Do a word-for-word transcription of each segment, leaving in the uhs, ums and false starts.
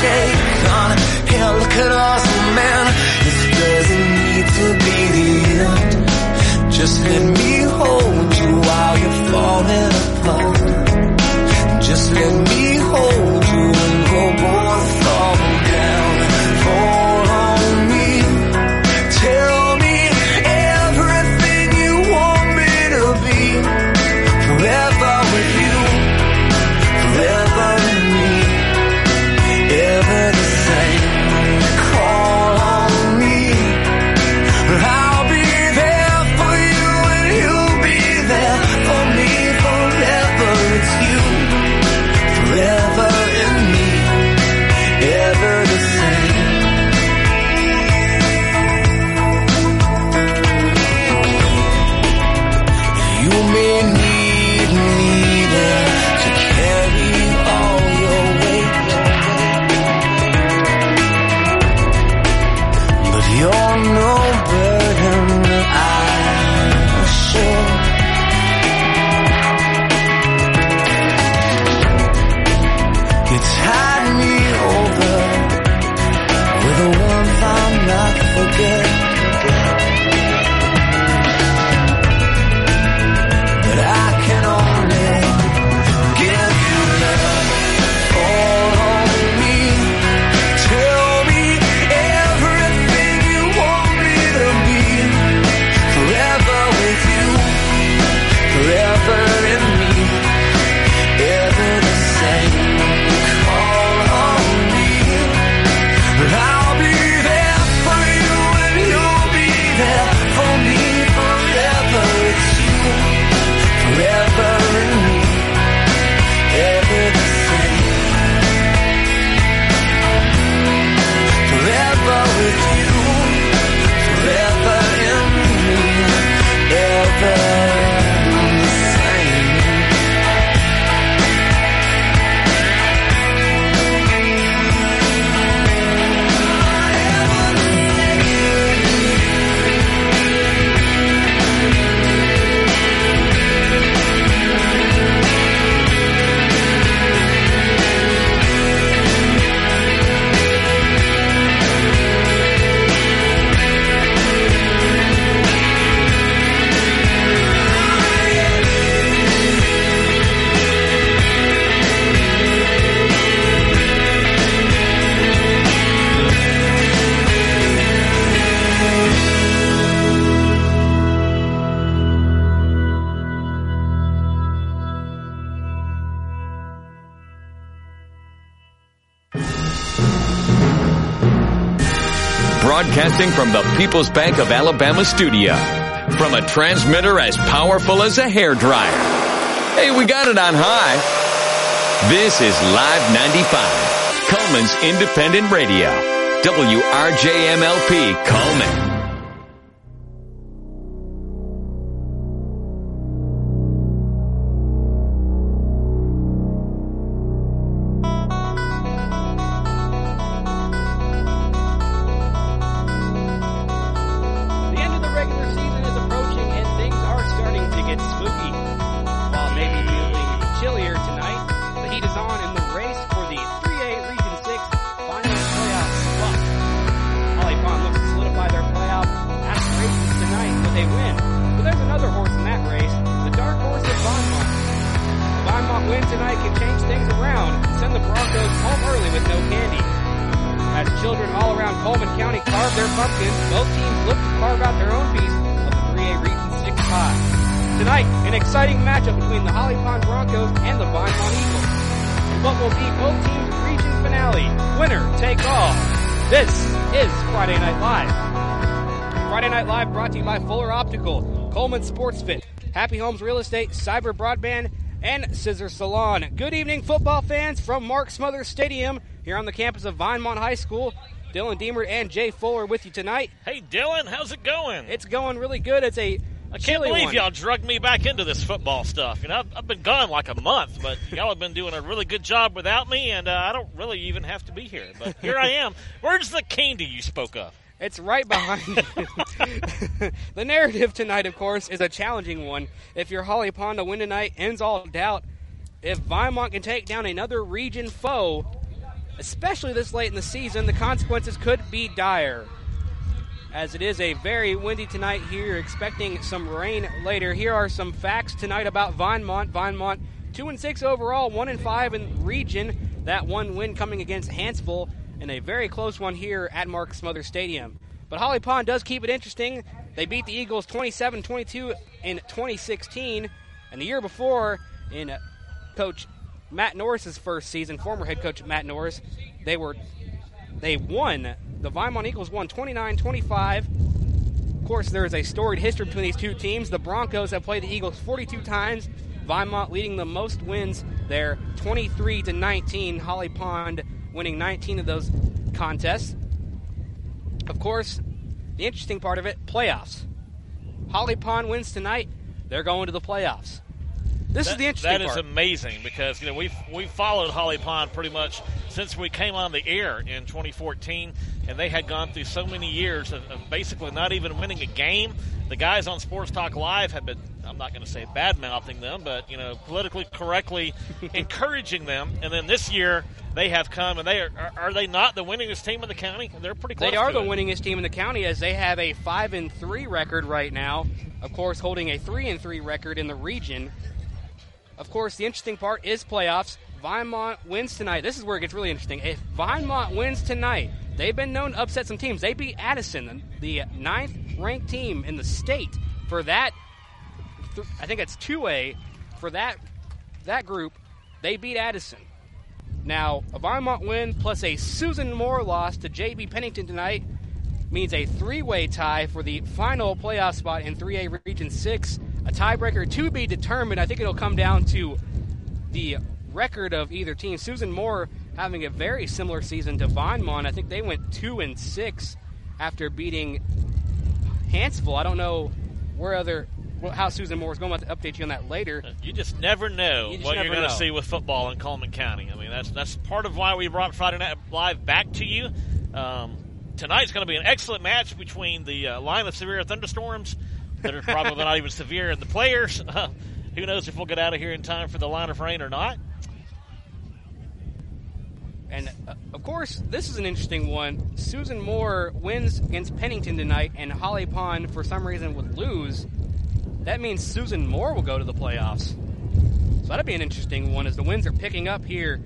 shaken. Hey, look at us, man. This doesn't need to be the end. Just let me hold you while you're falling apart. Just let me hold you and go both fall down. Fall on me. Tell me everything you want me to be. Forever with you. Forever with me. Ever the same. Call on me. I'll be there for you and you'll be there for me. Forever it's you. Forever in me. Ever the same. You may need me there to carry all your weight, but you're no burden, I'm sure. You tied me over with a warmth I'll not forget. But I can only give you love. Fall on me. Tell me everything you want me to be. Forever with you. Forever in me. Ever the same. Call on me. I'll be there for you and you'll be there for me. Forever it's you. Forever in me, ever the same. Forever with you, forever in me, ever the same. Broadcasting from the People's Bank of Alabama studio. From a transmitter as powerful as a hairdryer. Hey, we got it on high. This is Live ninety-five, Coleman's Independent Radio. W R J M L P, Coleman. Coleman Sports Fit, Happy Homes Real Estate, Cyber Broadband, and Scissor Salon. Good evening, football fans, from Mark Smothers Stadium here on the campus of Vinemont High School. Dylan Deemer and Jay Fuller with you tonight. Hey, Dylan, how's it going? It's going really good. It's a I can't believe one. y'all drugged me back into this football stuff. You know, I've, I've been gone like a month, but y'all have been doing a really good job without me, and uh, I don't really even have to be here. But here I am. Where's the candy you spoke of? It's right behind you. The narrative tonight, of course, is a challenging one. If your Holly Pond to win tonight ends all doubt. If Vinemont can take down another region foe, especially this late in the season, the consequences could be dire. As it is a very windy tonight here, expecting some rain later. Here are some facts tonight about Vinemont. Vinemont two and six overall, one and five in region. That one win coming against Hanceville in a very close one here at Mark Smother Stadium. But Holly Pond does keep it interesting. They beat the Eagles twenty-seven twenty-two in twenty sixteen, and the year before, in Coach Matt Norris's first season, former head coach Matt Norris, they were they won. The Vinemont Eagles won twenty-nine twenty-five. Of course, there is a storied history between these two teams. The Broncos have played the Eagles forty-two times. Vinemont leading the most wins there, twenty-three to nineteen. Holly Pond winning nineteen of those contests. Of course, the interesting part of it, playoffs. Holly Pond wins tonight, they're going to the playoffs. This that, is the interesting that part. That is amazing because, you know, we've, we've followed Holly Pond pretty much since we came on the air in twenty fourteen, and they had gone through so many years of, of basically not even winning a game. The guys on Sports Talk Live have been, I'm not going to say bad-mouthing them, but, you know, politically correctly encouraging them. And then this year they have come, and they are, are, are they not the winningest team in the county? They're pretty close They are to the it. winningest team in the county as they have a five and three record right now. Of course, holding a three and three record in the region. Of course, the interesting part is playoffs. Vinemont wins tonight. This is where it gets really interesting. If Vinemont wins tonight, they've been known to upset some teams. They beat Addison, the ninth-ranked team in the state. For that, I think it's two A. For that that group, they beat Addison. Now, a Vinemont win plus a Susan Moore loss to J B Pennington tonight means a three-way tie for the final playoff spot in three A Region six. A tiebreaker to be determined. I think it'll come down to the record of either team. Susan Moore having a very similar season to Vinemont. I think they went two and six after beating Hanceville. I don't know where other how Susan Moore is going. to update you on that later. You just never know you just what never you're going to know. see with football in Coleman County. I mean, that's that's part of why we brought Friday Night Live back to you. Um, tonight's going to be an excellent match between the uh, line of severe thunderstorms that are probably not even severe, and the players. Uh, who knows if we'll get out of here in time for the line of rain or not. And, uh, of course, this is an interesting one. Susan Moore wins against Pennington tonight, and Holly Pond, for some reason, would lose. That means Susan Moore will go to the playoffs. So that'd be an interesting one as the winds are picking up here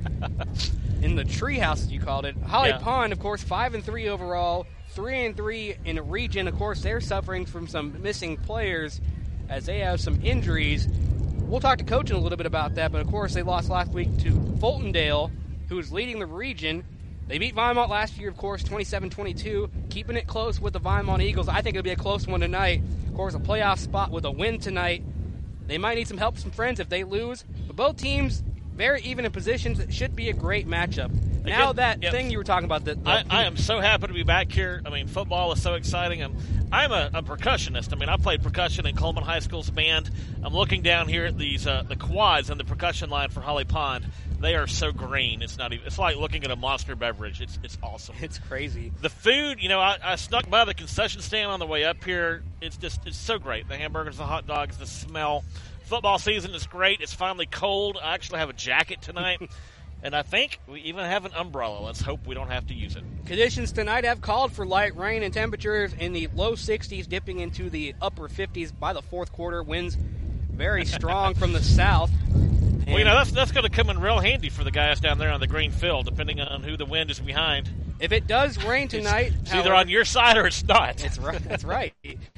in the treehouse, as you called it. Holly Yeah. Pond, of course, five and three overall, three and three in a region. Of course, they're suffering from some missing players as they have some injuries. We'll talk to Coach in a little bit about that, but of course they lost last week to Fultondale, who is leading the region. They beat Vinemont last year, of course, twenty-seven twenty-two, keeping it close with the Vinemont Eagles. I think it'll be a close one tonight. Of course, a playoff spot with a win tonight. They might need some help from friends if they lose, but both teams very even in positions. It should be a great matchup. Now that yep. thing you were talking about, the, the I, I am so happy to be back here. I mean, football is so exciting. I'm, I'm a, a percussionist. I mean, I played percussion in Coleman High School's band. I'm looking down here at these uh, the quads and the percussion line for Holly Pond. They are so green. It's not even. It's like looking at a Monster beverage. It's it's awesome. It's crazy. The food, you know, I, I snuck by the concession stand on the way up here. It's just it's so great. The hamburgers, the hot dogs, the smell. Football season is great. It's finally cold. I actually have a jacket tonight. And I think we even have an umbrella. Let's hope we don't have to use it. Conditions tonight have called for light rain and temperatures in the low sixties, dipping into the upper fifties by the fourth quarter. Winds very strong from the south. Well, you know, that's that's going to come in real handy for the guys down there on the green field, depending on who the wind is behind. If it does rain tonight, it's, it's either on your side or it's not. It's right. That's right.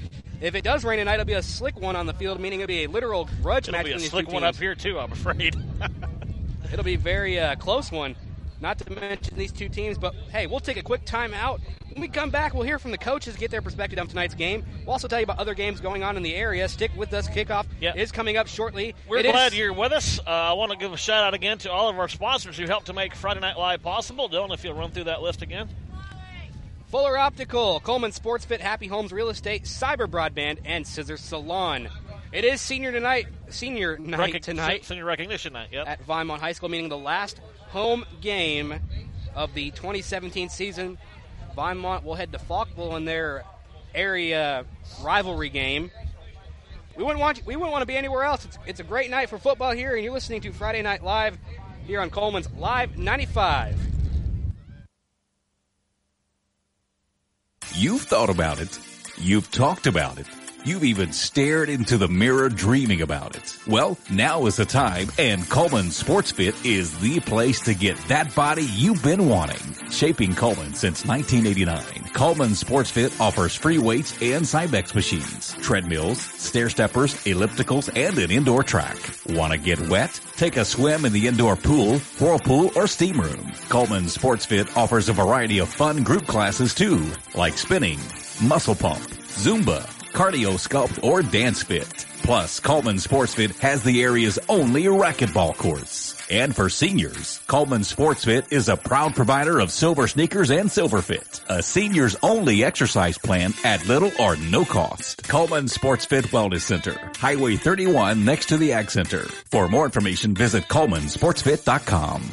If it does rain tonight, it'll be a slick one on the field, meaning it'll be a literal grudge it'll match. It'll be a between slick these two one teams. up here too, I'm afraid. It'll be a very uh, close one. Not to mention these two teams, but hey, we'll take a quick time out. When we come back, we'll hear from the coaches, get their perspective on tonight's game. We'll also tell you about other games going on in the area. Stick with us. Kickoff yep. is coming up shortly. We're it glad is, you're with us. Uh, I want to give a shout out again to all of our sponsors who helped to make Friday Night Live possible. Dylan, if you'll run through that list again. Fuller Optical, Coleman Sports Fit, Happy Homes Real Estate, Cyber Broadband, and Scissor Salon. It is senior tonight, senior night Recog- tonight Senior recognition night, yep. at Vinemont High School, meaning the last home game of the twenty seventeen season. Vinemont will head to Falkville in their area rivalry game. We wouldn't want we wouldn't want to be anywhere else. It's, it's a great night for football here, and you're listening to Friday Night Live here on Coleman's Live ninety-five. You've thought about it. You've talked about it. You've even stared into the mirror dreaming about it. Well, now is the time, and Coleman Sports Fit is the place to get that body you've been wanting. Shaping Coleman since nineteen eighty-nine, Coleman Sports Fit offers free weights and Cybex machines, treadmills, stair steppers, ellipticals, and an indoor track. Want to get wet? Take a swim in the indoor pool, whirlpool, or steam room. Coleman Sports Fit offers a variety of fun group classes too, like spinning, muscle pump, Zumba, cardio sculpt, or dance fit. Plus, Coleman Sports Fit has the area's only racquetball course. And for seniors, Coleman Sports Fit is a proud provider of Silver Sneakers and Silver Fit, a seniors only exercise plan at little or no cost. Coleman Sports Fit Wellness Center, Highway thirty-one next to the Ag Center. For more information, visit coleman sports fit dot com.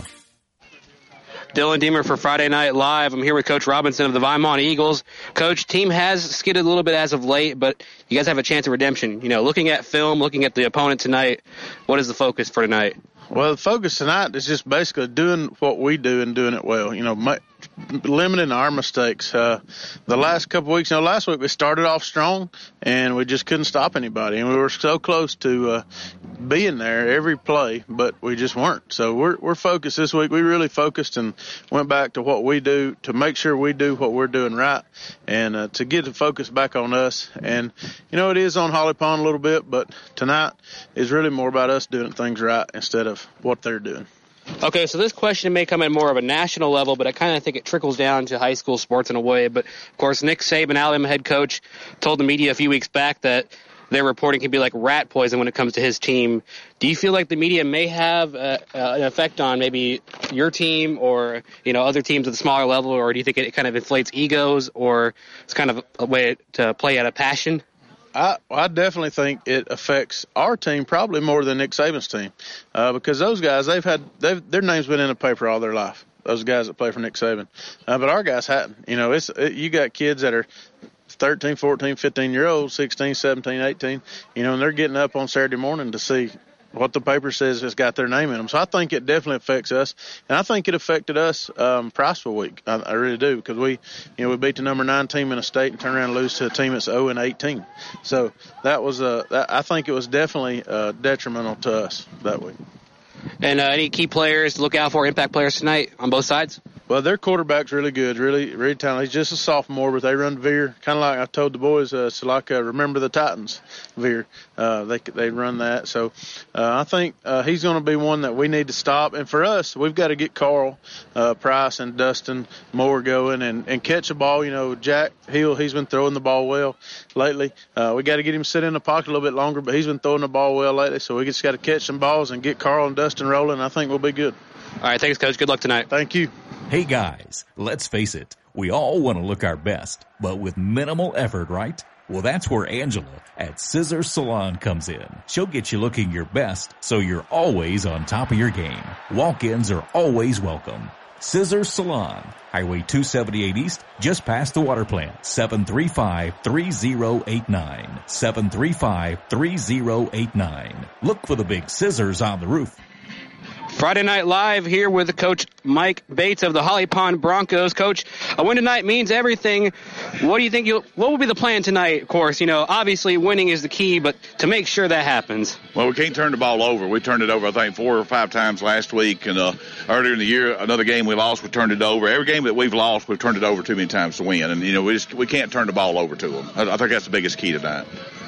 Dylan Deemer for Friday Night Live. I'm here with Coach Robinson of the Vinemont Eagles. Coach, team has skidded a little bit as of late, but you guys have a chance of redemption. You know, looking at film, looking at the opponent tonight, what is the focus for tonight? Well, the focus tonight is just basically doing what we do and doing it well. You know, ma- limiting our mistakes. Uh, the last couple weeks, you know, last week we started off strong and we just couldn't stop anybody. And we were so close to uh, being there every play, but we just weren't. So we're we're focused this week. We really focused and went back to what we do to make sure we do what we're doing right and uh, to get the focus back on us. And, you know, it is on Holly Pond a little bit, but tonight is really more about us doing things right instead of what they're doing. Okay, so this question may come at more of a national level, but I kind of think it trickles down to high school sports in a way. But, of course, Nick Saban, Alabama head coach, told the media a few weeks back that their reporting can be like rat poison when it comes to his team. Do you feel like the media may have uh, uh, an effect on maybe your team or, you know, other teams at the smaller level, or do you think it kind of inflates egos, or it's kind of a way to play out of passion? I, I definitely think it affects our team probably more than Nick Saban's team, uh, because those guys, they've had they've, their name's been in the paper all their life. Those guys that play for Nick Saban, uh, but our guys hadn't. You know, it's it, you got kids that are thirteen, fourteen, fifteen year olds, sixteen, seventeen, eighteen. You know, and they're getting up on Saturday morning to see what the paper says has got their name in them. So I think it definitely affects us, and I think it affected us um, Priceville week. I, I really do, because we, you know, we beat the number nine team in the state and turn around and lose to a team that's zero and eighteen. So that was a, that, I think it was definitely uh, detrimental to us that week. And uh, any key players to look out for, impact players tonight on both sides? Well, their quarterback's really good, really, really talented. He's just a sophomore, but they run veer, kind of like I told the boys, uh, it's like uh, Remember the Titans veer. Uh, they they run that. So uh, I think uh, he's going to be one that we need to stop. And for us, we've got to get Carl uh, Price and Dustin Moore going and, and catch a ball. You know, Jack Hill, he's been throwing the ball well lately. Uh, we got to get him sit in the pocket a little bit longer, but he's been throwing the ball well lately. So we just got to catch some balls and get Carl and Dustin rolling. I think we'll be good. All right, thanks, Coach. Good luck tonight. Thank you. Hey guys, let's face it, we all want to look our best, but with minimal effort, right? Well, that's where Angela at Scissor Salon comes in. She'll get you looking your best, so you're always on top of your game. Walk-ins are always welcome. Scissor Salon, Highway two seventy-eight East, just past the water plant, seven three five, three oh eight nine, seven three five, three oh eight nine. Look for the big scissors on the roof. Friday Night Live here with Coach Mike Bates of the Holly Pond Broncos. Coach, a win tonight means everything. What do you think you'll, what will be the plan tonight? Of course, you know, obviously winning is the key, but to make sure that happens. Well, we can't turn the ball over. We turned it over, I think, four or five times last week. And uh, earlier in the year, another game we lost, we turned it over. Every game that we've lost, we've turned it over too many times to win. And, you know, we just we can't turn the ball over to them. I, I think that's the biggest key tonight.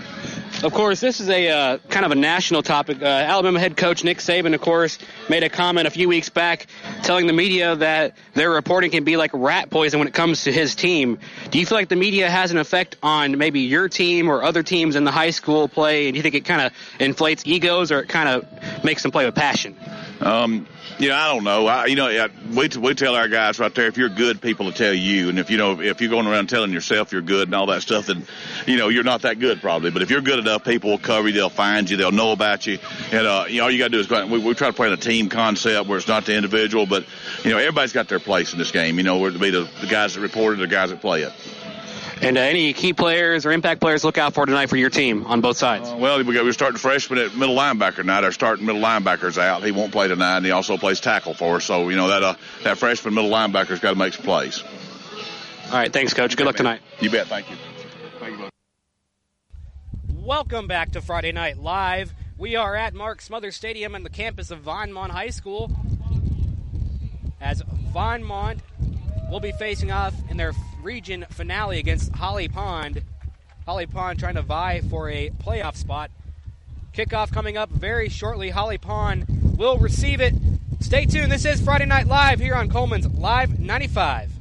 Of course, this is a uh, kind of a national topic. Uh, Alabama head coach Nick Saban, of course, made a comment a few weeks back telling the media that their reporting can be like rat poison when it comes to his team. Do you feel like the media has an effect on maybe your team or other teams in the high school play? And do you think it kind of inflates egos, or it kind of makes them play with passion? Um, you know, I don't know. I, you know, we we tell our guys right there, if you're good, people will tell you. And if you know, if you're going around telling yourself you're good and all that stuff, then you know you're not that good probably. But if you're good enough, people will cover you. They'll find you. They'll know about you. And uh, you know, all you got to do is go out. We, we try to play in a team concept where it's not the individual, but you know, everybody's got their place in this game. You know, whether it be the, the guys that report it, or the guys that play it. And uh, any key players or impact players look out for tonight for your team on both sides? Uh, well, we got, we're starting freshman at middle linebacker tonight. Our starting middle linebacker's out. He won't play tonight, and he also plays tackle for us. So, you know, that uh, that freshman middle linebacker's got to make some plays. All right, thanks, Coach. Good luck tonight. You bet. Thank you. Thank you, bud. Welcome back to Friday Night Live. We are at Mark Smothers Stadium on the campus of Vinemont High School as Vinemont will be facing off in their region finale against Holly Pond. Holly Pond trying to vie for a playoff spot. Kickoff coming up very shortly. Holly Pond will receive it. Stay tuned. This is Friday Night Live here on Coleman's Live ninety-five.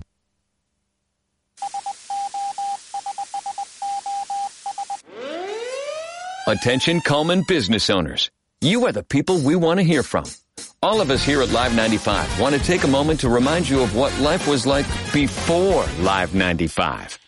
Attention Coleman business owners. You are the people we want to hear from. All of us here at Live ninety-five want to take a moment to remind you of what life was like before Live ninety-five.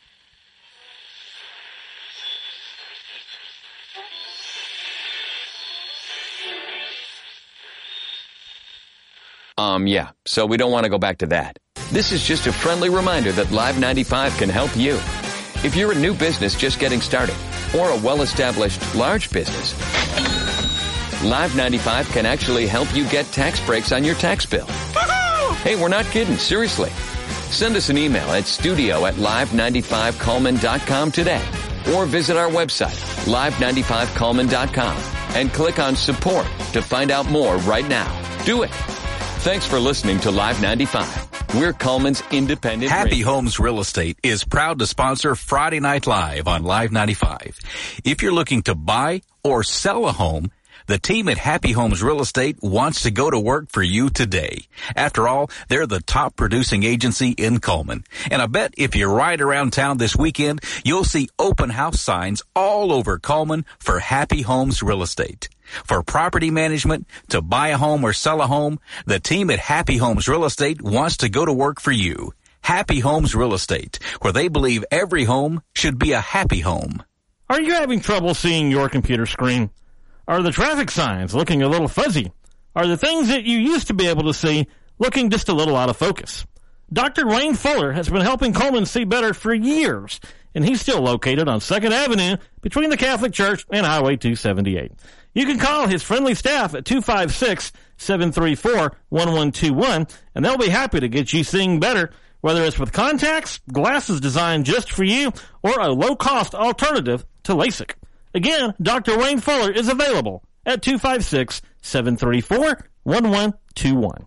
Um, yeah, so we don't want to go back to that. This is just a friendly reminder that Live ninety-five can help you. If you're a new business just getting started, or a well-established large business, Live ninety-five can actually help you get tax breaks on your tax bill. Hey, we're not kidding, seriously. Send us an email at studio at live ninety-five coleman dot com today, or visit our website, live ninety-five coleman dot com, and click on support to find out more right now. Do it. Thanks for listening to Live ninety-five. We're Coleman's independent Happy radio. Homes Real Estate is proud to sponsor Friday Night Live on Live ninety-five. If you're looking to buy or sell a home, the team at Happy Homes Real Estate wants to go to work for you today. After all, they're the top producing agency in Coleman. And I bet if you ride around town this weekend, you'll see open house signs all over Coleman for Happy Homes Real Estate. For property management, to buy a home or sell a home, the team at Happy Homes Real Estate wants to go to work for you. Happy Homes Real Estate, where they believe every home should be a happy home. Are you having trouble seeing your computer screen? Are the traffic signs looking a little fuzzy? Are the things that you used to be able to see looking just a little out of focus? Doctor Wayne Fuller has been helping Coleman see better for years, and he's still located on second Avenue between the Catholic Church and Highway two seventy-eight. You can call his friendly staff at two five six, seven three four, one one two one, and they'll be happy to get you seeing better, whether it's with contacts, glasses designed just for you, or a low-cost alternative to LASIK. Again, Doctor Wayne Fuller is available at two five six, seven three four, one one two one.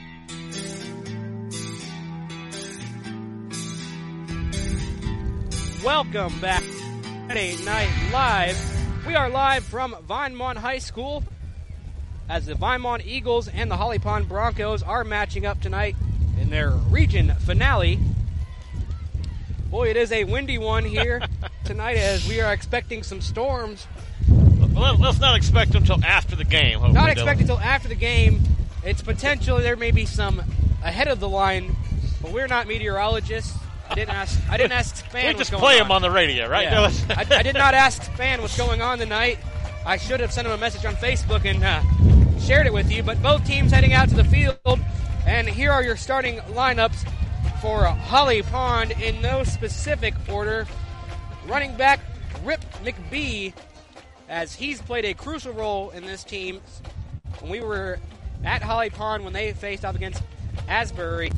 Welcome back to Friday Night Live. We are live from Vinemont High School as the Vinemont Eagles and the Holly Pond Broncos are matching up tonight in their region finale. Boy, it is a windy one here tonight as we are expecting some storms. Well, let's not expect them until after the game. Not expect until after the game. It's potential there may be some ahead of the line, but we're not meteorologists. I didn't ask. I didn't ask Fan. We just play him on the radio, right? Yeah. I, I did not ask Fan what's going on tonight. I should have sent him a message on Facebook and uh, shared it with you. But both teams heading out to the field, and here are your starting lineups for Holly Pond in no specific order. Running back Rip McBee, as he's played a crucial role in this team. When we were at Holly Pond when they faced off against Asbury.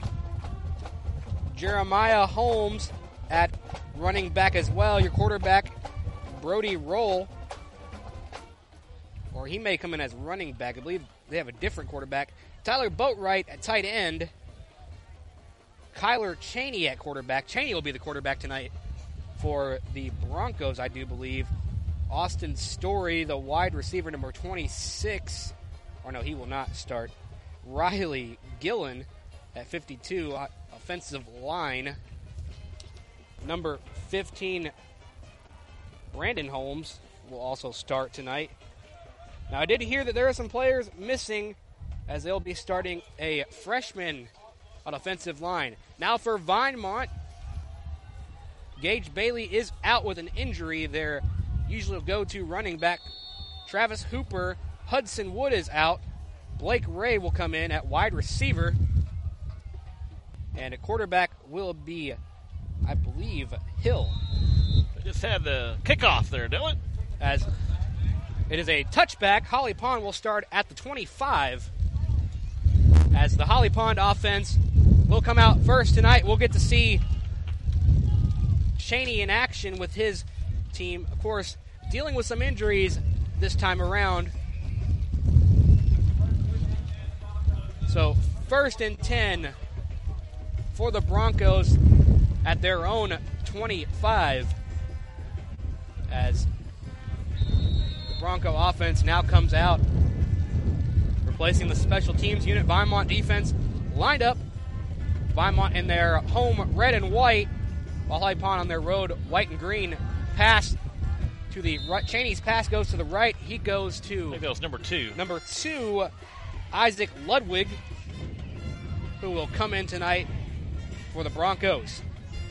Jeremiah Holmes at running back as well. Your quarterback, Brody Roll. Or he may come in as running back. I believe they have a different quarterback. Tyler Boatwright at tight end. Kyler Cheney at quarterback. Cheney will be the quarterback tonight for the Broncos, I do believe. Austin Story, the wide receiver, number twenty-six. Or no, he will not start. Riley Gillen at fifty-two. Offensive line. Number fifteen, Brandon Holmes, will also start tonight. Now, I did hear that there are some players missing as they'll be starting a freshman on offensive line. Now for Vinemont, Gage Bailey is out with an injury. Their usual go-to running back, Travis Hooper. Hudson Wood is out. Blake Ray will come in at wide receiver. And a quarterback will be, I believe, Hill. We just had the kickoff there, Dylan. As it is a touchback, Holly Pond will start at the twenty-five. As the Holly Pond offense will come out first tonight. We'll get to see Cheney in action with his team, of course, dealing with some injuries this time around. So first and ten for the Broncos at their own twenty-five, as the Bronco offense now comes out, replacing the special teams unit. Vinemont defense lined up. Vinemont in their home red and white, while Holly Pond on their road white and green. Pass to the right. Cheney's pass goes to the right. He goes to I think that was number two. Number two, Isaac Ludwig, who will come in tonight for the Broncos.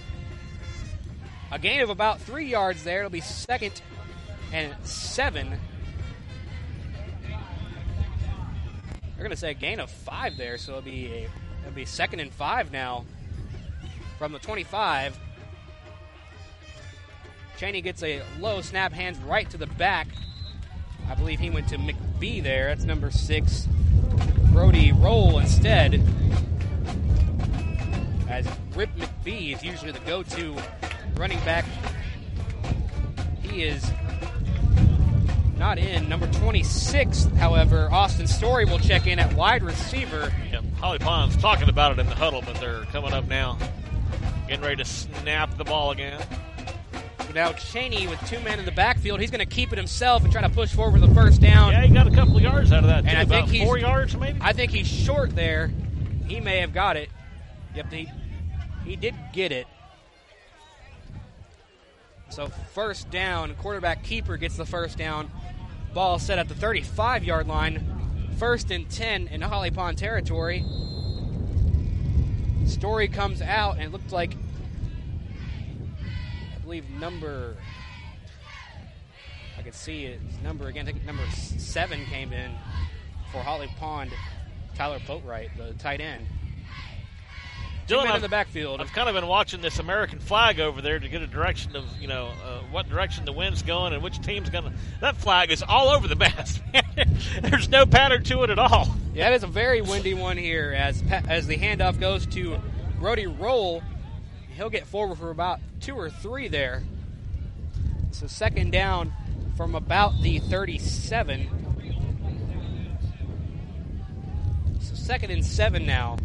A gain of about three yards there. It'll be second and seven. They're going to say a gain of five there, so it'll be a, it'll be second and five now from the twenty-five. Cheney gets a low snap, hands right to the back. I believe he went to McBee there. That's number six. Brody Roll instead. As Rip McBee is usually the go-to running back. He is not in. Number twenty-six, however, Austin Story will check in at wide receiver. Yep. Holly Pond's talking about it in the huddle, but they're coming up now. Getting ready to snap the ball again. Now Cheney with two men in the backfield. He's going to keep it himself and try to push forward for the first down. Yeah, he got a couple of yards out of that, too. And I About think four he's, yards, maybe? I think he's short there. He may have got it. Yep, he, he did get it. So first down, quarterback keeper gets the first down. Ball set at the thirty-five-yard line. First and ten in Holly Pond territory. Story comes out, and it looked like, I believe number, I could see his number again, I think number seven came in for Holly Pond, Tyler Boatwright, the tight end. Dylan, in I've, the backfield. I've kind of been watching this American flag over there to get a direction of, you know, uh, what direction the wind's going and which team's going to. That flag is all over the mess. There's no pattern to it at all. Yeah, it is a very windy one here as as the handoff goes to Brody Roll. He'll get forward for about two or three there. So second down from about the thirty-seven. So second and seven now.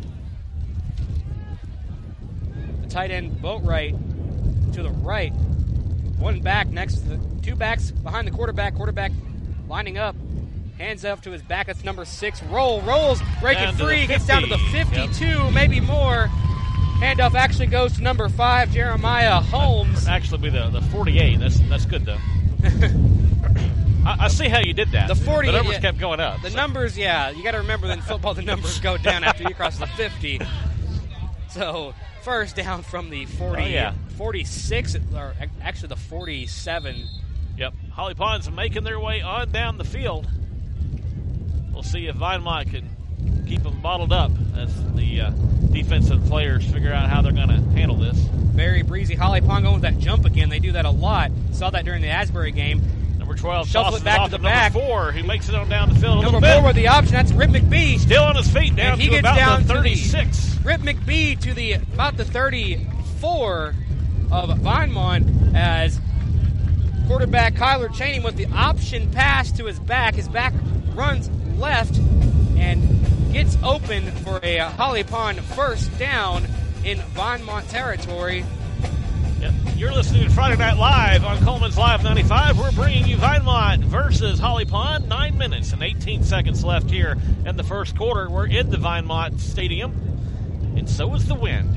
Tight end Boatwright to the right. One back next to the two backs behind the quarterback. Quarterback lining up. Hands up to his back. That's number six. Roll. Rolls. Breaking free. Gets down to the fifty-two. Yep. Maybe more. Handoff actually goes to number five, Jeremiah Holmes. Actually be the, the forty-eight. That's that's good, though. I, I see how you did that. The forty. The numbers yeah, kept going up. The so. numbers, yeah. You got to remember that in football, the numbers go down after you cross the fifty. So first down from the forty, oh, yeah. forty-six, or actually the forty-seven. Yep. Holly Pond's making their way on down the field. We'll see if Vinemont can keep them bottled up as the uh, defensive players figure out how they're going to handle this. Very breezy. Holly Pond going with that jump again. They do that a lot. Saw that during the Asbury game. Number twelve, shuffle it back off to the number back. four, he makes it on down the field a Number little bit. four with the option. That's Rip McBee. Still on his feet down and he to gets about down the thirty-six. To the, Rip McBee to the about the thirty-four of Vinemont as quarterback Kyler Cheney with the option pass to his back. His back runs left and gets open for a Holly Pond first down in Vinemont territory. Yep. You're listening to Friday Night Live on Coleman's Live ninety-five. We're bringing you Vinemont versus Holly Pond. Nine minutes and eighteen seconds left here in the first quarter. We're in the Vinemont Stadium, and so is the wind.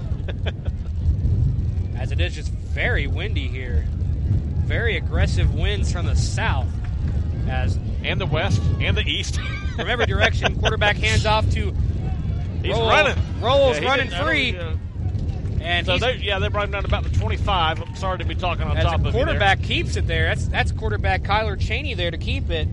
As it is just very windy here. Very aggressive winds from the south. As and the west and the east. From every direction, quarterback hands off to He's Roll. running. Rolls yeah, running did, free. Uh, and so they, yeah, they brought him down to about the twenty-five. I'm sorry to be talking on as top the of you there. quarterback keeps it there. That's that's quarterback Kyler Cheney there to keep it.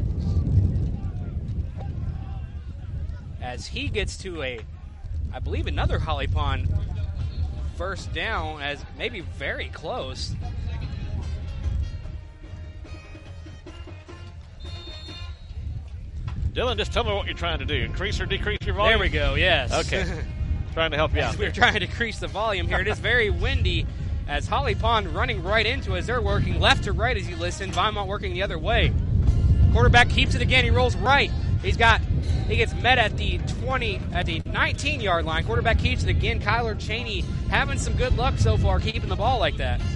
As he gets to a, I believe, another Holly Pond first down, as maybe very close. Dylan, just tell me what you're trying to do. Increase or decrease your volume? There we go, yes. Okay. Trying to help you out. We're trying to decrease the volume here. It is very windy as Holly Pond running right into as they're working left to right as you listen. Vinemont working the other way. Quarterback keeps it again. He rolls right. He's got, he gets met at the twenty, at the nineteen-yard line. Quarterback keeps it again. Kyler Cheney having some good luck so far keeping the ball like that.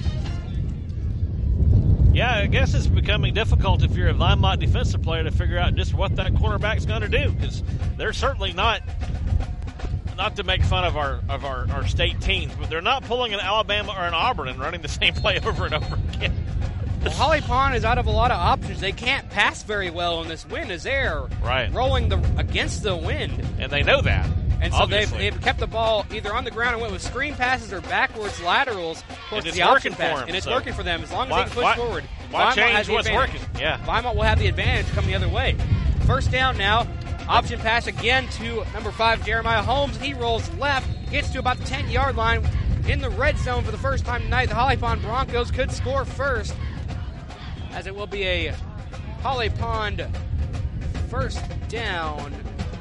Yeah, I guess it's becoming difficult if you're a Vinemont defensive player to figure out just what that quarterback's going to do, because they're certainly not, not to make fun of our of our, our state teams, but they're not pulling an Alabama or an Auburn and running the same play over and over again. Well, Holly Pond is out of a lot of options. They can't pass very well in this wind as they're right. rolling the against the wind. And they know that. And so they've, obviously. they've kept the ball either on the ground and went with screen passes or backwards laterals towards it's the option working pass. for 'em, and it's so working for them as long as why, they can push why, forward. Why Vinemont change has the what's advantage. working? Yeah. Vinemont will have the advantage come the other way. First down now. Option pass again to number five, Jeremiah Holmes. He rolls left, gets to about the ten-yard line in the red zone for the first time tonight. The Holly Pond Broncos could score first, as it will be a Holly Pond first down.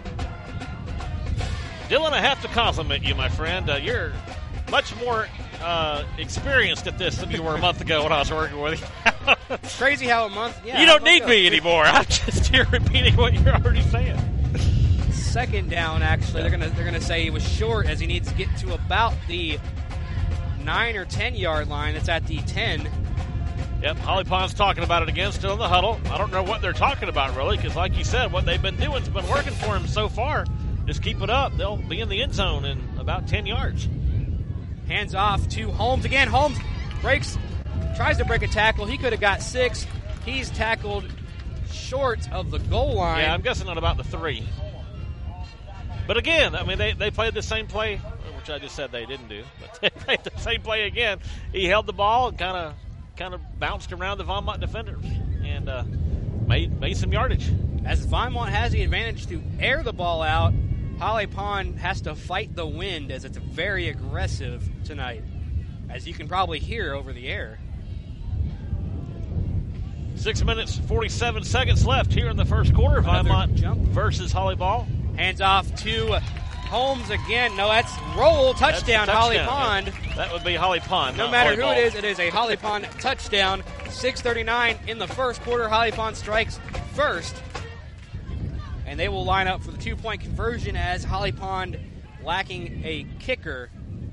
Dylan, I have to compliment you, my friend. Uh, you're much more uh, experienced at this than you were a month ago when I was working with you. It's crazy how a month. Yeah, you don't need ago. me anymore. I'm just here repeating what you're already saying. Second down, actually, they're gonna they're gonna say he was short as he needs to get to about the nine or ten yard line. It's at the ten. Yep, Holly Pond's talking about it again, still in the huddle. I don't know what they're talking about really, because like you said, what they've been doing has been working for them so far. Just keep it up. They'll be in the end zone in about ten yards. Hands off to Holmes again. Holmes breaks, tries to break a tackle. He could have got six. He's tackled short of the goal line. Yeah, I'm guessing at about the three. But again, I mean, they, they played the same play, which I just said they didn't do, but they played the same play again. He held the ball and kind of kind of bounced around the Vinemont defenders and uh, made made some yardage. As Vinemont has the advantage to air the ball out, Holly Pond has to fight the wind as it's very aggressive tonight, as you can probably hear over the air. Six minutes, forty-seven seconds left here in the first quarter. Another Vinemont jump. versus Holly Ball. Hands off to Holmes again. No, that's roll touchdown, That's Holly touchdown. Pond. Yeah, that would be Holly Pond. No not matter Holly who Ball. it is, it is a Holly Pond touchdown. six thirty-nine in the first quarter. Holly Pond strikes first. And they will line up for the two-point conversion as Holly Pond lacking a kicker.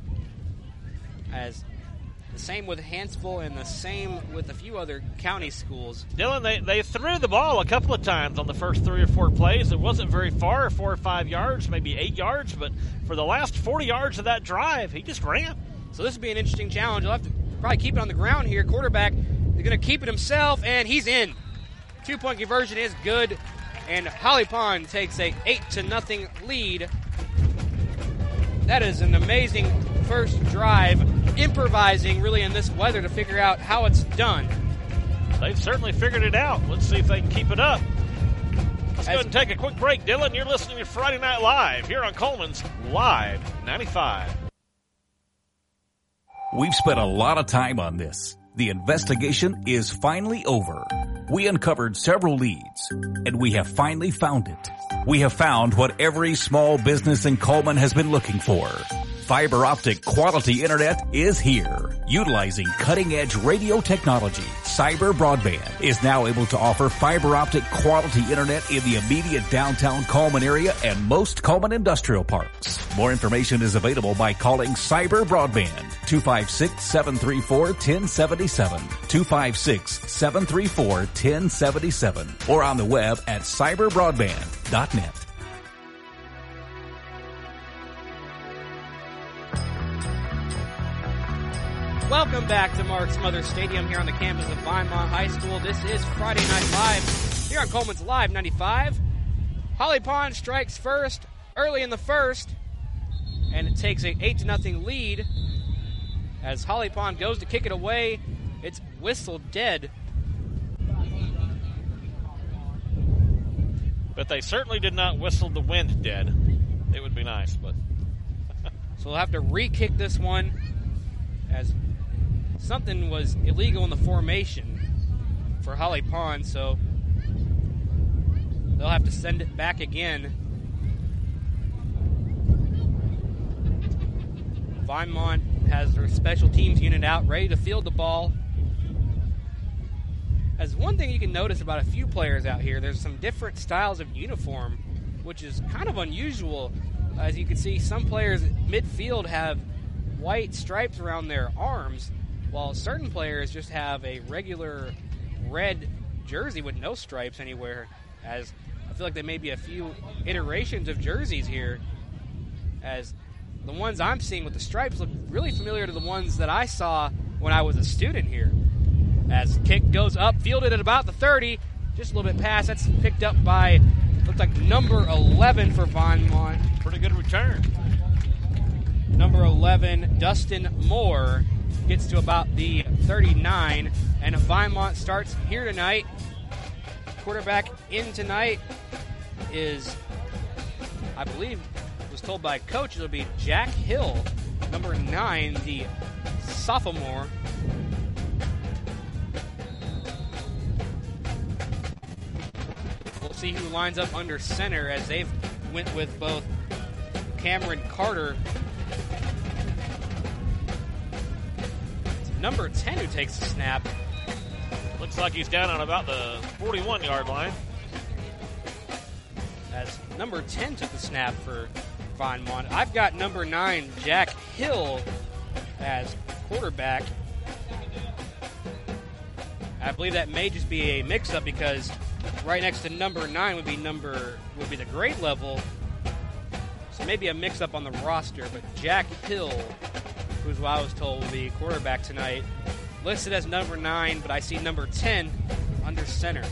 As the same with Hansville and the same with a few other county schools. Dylan, they, they threw the ball a couple of times on the first three or four plays. It wasn't very far, four or five yards, maybe eight yards, but for the last forty yards of that drive, he just ran. So this will be an interesting challenge. You'll have to probably keep it on the ground here. Quarterback, they're going to keep it himself, and he's in. Two-point conversion is good, and Holly Pond takes a eight to nothing lead. That is an amazing first drive, improvising really in this weather to figure out how it's done. They've certainly figured it out. Let's see if they can keep it up. Let's go ahead and take a quick break, Dylan. You're listening to Friday Night Live here on Coleman's Live ninety-five. We've spent a lot of time on this. The investigation is finally over. We uncovered several leads, and we have finally found it. We have found what every small business in Coleman has been looking for. Fiber optic quality internet is here. Utilizing cutting-edge radio technology, Cyber Broadband is now able to offer fiber optic quality internet in the immediate downtown Coleman area and most Coleman industrial parks. More information is available by calling Cyber Broadband, two five six, seven three four, one zero seven seven, two five six, seven three four, one zero seven seven, or on the web at cyber broadband dot net. Welcome back to Mark Smothers Stadium here on the campus of Vinemont High School. This is Friday Night Live here on Coleman's Live ninety-five. Holly Pond strikes first early in the first, and it takes an eight to nothing lead as Holly Pond goes to kick it away. It's whistled dead. But they certainly did not whistle the wind dead. It would be nice, but So we'll have to re-kick this one as something was illegal in the formation for Holly Pond, so they'll have to send it back again. Vinemont has their special teams unit out, ready to field the ball. As one thing you can notice about a few players out here, there's some different styles of uniform, which is kind of unusual. As you can see, some players at midfield have white stripes around their arms, while certain players just have a regular red jersey with no stripes anywhere. As I feel like there may be a few iterations of jerseys here, as the ones I'm seeing with the stripes look really familiar to the ones that I saw when I was a student here. As kick goes up, fielded at about the thirty, just a little bit past. That's picked up by, looks like number eleven for Vinemont. Pretty good return. Number eleven, Dustin Moore, gets to about the thirty-nine, and Vinemont starts here tonight. Quarterback in tonight is, I believe, was told by coach it'll be Jack Hill, number nine, the sophomore. We'll see who lines up under center, as they've went with both Cameron Carter. It's number ten who takes the snap. Looks like he's down on about the forty-one-yard line. As number ten took the snap for Vinemont. I've got number nine, Jack Hill, as quarterback. I believe that may just be a mix-up, because right next to number nine would be number would be the grade level. So maybe a mix-up on the roster. But Jack Hill, who's what I was told will be quarterback tonight, listed as number nine, but I see number ten under center.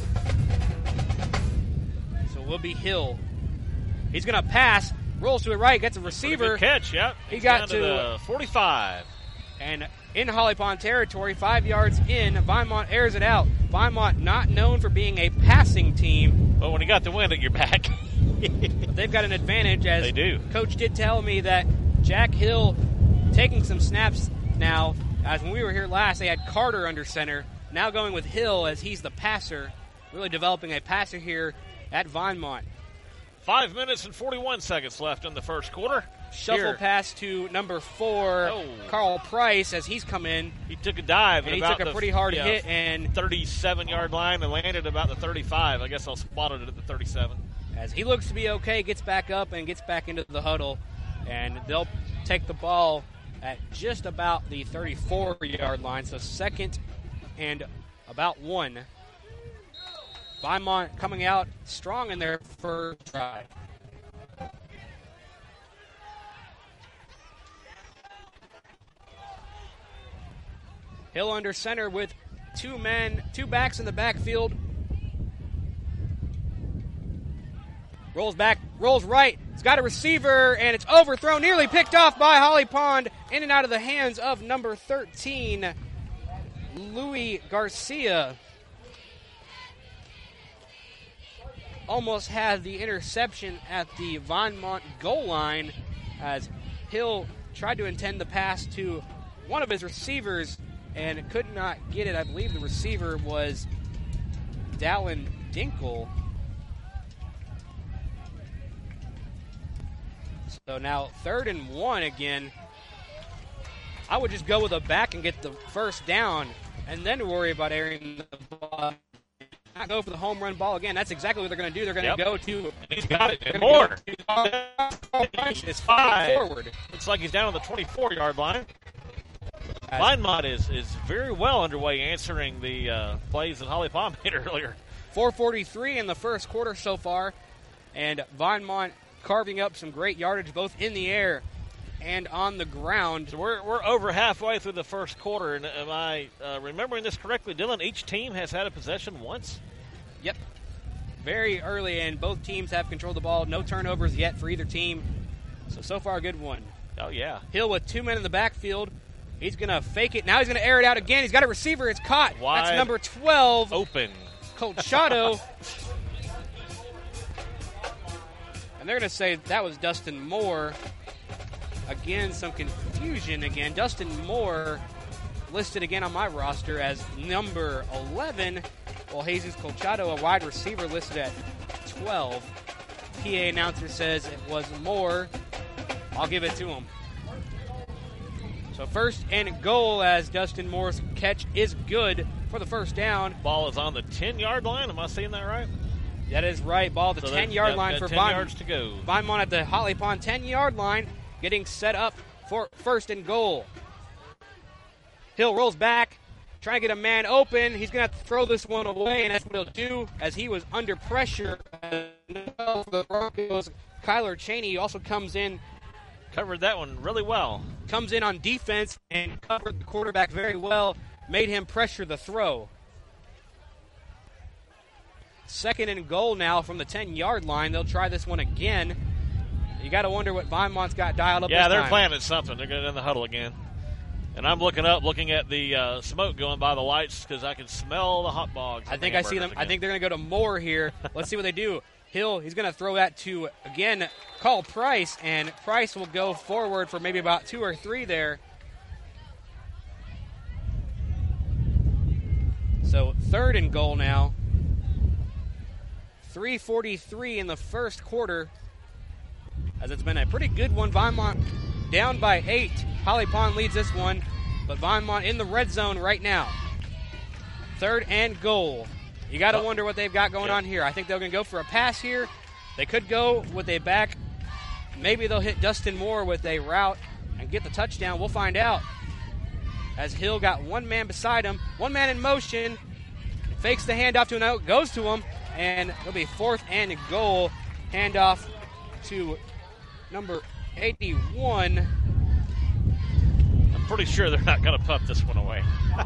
So it will be Hill. He's going to pass, rolls to the right, gets a receiver. Pretty good catch, yep. He He's got down to, to the forty-five. And in Holly Pond territory, five yards in, Vinemont airs it out. Vinemont not known for being a passing team. But when you got the wind at your back. But they've got an advantage, as they do. Coach did tell me that Jack Hill taking some snaps now. As when we were here last, they had Carter under center. Now going with Hill, as he's the passer. Really developing a passer here at Vinemont. Five minutes and forty-one seconds left in the first quarter. Shuffle Here. pass to number four, Oh. Carl Price, as he's come in. He took a dive. And at he about took a the, pretty hard yeah, hit, and thirty-seven-yard line, and landed about the thirty-five. I guess I'll spotted it at the thirty-seven. as he looks to be okay, gets back up and gets back into the huddle, and they'll take the ball at just about the thirty-four-yard line, so second and about one. Vinemont coming out strong in their first drive. Hill under center with two men, two backs in the backfield. Rolls back, rolls right. He's got a receiver, and it's overthrown, nearly picked off by Holly Pond, in and out of the hands of number thirteen, Louis Garcia. Almost had the interception at the Vinemont goal line, as Hill tried to intend the pass to one of his receivers and could not get it. I believe the receiver was Dallin Dinkle. So now third and one again. I would just go with a back and get the first down and then worry about airing the ball. Not go for the home run ball again. That's exactly what they're going to do. They're going to Yep. go to. He's got it. And more. It's five forward. Looks like he's down on the twenty-four-yard line. As- Vinemont is, is very well underway answering the uh, plays that Holly Pond made earlier. four forty-three in the first quarter so far, and Vinemont carving up some great yardage both in the air and on the ground. So we're we're over halfway through the first quarter, and am I uh, remembering this correctly, Dylan? Each team has had a possession once. Yep. Very early, and both teams have controlled the ball. No turnovers yet for either team. So, so far a good one. Oh, yeah. Hill with two men in the backfield. He's going to fake it. Now he's going to air it out again. He's got a receiver. It's caught. Wide That's number twelve. Open. Colchado. And they're going to say that was Dustin Moore. Again, some confusion again. Dustin Moore listed again on my roster as number eleven, while Jesus Colchado, a wide receiver, listed at twelve. P A announcer says it was Moore. I'll give it to him. So first and goal as Dustin Moore's catch is good for the first down. Ball is on the ten-yard line. Am I seeing that right? That is right. Ball at the So ten-yard they've line got for ten Vine- yards to go. Vinemont at the Holly Pond ten-yard line, getting set up for first and goal. Hill rolls back, trying to get a man open. He's going to have to throw this one away, and that's what he'll do as he was under pressure. For the Broncos, Kyler Cheney also comes in. Covered that one really well. Comes in on defense and covered the quarterback very well, made him pressure the throw. Second and goal now from the ten-yard line. They'll try this one again. You got to wonder what Vinemont's got dialed up Yeah, this they're time. planning something. They're going in the huddle again. And I'm looking up, looking at the uh, smoke going by the lights because I can smell the hot dogs. I think I see them. Again. I think they're going to go to Moore here. Let's see what they do. Hill, he's going to throw that to, again, call Price, and Price will go forward for maybe about two or three there. So third and goal now. three forty-three in the first quarter, as it's been a pretty good one. Vinemont down by eight. Holly Pond leads this one, but Vinemont in the red zone right now. Third and goal. You got to Oh. wonder what they've got going Yeah. on here. I think they're going to go for a pass here. They could go with a back. Maybe they'll hit Dustin Moore with a route and get the touchdown. We'll find out. As Hill got one man beside him, one man in motion, fakes the handoff to another, goes to him, and it'll be fourth and goal. Handoff to number eighty-one. I'm pretty sure they're not going to punt this one away.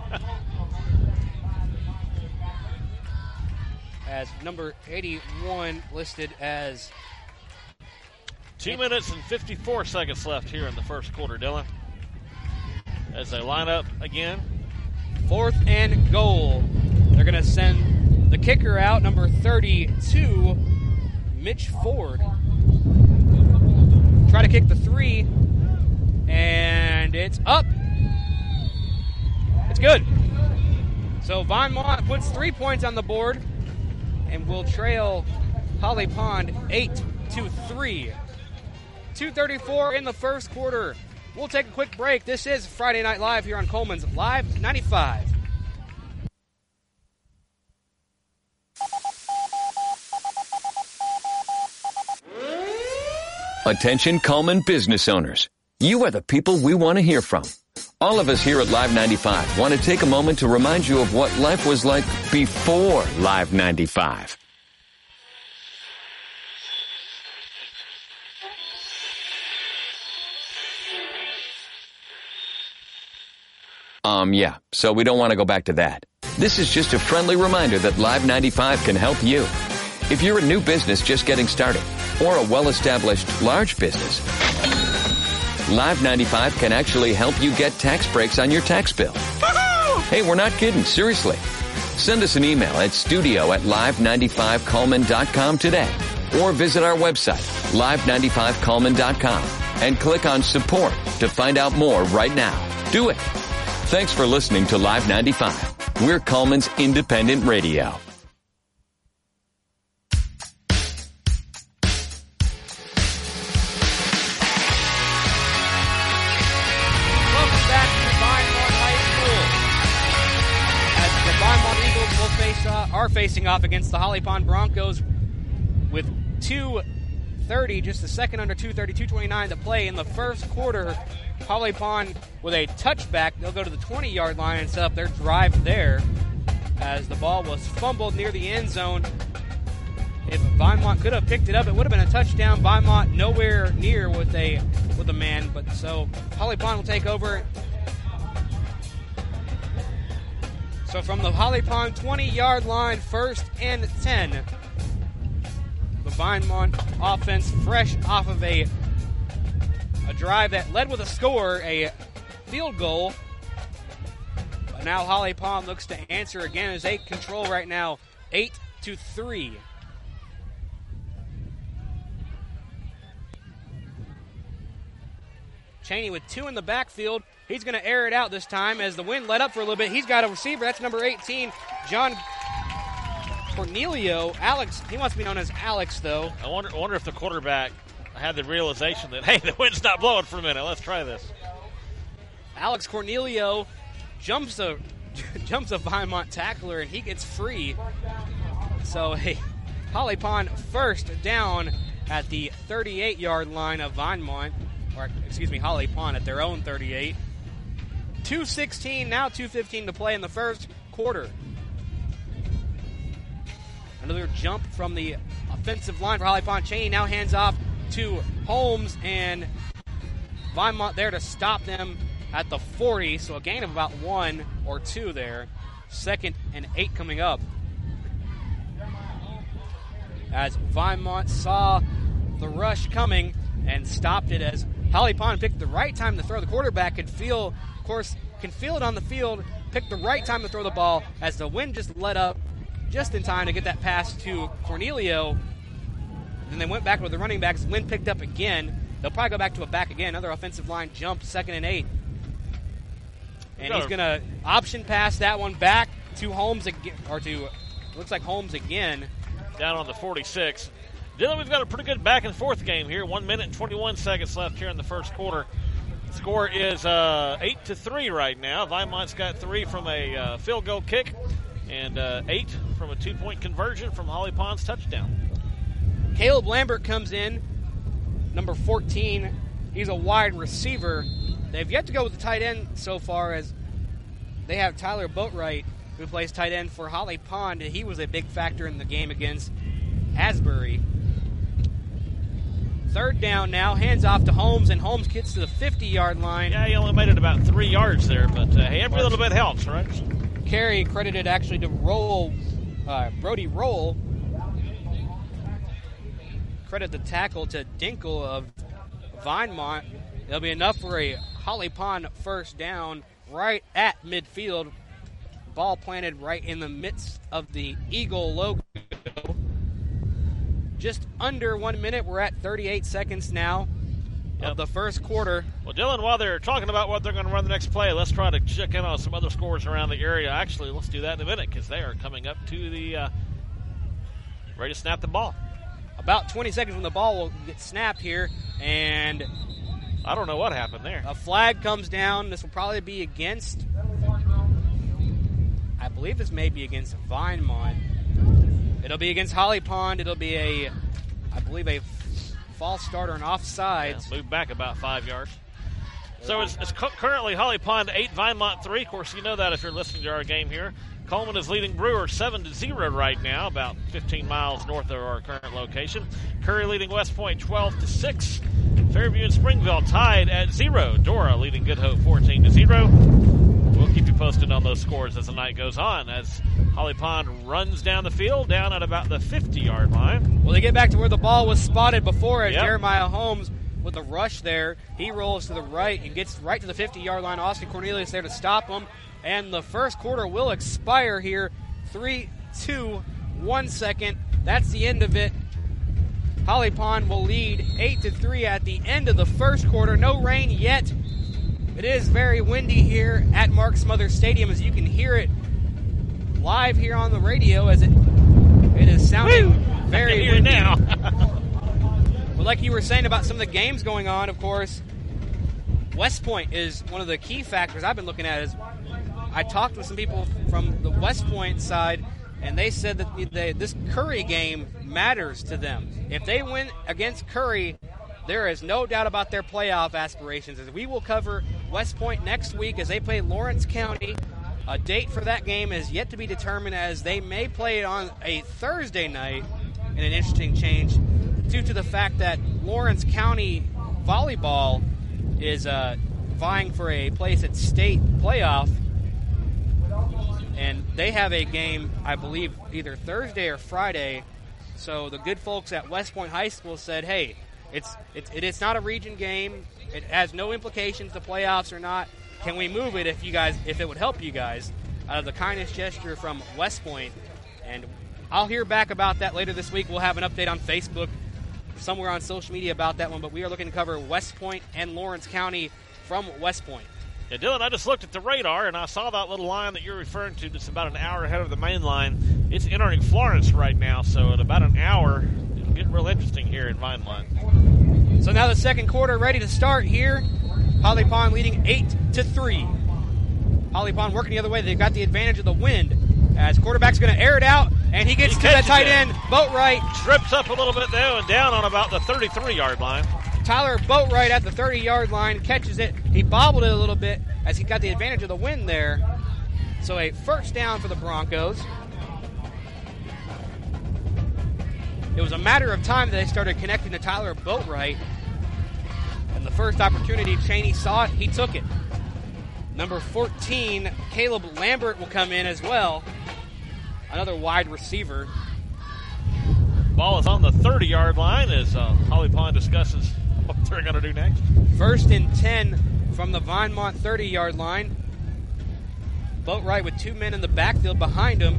As number eighty-one listed as Two minutes and fifty-four seconds left here in the first quarter, Dylan. As they line up again. fourth and goal. They're going to send the kicker out, number thirty-two, Mitch Ford. Try to kick the three, and it's up. It's good. So Vinemont puts three points on the board and will trail Holly Pond eight to three. two thirty-four in the first quarter. We'll take a quick break. This is Friday Night Live here on Coleman's Live ninety-five. Attention Coleman business owners. You are the people we want to hear from. All of us here at Live ninety-five want to take a moment to remind you of what life was like before Live ninety-five. Um, yeah, so we don't want to go back to that. This is just a friendly reminder that Live ninety-five can help you. If you're a new business just getting started, or a well-established large business, Live ninety-five can actually help you get tax breaks on your tax bill. Hey, we're not kidding, seriously. Send us an email at studio at live ninety-five coleman dot com today, or visit our website, live ninety-five coleman dot com, and click on support to find out more right now. Do it. Thanks for listening to Live ninety-five. We're Coleman's independent radio. Welcome back to Vinemont High School. As the Vinemont Eagles will face, uh, are facing off against the Holly Pond Broncos with two thirty, just a second under two thirty, two twenty-nine to play in the first quarter. Holly Pond with a touchback. They'll go to the twenty-yard line and set up their drive there as the ball was fumbled near the end zone. If Vinemont could have picked it up, it would have been a touchdown. Vinemont nowhere near with a with a man, but so Holly Pond will take over. So from the Holly Pond twenty-yard line, first and ten. The Vinemont offense fresh off of a a drive that led with a score, a field goal. But now Holly Pond looks to answer again as they control right now, eight to three. Cheney with two in the backfield. He's going to air it out this time as the wind let up for a little bit. He's got a receiver. That's number eighteen, John Cornelio. Alex, he wants to be known as Alex, though. I wonder, I wonder if the quarterback had the realization that, hey, the wind's not blowing for a minute. Let's try this. Alex Cornelio jumps a jumps a Vinemont tackler, and he gets free. So a Holly Pond first down at the thirty-eight-yard line of Vinemont, or excuse me, Holly Pond at their own thirty-eight. two sixteen, now two fifteen to play in the first quarter. Another jump from the offensive line for Holly Pond. Cheney now hands off to Holmes, and Vinemont there to stop them at the forty, so a gain of about one or two there. Second and eight coming up. As Vinemont saw the rush coming and stopped it, as Holly Pond picked the right time to throw. The quarterback could feel, of course, can feel it on the field, picked the right time to throw the ball as the wind just let up just in time to get that pass to Cornelio. Then they went back with the running backs. Wind picked up again. They'll probably go back to a back again. Another offensive line jump, second and eight. And he's going to option pass that one back to Holmes again, or to, looks like Holmes again. Down on the forty-six. Dylan, we've got a pretty good back and forth game here. One minute and twenty-one seconds left here in the first quarter. Score is uh, eight to three right now. Vinemont's got three from a uh, field goal kick and uh, eight from a two-point conversion from Holly Pond's touchdown. Caleb Lambert comes in, number fourteen. He's a wide receiver. They've yet to go with the tight end so far, as they have Tyler Boatwright, who plays tight end for Holly Pond. He was a big factor in the game against Asbury. Third down now, hands off to Holmes, and Holmes gets to the fifty-yard line. Yeah, he only made it about three yards there, but uh, hey, every little bit helps, right? Carry credited actually to Roll, uh, Brody Roll. Credit the tackle to Dinkle of Vinemont. It'll be enough for a Holly Pond first down right at midfield. Ball planted right in the midst of the Eagle logo. Just under one minute. We're at thirty-eight seconds now yep. of the first quarter. Well, Dylan, while they're talking about what they're going to run the next play, let's try to check in on some other scores around the area. Actually, let's do that in a minute, because they are coming up to the uh, ready to snap the ball. About twenty seconds when the ball will get snapped here, and I don't know what happened there. A flag comes down. This will probably be against, I believe this may be against Vinemont. It'll be against Holly Pond. It'll be a, I believe, a false start or an offsides. Yeah, move back about five yards. So it's, it's cu- currently Holly Pond eight, Vinemont three. Of course, you know that if you're listening to our game here. Coleman is leading Brewer seven to zero right now, about fifteen miles north of our current location. Curry leading West Point twelve to six. Fairview and Springville tied at zero. Dora leading Good Hope fourteen to zero. We'll keep you posted on those scores as the night goes on, as Holly Pond runs down the field, down at about the fifty-yard line. Well, they get back to where the ball was spotted before, as yep. Jeremiah Holmes with a rush there. He rolls to the right and gets right to the fifty-yard line. Austin Cornelius there to stop him. And the first quarter will expire here. Three, two, one second. That's the end of it. Holly Pond will lead eight to three at the end of the first quarter. No rain yet. It is very windy here at Mark Smothers Stadium, as you can hear it live here on the radio, as it it is sounding Woo! very I can hear windy. It now. Well, like you were saying about some of the games going on, of course, West Point is one of the key factors I've been looking at. Is I talked with some people from the West Point side, and they said that they, this Curry game matters to them. If they win against Curry, there is no doubt about their playoff aspirations. As we will cover West Point next week as they play Lawrence County. A date for that game is yet to be determined, as they may play it on a Thursday night, in an interesting change due to the fact that Lawrence County volleyball is uh, vying for a place at state playoff. And they have a game, I believe, either Thursday or Friday. So the good folks at West Point High School said, hey, it's, it's, it is not a region game. It has no implications to playoffs or not. Can we move it if you guys, if it would help you guys? Out of the kindness gesture from West Point. And I'll hear back about that later this week. We'll have an update on Facebook, somewhere on social media about that one. But we are looking to cover West Point and Lawrence County from West Point. Yeah, Dylan, I just looked at the radar, and I saw that little line that you're referring to that's about an hour ahead of the main line. It's entering Florence right now, so in about an hour, it'll get real interesting here in Vinemont. So now the second quarter ready to start here Holly Pond leading eight to three. Holly Pond working the other way. They've got the advantage of the wind as quarterback's going to air it out, and he gets he to that tight it. end. Boatwright trips up a little bit though and down on about the thirty-three-yard line. Tyler Boatwright at the thirty-yard line catches it. He bobbled it a little bit as he got the advantage of the wind there. So a first down for the Broncos. It was a matter of time that they started connecting to Tyler Boatwright. And the first opportunity Cheney saw it, he took it. Number fourteen, Caleb Lambert will come in as well. Another wide receiver. Ball is on the thirty-yard line as uh, Holly Pond discusses what they're going to do next. First and ten from the Vinemont thirty-yard line. Boatwright with two men in the backfield behind him.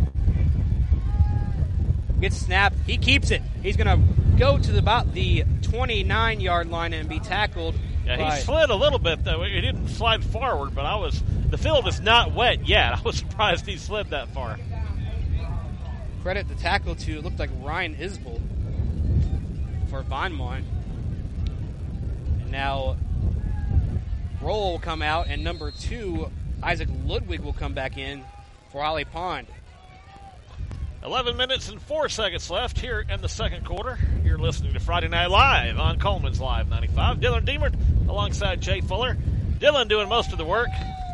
Gets snapped. He keeps it. He's going to go to the, about the twenty-nine-yard line and be tackled. Yeah, by, he slid a little bit, though. He didn't slide forward, but I was the field is not wet yet. I was surprised he slid that far. Credit the tackle to, it looked like Ryan Isbell for Vinemont. And now Roll will come out, and number two, Isaac Ludwig, will come back in for Holly Pond. eleven minutes and four seconds left here in the second quarter. You're listening to Friday Night Live on Coleman's Live ninety-five. Dylan Deemert alongside Jay Fuller. Dylan doing most of the work.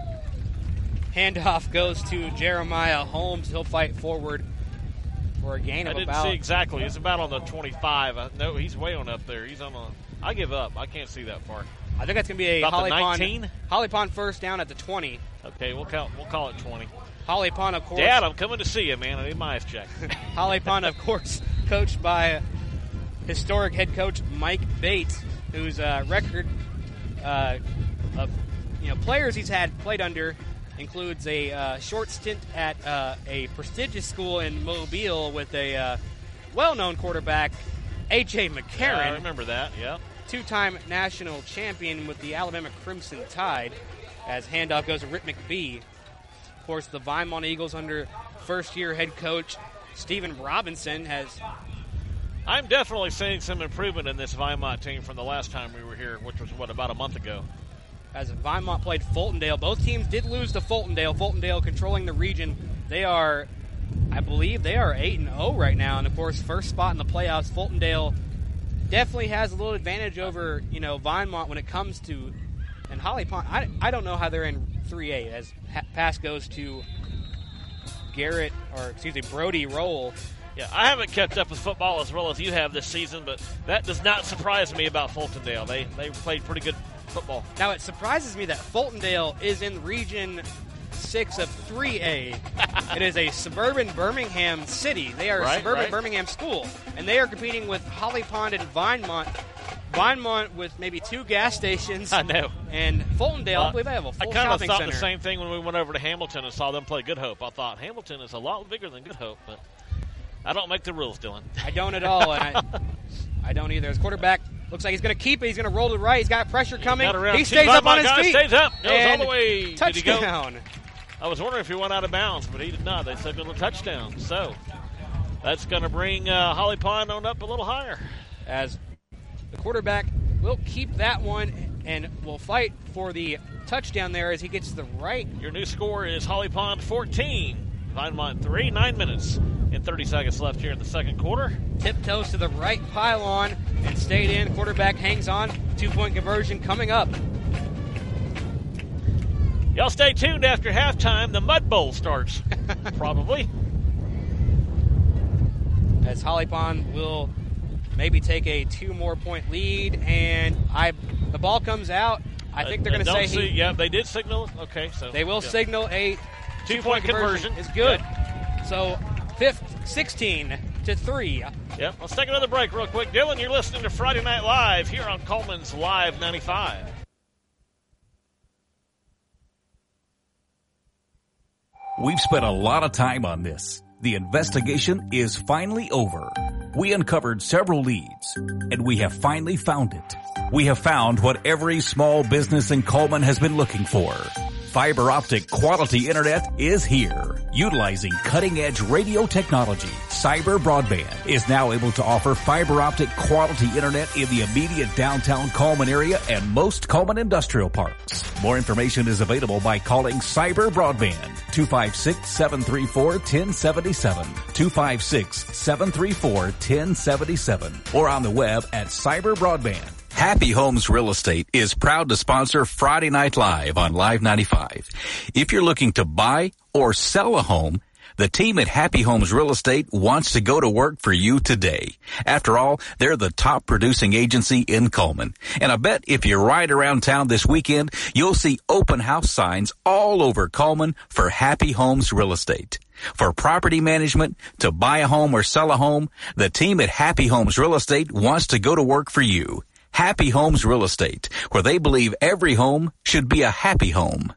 Handoff goes to Jeremiah Holmes. He'll fight forward for a gain of I didn't about... see exactly. He's about on the twenty-five. I, no, he's way on up there. He's on the... I give up. I can't see that far. I think that's going to be a about Holly the nineteen? Pond, Holly Pond first down at the twenty. Okay, we'll count. We'll call it twenty. Holly Pond, of course. Dad, I'm coming to see you, man. I need my eyes checked. Holly Pond, of course, coached by historic head coach Mike Bates, whose uh, record uh, of you know players he's had played under includes a uh, short stint at uh, a prestigious school in Mobile with a uh, well-known quarterback, A J McCarron. Yeah, I remember that, yeah. Two-time national champion with the Alabama Crimson Tide, as handoff goes to Rick McBee. Of course, the Vinemont Eagles under first-year head coach Stephen Robinson has... I'm definitely seeing some improvement in this Vinemont team from the last time we were here, which was, what, about a month ago. As Vinemont played Fultondale, both teams did lose to Fultondale. Fultondale controlling the region. They are, I believe, they are eight and oh right now. And, of course, first spot in the playoffs. Fultondale definitely has a little advantage over, you know, Vinemont when it comes to... And Holly Pond, I, I don't know how they're in three A as ha- pass goes to Garrett, or excuse me, Brody Roll. Yeah, I haven't kept up with football as well as you have this season, but that does not surprise me about Fultondale. They they played pretty good football. Now, it surprises me that Fultondale is in Region six of three A. It is a suburban Birmingham city. They are a right, suburban right. Birmingham school, and they are competing with Holly Pond and Vinemont. Vinemont with maybe two gas stations. I know. And Fultondale, Well, I believe they have a full I kind of shopping thought center. the same thing when we went over to Hamilton and saw them play Good Hope. I thought Hamilton is a lot bigger than Good Hope, but I don't make the rules, Dylan. I don't at all, and I, I don't either. His quarterback looks like he's going to keep it. He's going to roll to the right. He's got pressure coming. He stays up on his guy feet. Stays up. Goes and all the way. Touchdown. Did he go? I was wondering if he went out of bounds, but he did not. They signaled a touchdown. So that's going to bring uh, Holly Pond on up a little higher. As the quarterback will keep that one and will fight for the touchdown there as he gets to the right. Your new score is Holly Pond fourteen, Vinemont three. Nine minutes and thirty seconds left here in the second quarter. Tiptoes to the right pylon and stayed in. Quarterback hangs on. Two-point conversion coming up. Y'all stay tuned after halftime. The Mud Bowl starts, probably. As Holly Pond will maybe take a two more point lead, and I the ball comes out. I think they're going to uh, say see, he, yeah, they did signal. Okay, so they will yeah. signal a two two-point point conversion. conversion. Is good. Yep. So fifth, sixteen to three. Yep. Let's take another break real quick. Dylan, you're listening to Friday Night Live here on Coleman's Live ninety-five. We've spent a lot of time on this. The investigation is finally over. We uncovered several leads, and we have finally found it. We have found what every small business in Coleman has been looking for. Fiber optic quality internet is here. Utilizing cutting-edge radio technology, Cyber Broadband is now able to offer fiber optic quality internet in the immediate downtown Coleman area and most Coleman industrial parks. More information is available by calling Cyber Broadband, two five six, seven three four, one zero seven seven, two five six, seven three four, one zero seven seven, or on the web at Cyber Broadband. Happy Homes Real Estate is proud to sponsor Friday Night Live on Live ninety-five. If you're looking to buy or sell a home, the team at Happy Homes Real Estate wants to go to work for you today. After all, they're the top producing agency in Coleman. And I bet if you ride around town this weekend, you'll see open house signs all over Coleman for Happy Homes Real Estate. For property management, to buy a home or sell a home, the team at Happy Homes Real Estate wants to go to work for you. Happy Homes Real Estate, where they believe every home should be a happy home.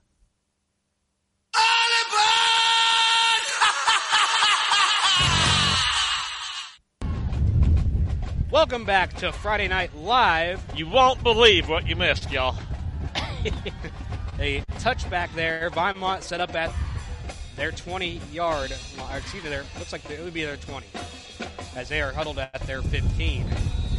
Welcome back to Friday Night Live. You won't believe what you missed, y'all. A touchback there. Vinemont set up at their twenty-yard, or excuse me, their, looks like it would be their twenty, as they are huddled at their fifteen.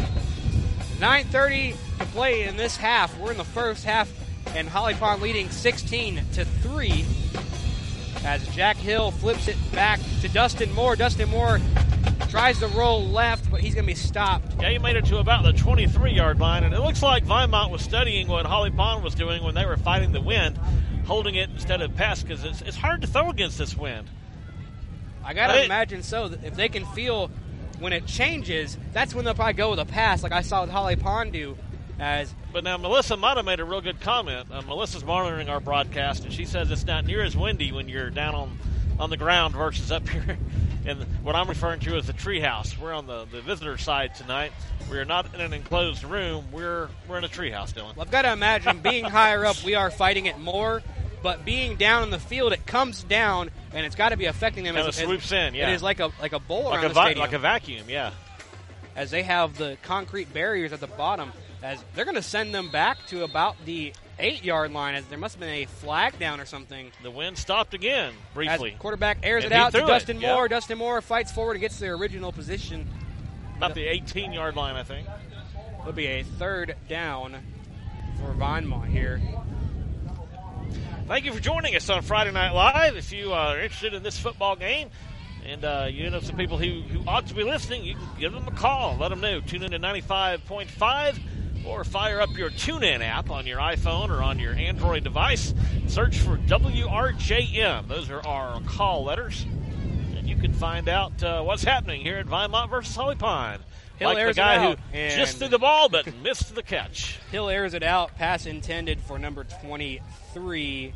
nine thirty to play in this half. We're in the first half, and Holly Pond leading sixteen to three as Jack Hill flips it back to Dustin Moore. Dustin Moore tries to roll left, but he's going to be stopped. Yeah, he made it to about the twenty-three-yard line, and it looks like Vinemont was studying what Holly Pond was doing when they were fighting the wind, holding it instead of pass, because it's, it's hard to throw against this wind. I got to imagine so. If they can feel when it changes, that's when they'll probably go with a pass, like I saw with Holly Pond do. As but now Melissa might have made a real good comment. Uh, Melissa's monitoring our broadcast, and she says it's not near as windy when you're down on, on the ground versus up here in what I'm referring to as the treehouse. We're on the, the visitor side tonight. We are not in an enclosed room. We're we're in a treehouse, Dylan. Well, I've got to imagine being higher up, we are fighting it more. But being down in the field, it comes down, and it's got to be affecting them. Kind as, of swoops as, in, yeah. It is like a like a bowl like around a the stadium. Like a vacuum, yeah. As they have the concrete barriers at the bottom, as they're going to send them back to about the eight-yard line, as there must have been a flag down or something. The wind stopped again, briefly. As quarterback airs and it out to it. Dustin Yep. Moore. Dustin Moore fights forward and gets to their original position. About the eighteen-yard line, I think. It'll be a third down for Vinemont here. Thank you for joining us on Friday Night Live. If you are interested in this football game and uh, you know some people who, who ought to be listening, you can give them a call. Let them know. Tune in to ninety-five point five or fire up your TuneIn app on your iPhone or on your Android device. Search for W R J M. Those are our call letters. And you can find out uh, what's happening here at Vinemont versus Holly Pond. Hill like airs the guy it out, who just threw the ball but missed the catch. Hill airs it out. Pass intended for number twenty-three.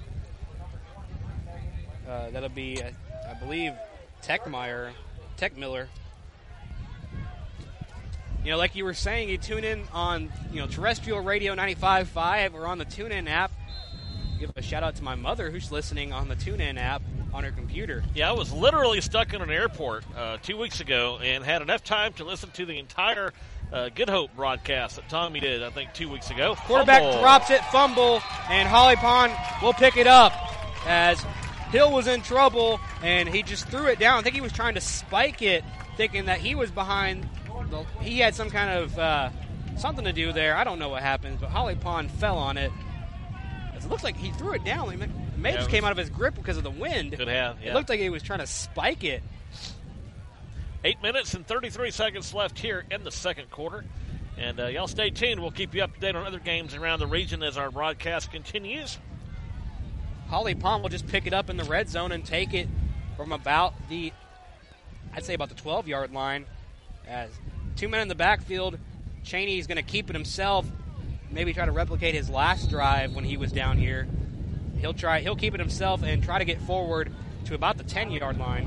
Uh, that'll be, uh, I believe, Techmeyer, Tech Miller. You know, like you were saying, you tune in on, you know, terrestrial radio ninety-five point five or on the TuneIn app. Give a shout out to my mother who's listening on the TuneIn app on her computer. Yeah, I was literally stuck in an airport uh, two weeks ago and had enough time to listen to the entire uh, Good Hope broadcast that Tommy did, I think, two weeks ago. Quarterback Fumble. drops it, fumble, and Holly Pond will pick it up as Hill was in trouble, and he just threw it down. I think he was trying to spike it, thinking that he was behind. The, he had some kind of uh, something to do there. I don't know what happened, but Holly Pond fell on it. It looks like he threw it down. It may have just came out of his grip because of the wind. Could have, yeah. It looked like he was trying to spike it. Eight minutes and thirty-three seconds left here in the second quarter. And uh, y'all stay tuned. We'll keep you up to date on other games around the region as our broadcast continues. Holly Pond will just pick it up in the red zone and take it from about the, I'd say about the twelve-yard line. As two men in the backfield, Cheney's going to keep it himself, maybe try to replicate his last drive when he was down here. He'll try. He'll keep it himself and try to get forward to about the ten-yard line.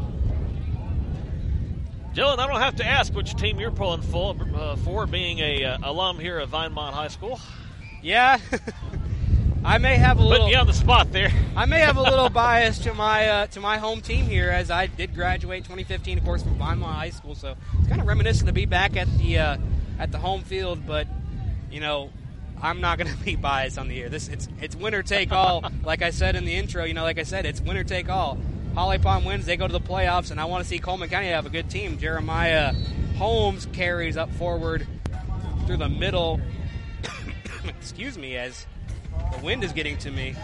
Dylan, I don't have to ask which team you're pulling for, uh, for being a uh, alum here at Vinemont High School. Yeah. I may have a little. Putting you on the spot there. I may have a little bias to my uh, to my home team here, as I did graduate twenty fifteen, of course, from Vinemont High School. So it's kind of reminiscent to be back at the uh, at the home field. But you know, I'm not going to be biased on the year. This it's it's winner take all. Like I said in the intro, you know, like I said, it's winner take all. Holly Pond wins, they go to the playoffs, and I want to see Coleman County have a good team. Jeremiah Holmes carries up forward through the middle. Excuse me, as the wind is getting to me.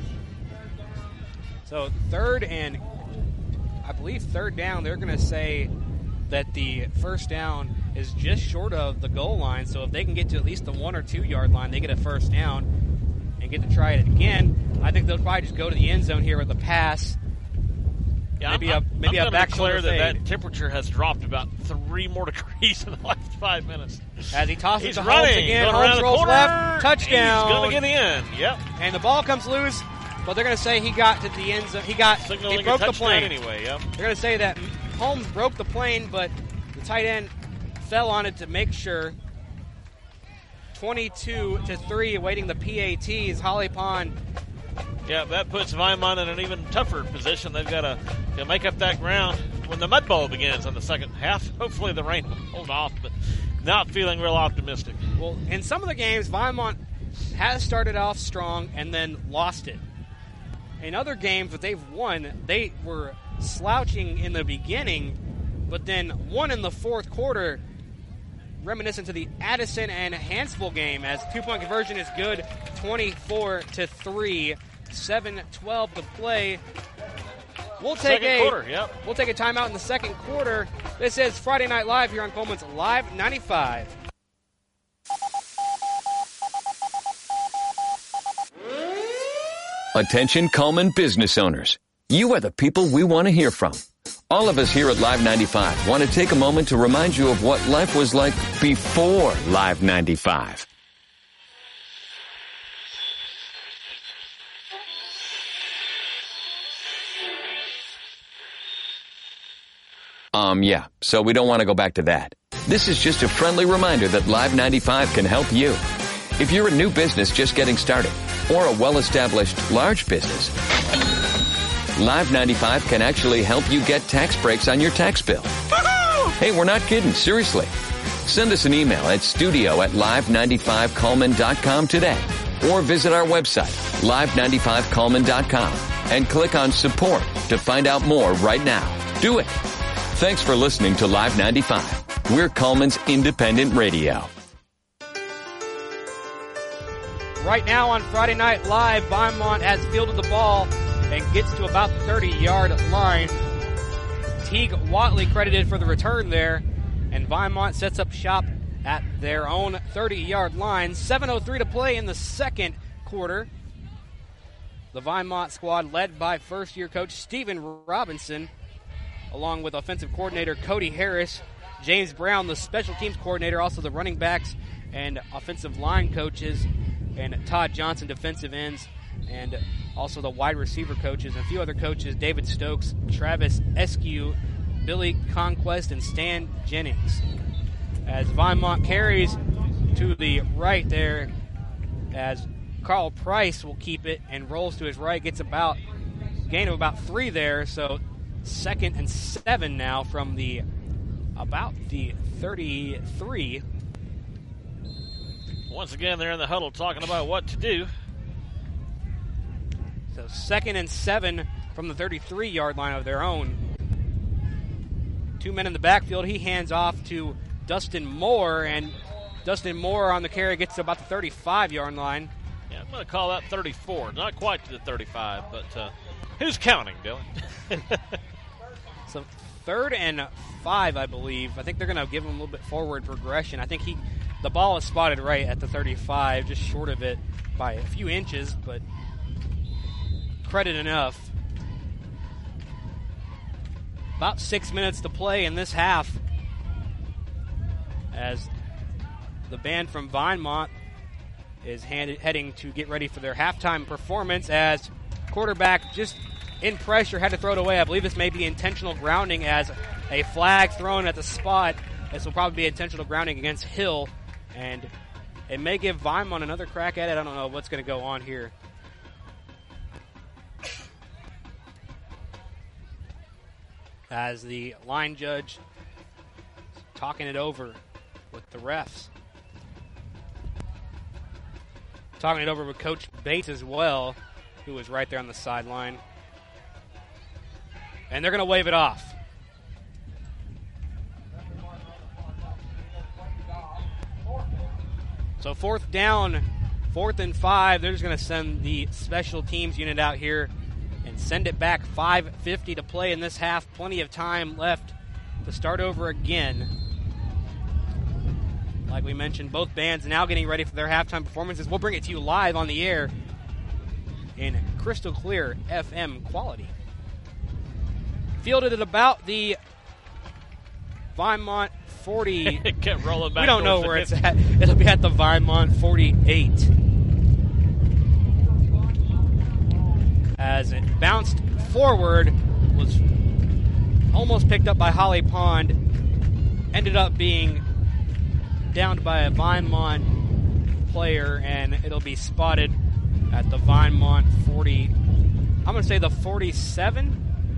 So third and, I believe third down, they're going to say that the first down is just short of the goal line. So if they can get to at least the one or two yard line, they get a first down and get to try it again. I think they'll probably just go to the end zone here with a pass. Yeah, maybe I'm, a maybe I'm a back declare shoulder that fade. that temperature has dropped about three more degrees in the last five minutes. As he tosses He's to running, Holmes again, going around Holmes the rolls corner. left, touchdown. He's going to get in. Yep. And the ball comes loose, but they're going to say he got to the end zone. He got Signaling he broke a the touchdown plane. anyway. Yep. They're going to say that Holmes broke the plane, but the tight end fell on it to make sure. twenty-two to three, awaiting the P A Ts. Holly Pond. Yeah, that puts Vinemont in an even tougher position. They've got to, to make up that ground when the mud bowl begins in the second half. Hopefully the rain will hold off, but not feeling real optimistic. Well, in some of the games, Vinemont has started off strong and then lost it. In other games that they've won, they were slouching in the beginning, but then won in the fourth quarter, reminiscent to the Addison and Hansville game, as two-point conversion is good, twenty-four to three, seven twelve to play. We'll take Second a quarter, yep. We'll take a timeout in the second quarter. This is Friday Night Live here on Coleman's Live ninety-five. Attention Coleman business owners. You are the people we want to hear from. All of us here at Live ninety-five want to take a moment to remind you of what life was like before Live ninety-five. Um, yeah, so we don't want to go back to that. This is just a friendly reminder that Live ninety-five can help you. If you're a new business just getting started, or a well-established large business, Live ninety-five can actually help you get tax breaks on your tax bill. Hey, we're not kidding, seriously. Send us an email at studio at live ninety-five coleman dot com today, or visit our website, live ninety-five coleman dot com, and click on support to find out more right now. Do it. Thanks for listening to Live ninety-five. We're Coleman's independent radio. Right now on Friday Night Live, Vinemont has fielded the ball and gets to about the thirty-yard line. Teague Watley credited for the return there, and Vinemont sets up shop at their own thirty-yard line. seven oh three to play in the second quarter. The Vinemont squad led by first-year coach Stephen Robinson, along with offensive coordinator Cody Harris, James Brown, the special teams coordinator, also the running backs and offensive line coaches, and Todd Johnson, defensive ends, and also the wide receiver coaches, and a few other coaches, David Stokes, Travis Eskew, Billy Conquest, and Stan Jennings. As Vinemont carries to the right there, as Carl Price will keep it and rolls to his right, gets about, gain of about three there, so second and seven now from the, about the thirty-three. Once again, they're in the huddle talking about what to do. So second and seven from the thirty-three-yard line of their own. Two men in the backfield. He hands off to Dustin Moore, and Dustin Moore on the carry gets to about the thirty-five-yard line. Yeah, I'm going to call that thirty-four. Not quite to the thirty-five, but uh, who's counting, Dylan? So third and five, I believe. I think they're going to give him a little bit forward progression. I think he, the ball is spotted right at the thirty-five, just short of it by a few inches, but credit enough. About six minutes to play in this half, as the band from Vinemont is handed, heading to get ready for their halftime performance, as quarterback just in pressure had to throw it away. I believe this may be intentional grounding, as a flag thrown at the spot. This will probably be intentional grounding against Hill, and it may give Vinemont another crack at it. I don't know what's going to go on here. As the line judge is talking it over with the refs. Talking it over with Coach Bates as well, who was right there on the sideline. And they're going to wave it off. So fourth down, fourth and five. They're just going to send the special teams unit out here and send it back. five fifty to play in this half. Plenty of time left to start over again. Like we mentioned, both bands now getting ready for their halftime performances. We'll bring it to you live on the air in crystal clear F M quality. Fielded at about the Vinemont forty. It kept rolling back. We don't know where it's at. It'll be at the Vinemont forty-eight. As it bounced forward, was almost picked up by Holly Pond, ended up being downed by a Vinemont player, and it'll be spotted at the Vinemont forty. I'm going to say the forty-seven.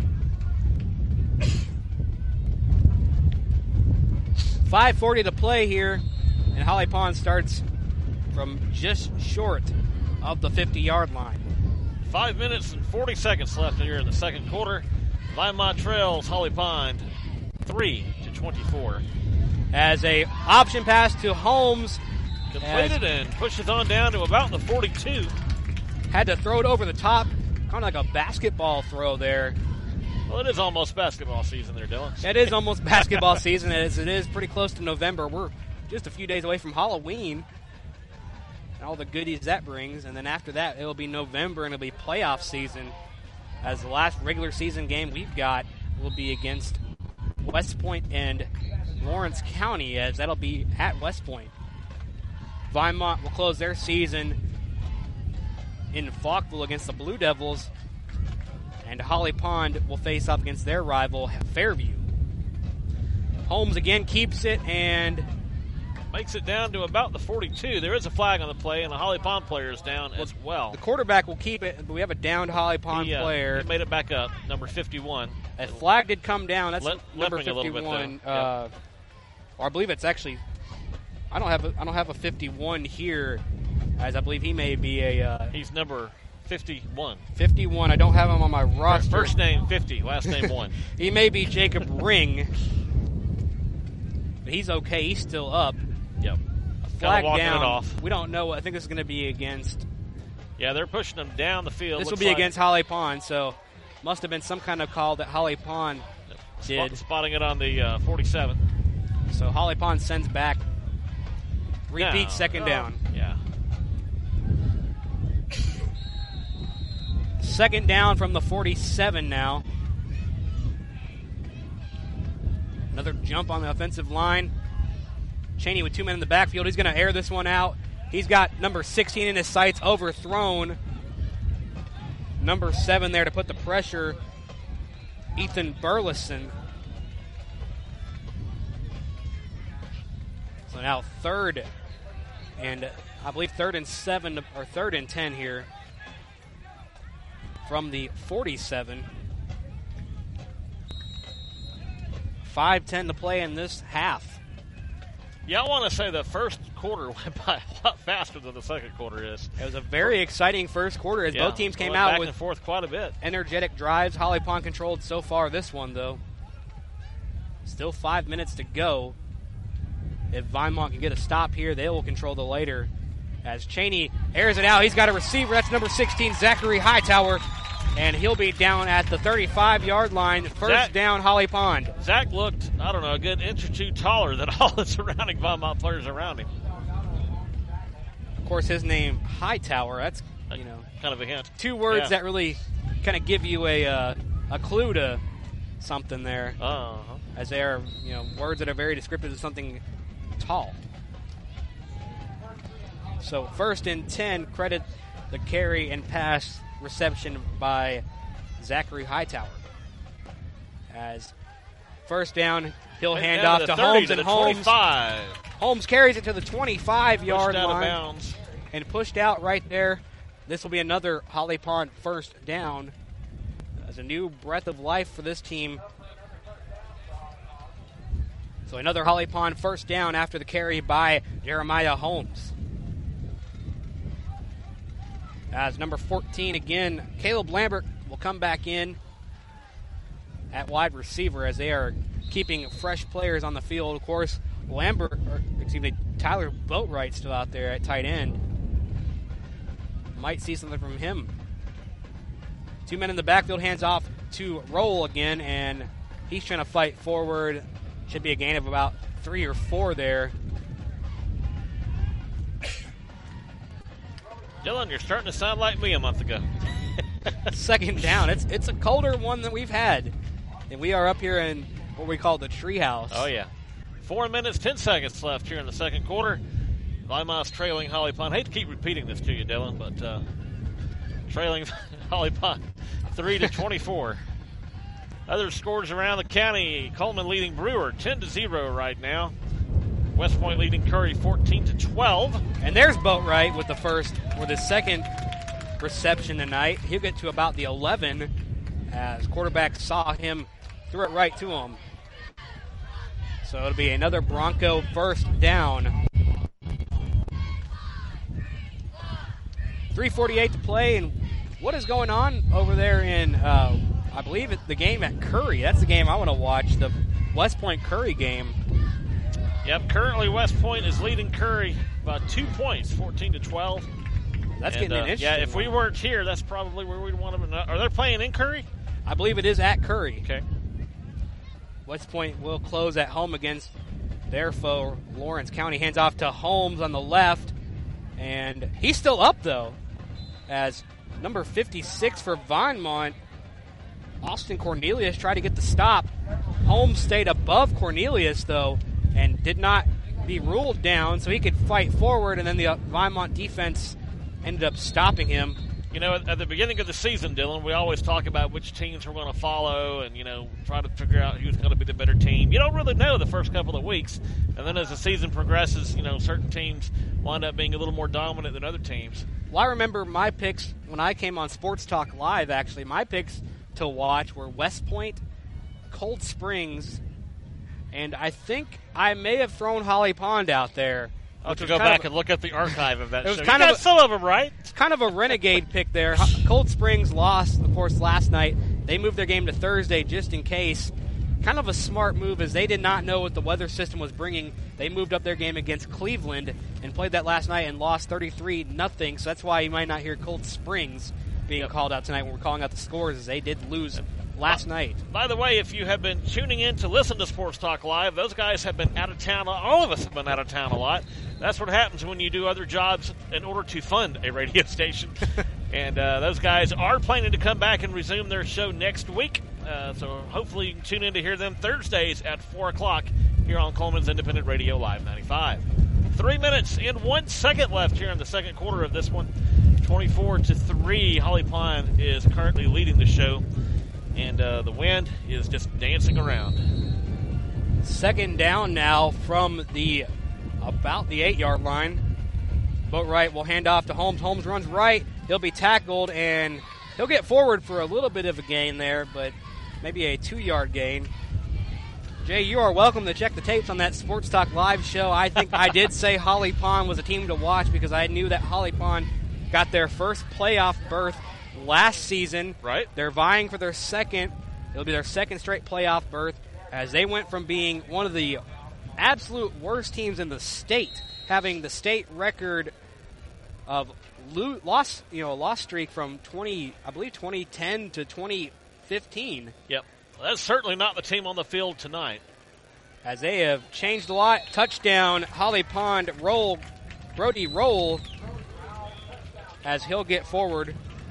five forty to play here, and Holly Pond starts from just short of the fifty-yard line. Five minutes and forty seconds left here in the second quarter. Vinemont trails Holly Pond three to twenty-four. As a option pass to Holmes. Completed and pushes on down to about the forty-two. Had to throw it over the top, kind of like a basketball throw there. Well, it is almost basketball season there, Dylan. It is almost basketball season, as it is pretty close to November. We're just a few days away from Halloween and all the goodies that brings. And then after that, it'll be November, and it'll be playoff season, as the last regular season game we've got will be against West Point and Lawrence County, as that'll be at West Point. Vinemont will close their season in Falkville against the Blue Devils, and Holly Pond will face off against their rival, Fairview. Holmes again keeps it and makes it down to about the forty-two. There is a flag on the play, and the Holly Pond player is down well, as well. The quarterback will keep it, but we have a downed Holly Pond he, uh, player. He made it back up, number fifty-one. A flag did come down. That's Lip, number fifty-one. Uh, or I believe it's actually. I don't have a, I don't have a fifty-one here, as I believe he may be a. Uh, He's number fifty-one. fifty-one. I don't have him on my roster. First name fifty, last name one. He may be Jacob Ring, but he's okay. He's still up. Yep. A flag walking down. It off. We don't know. I think this is going to be against. Yeah, they're pushing him down the field. This Looks will be like against Holly Pond, so must have been some kind of call that Holly Pond Spot, did. Spotting it on the uh, forty-seven. So Holly Pond sends back. Repeat No. second Oh. down. Yeah. Second down from the forty-seven now. Another jump on the offensive line. Cheney with two men in the backfield. He's going to air this one out. He's got number sixteen in his sights, overthrown. Number seven there to put the pressure, Ethan Burleson. So now third, and I believe third and seven, or third and ten here from the forty-seven. five ten to play in this half. Yeah, I want to say the first quarter went by a lot faster than the second quarter is. It was a very exciting first quarter as Yeah, both teams came going out back with and forth quite a bit. energetic drives. Holly Pond controlled so far this one, though. Still five minutes to go. If Vinemont can get a stop here, they will control the later. As Cheney airs it out, he's got a receiver. That's number sixteen, Zachary Hightower. And he'll be down at the thirty-five-yard line. First Zach, down, Holly Pond. Zach looked, I don't know, a good inch or two taller than all the surrounding Vinemont players around him. Of course, his name, Hightower. That's, you know, kind of a hint. Two words yeah. that really kind of give you a uh, a clue to something there. Uh-huh. As they are, you know, words that are very descriptive of something tall. So first and ten, credit the carry and pass reception by Zachary Hightower. As first down, he'll Went hand down off to, to thirty, Holmes, to and the Holmes. twenty-five. Holmes carries it to the twenty-five-yard Pushed out of line bounds. and pushed out right there. This will be another Holly Pond first down. As a new breath of life for this team. So another Holly Pond first down after the carry by Jeremiah Holmes. As number fourteen again, Caleb Lambert will come back in at wide receiver as they are keeping fresh players on the field. Of course, Lambert, or excuse me, Tyler Boatwright still out there at tight end. Might see something from him. Two men in the backfield, hands off to Roll again, and he's trying to fight forward. Should be a gain of about three or four there. Dylan, you're starting to sound like me a month ago. Second down. It's it's a colder one than we've had. And we are up here in what we call the treehouse. Oh, yeah. Four minutes, ten seconds left here in the second quarter. Vinemont's trailing Holly Pond. Hate to keep repeating this to you, Dylan, but uh, trailing Holly Pond three to twenty-four. Other scores around the county. Coleman leading Brewer ten to zero right now. West Point leading Curry fourteen to twelve. And there's Boatwright with the first, with his second reception tonight. He'll get to about the eleven as quarterback saw him, threw it right to him. So it'll be another Bronco first down. three forty-eight to play, and what is going on over there in, uh, I believe, it's the game at Curry. That's the game I want to watch, the West Point Curry game. Yep, currently West Point is leading Curry about two points, fourteen to twelve. That's and, getting an uh, interesting Yeah, if we one. weren't here, that's probably where we'd want them to. Are they playing in Curry? I believe it is at Curry. Okay. West Point will close at home against their foe, Lawrence County. Hands off to Holmes on the left, and he's still up, though, as number fifty-six for Vinemont, Austin Cornelius, tried to get the stop. Holmes stayed above Cornelius, though, and did not be ruled down, so he could fight forward, and then the uh, Vinemont defense ended up stopping him. You know, at, at the beginning of the season, Dylan, we always talk about which teams we're going to follow and, you know, try to figure out who's going to be the better team. You don't really know the first couple of weeks. And then as the season progresses, you know, certain teams wind up being a little more dominant than other teams. Well, I remember my picks when I came on Sports Talk Live, actually. My picks to watch were West Point, Cold Springs, and I think I may have thrown Holly Pond out there. I'll have to go back and look at the archive of that it was show. Kind you of got some of them right. It's kind of a renegade pick there. Cold Springs lost, of course, last night. They moved their game to Thursday just in case. Kind of a smart move as they did not know what the weather system was bringing. They moved up their game against Cleveland and played that last night and lost thirty-three nothing. So that's why you might not hear Cold Springs being Yep. called out tonight when we're calling out the scores, as they did lose last night. By the way, if you have been tuning in to listen to Sports Talk Live, those guys have been out of town. All of us have been out of town a lot. That's what happens when you do other jobs in order to fund a radio station. And uh, those guys are planning to come back and resume their show next week. Uh, so hopefully you can tune in to hear them Thursdays at four o'clock here on Coleman's Independent Radio Live ninety-five. Three minutes and one second left here in the second quarter of this one. twenty-four to three. Holly Pond is currently leading the show. And uh, the wind is just dancing around. Second down now from the about the eight-yard line. Boatwright will hand off to Holmes. Holmes runs right. He'll be tackled, and he'll get forward for a little bit of a gain there, but maybe a two-yard gain. Jay, you are welcome to check the tapes on that Sports Talk Live show. I think I did say Holly Pond was a team to watch because I knew that Holly Pond got their first playoff berth last season. Right. They're vying for their second. It'll be their second straight playoff berth as they went from being one of the absolute worst teams in the state, having the state record of lo- loss, you know, loss streak from twenty, I believe twenty ten to twenty fifteen. Yep. Well, that's certainly not the team on the field tonight. As they have changed a lot. Touchdown, Holly Pond, roll, Brody roll, as he'll get forward.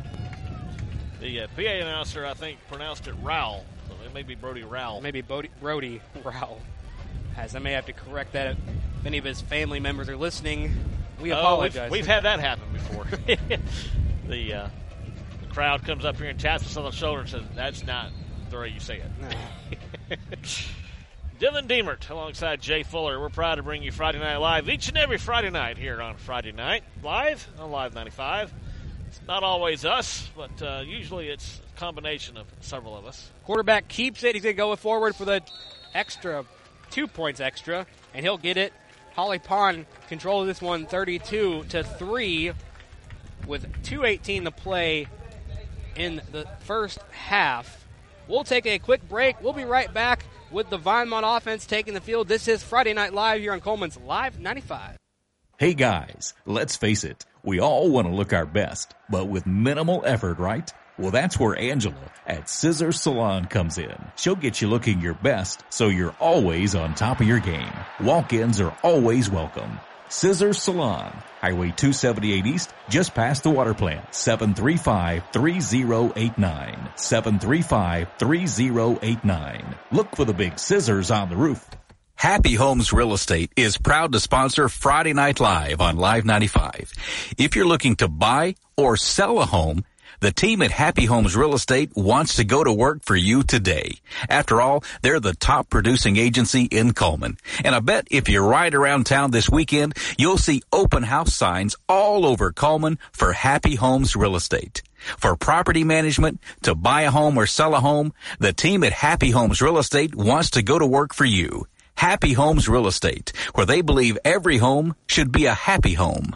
The uh, P A announcer, I think, pronounced it Rowell. So it may be Brody Rowell. Maybe Brody, Brody Rowell. As I may have to correct that if any of his family members are listening. We Oh, apologize. We've, we've had that happen before. the, uh, the crowd comes up here and taps us on the shoulder and says, that's not the way you say it. Dylan Diemert alongside Jay Fuller. We're proud to bring you Friday Night Live each and every Friday night here on Friday Night Live on Live ninety-five. It's not always us, but uh, usually it's a combination of several of us. Quarterback keeps it. He's going to go forward for the extra, two points extra, and he'll get it. Holly Pond controls this one thirty-two to three with two eighteen to play in the first half. We'll take a quick break. We'll be right back with the Vinemont offense taking the field. This is Friday Night Live here on Coleman's Live ninety-five. Hey guys, let's face it, we all want to look our best, but with minimal effort, right? Well, that's where Angela at Scissors Salon comes in. She'll get you looking your best, so you're always on top of your game. Walk-ins are always welcome. Scissors Salon, Highway two seventy-eight East, just past the water plant. seven three five, three zero eight nine. seven three five, three zero eight nine. Look for the big scissors on the roof. Happy Homes Real Estate is proud to sponsor Friday Night Live on Live ninety-five. If you're looking to buy or sell a home, the team at Happy Homes Real Estate wants to go to work for you today. After all, they're the top producing agency in Coleman. And I bet if you ride around town this weekend, you'll see open house signs all over Coleman for Happy Homes Real Estate. For property management, to buy a home or sell a home, the team at Happy Homes Real Estate wants to go to work for you. Happy Homes Real Estate, where they believe every home should be a happy home.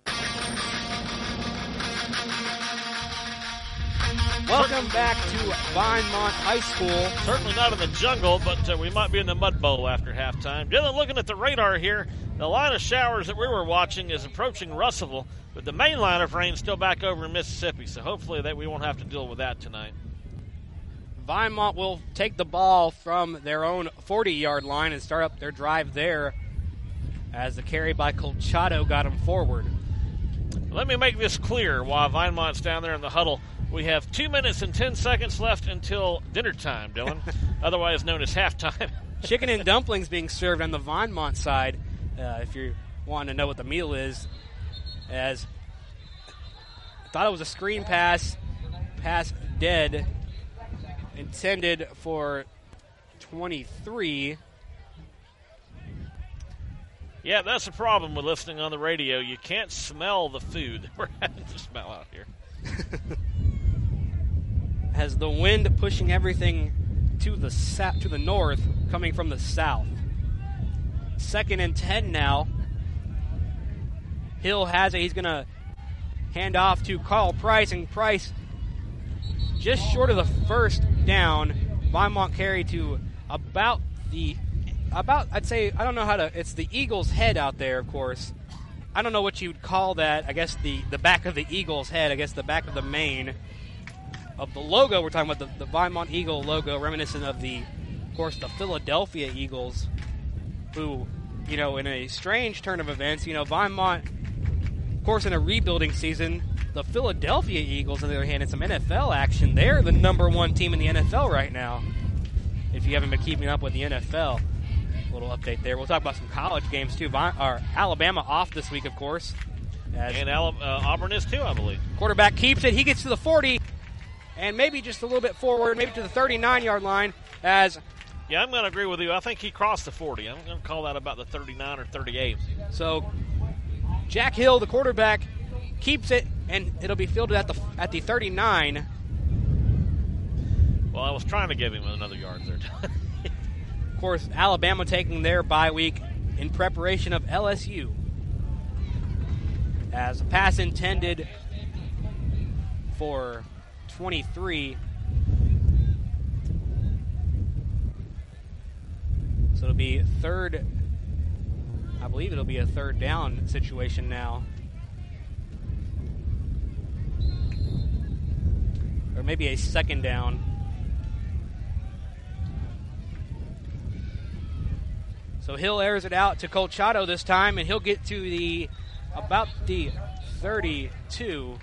Welcome back to Vinemont High School. Certainly not in the jungle, but uh, we might be in the mud bowl after halftime. Dylan, looking at the radar here, the line of showers that we were watching is approaching Russellville, but the main line of rain still back over in Mississippi, so hopefully that we won't have to deal with that tonight. Vinemont will take the ball from their own forty-yard line and start up their drive there as the carry by Colchado got them forward. Let me make this clear while Vinemont's down there in the huddle. We have two minutes and ten seconds left until dinner time, Dylan, otherwise known as halftime. Chicken and dumplings being served on the Vinemont side, uh, if you're wanting to know what the meal is, as I thought it was a screen pass, pass dead, intended for twenty-three. Yeah, that's the problem with listening on the radio. You can't smell the food we're having to smell out here. Has the wind pushing everything to the sa- to the north, coming from the south. Second and ten now. Hill has it. He's going to hand off to Carl Price, and Price just short of the first down. Vinemont carry to about the, about, I'd say, I don't know how to, it's the Eagles' head out there, of course. I don't know what you'd call that. I guess the, the back of the Eagles' head, I guess the back of the mane of the logo. We're talking about the, the Vinemont Eagle logo, reminiscent of the, of course, the Philadelphia Eagles, who, you know, in a strange turn of events, you know, Vinemont, of course, in a rebuilding season, the Philadelphia Eagles, on the other hand, in some N F L action, they're the number one team in the N F L right now, if you haven't been keeping up with the N F L. A little update there. We'll talk about some college games, too. Vi- or Alabama off this week, of course. As and Al- uh, Auburn is, too, I believe. Quarterback keeps it. He gets to the forty, and maybe just a little bit forward, maybe to the thirty-nine-yard line, as... Yeah, I'm going to agree with you. I think he crossed the forty. I'm going to call that about the thirty-nine or thirty-eight. So, Jack Hill, the quarterback, keeps it, and it'll be fielded at the at the thirty-nine. Well, I was trying to give him another yard there. Of course, Alabama taking their bye week in preparation of L S U. As a pass intended for twenty-three. So it'll be third, I believe it'll be a third down situation now. Or maybe a second down. So Hill airs it out to Colchado this time, and he'll get to the about the thirty-two.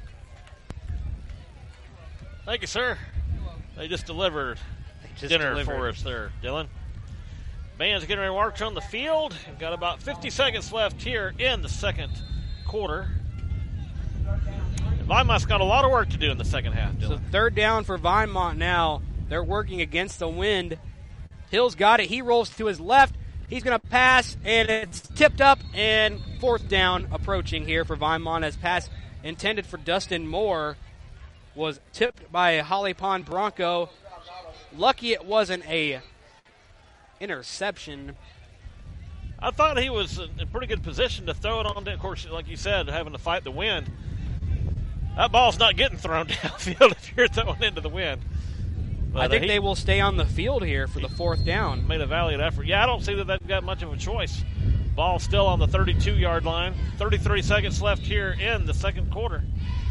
Thank you, sir. They just delivered They just dinner delivered. for us there, Dylan. Band's getting ready to march on the field. We've got about fifty seconds left here in the second quarter. Vinemont's got a lot of work to do in the second half, Dylan. So third down for Vinemont now. They're working against the wind. Hill's got it. He rolls to his left. He's going to pass, and it's tipped up, and fourth down approaching here for Vinemont as pass intended for Dustin Moore was tipped by a Holly Pond Bronco. Lucky it wasn't a interception. I thought he was in pretty good position to throw it on. Of course, like you said, having to fight the wind. That ball's not getting thrown downfield if you're throwing into the wind. But, I think uh, he, they will stay on the field here for the fourth down. Made a valiant effort. Yeah, I don't see that they've got much of a choice. Ball still on the thirty-two-yard line. thirty-three seconds left here in the second quarter.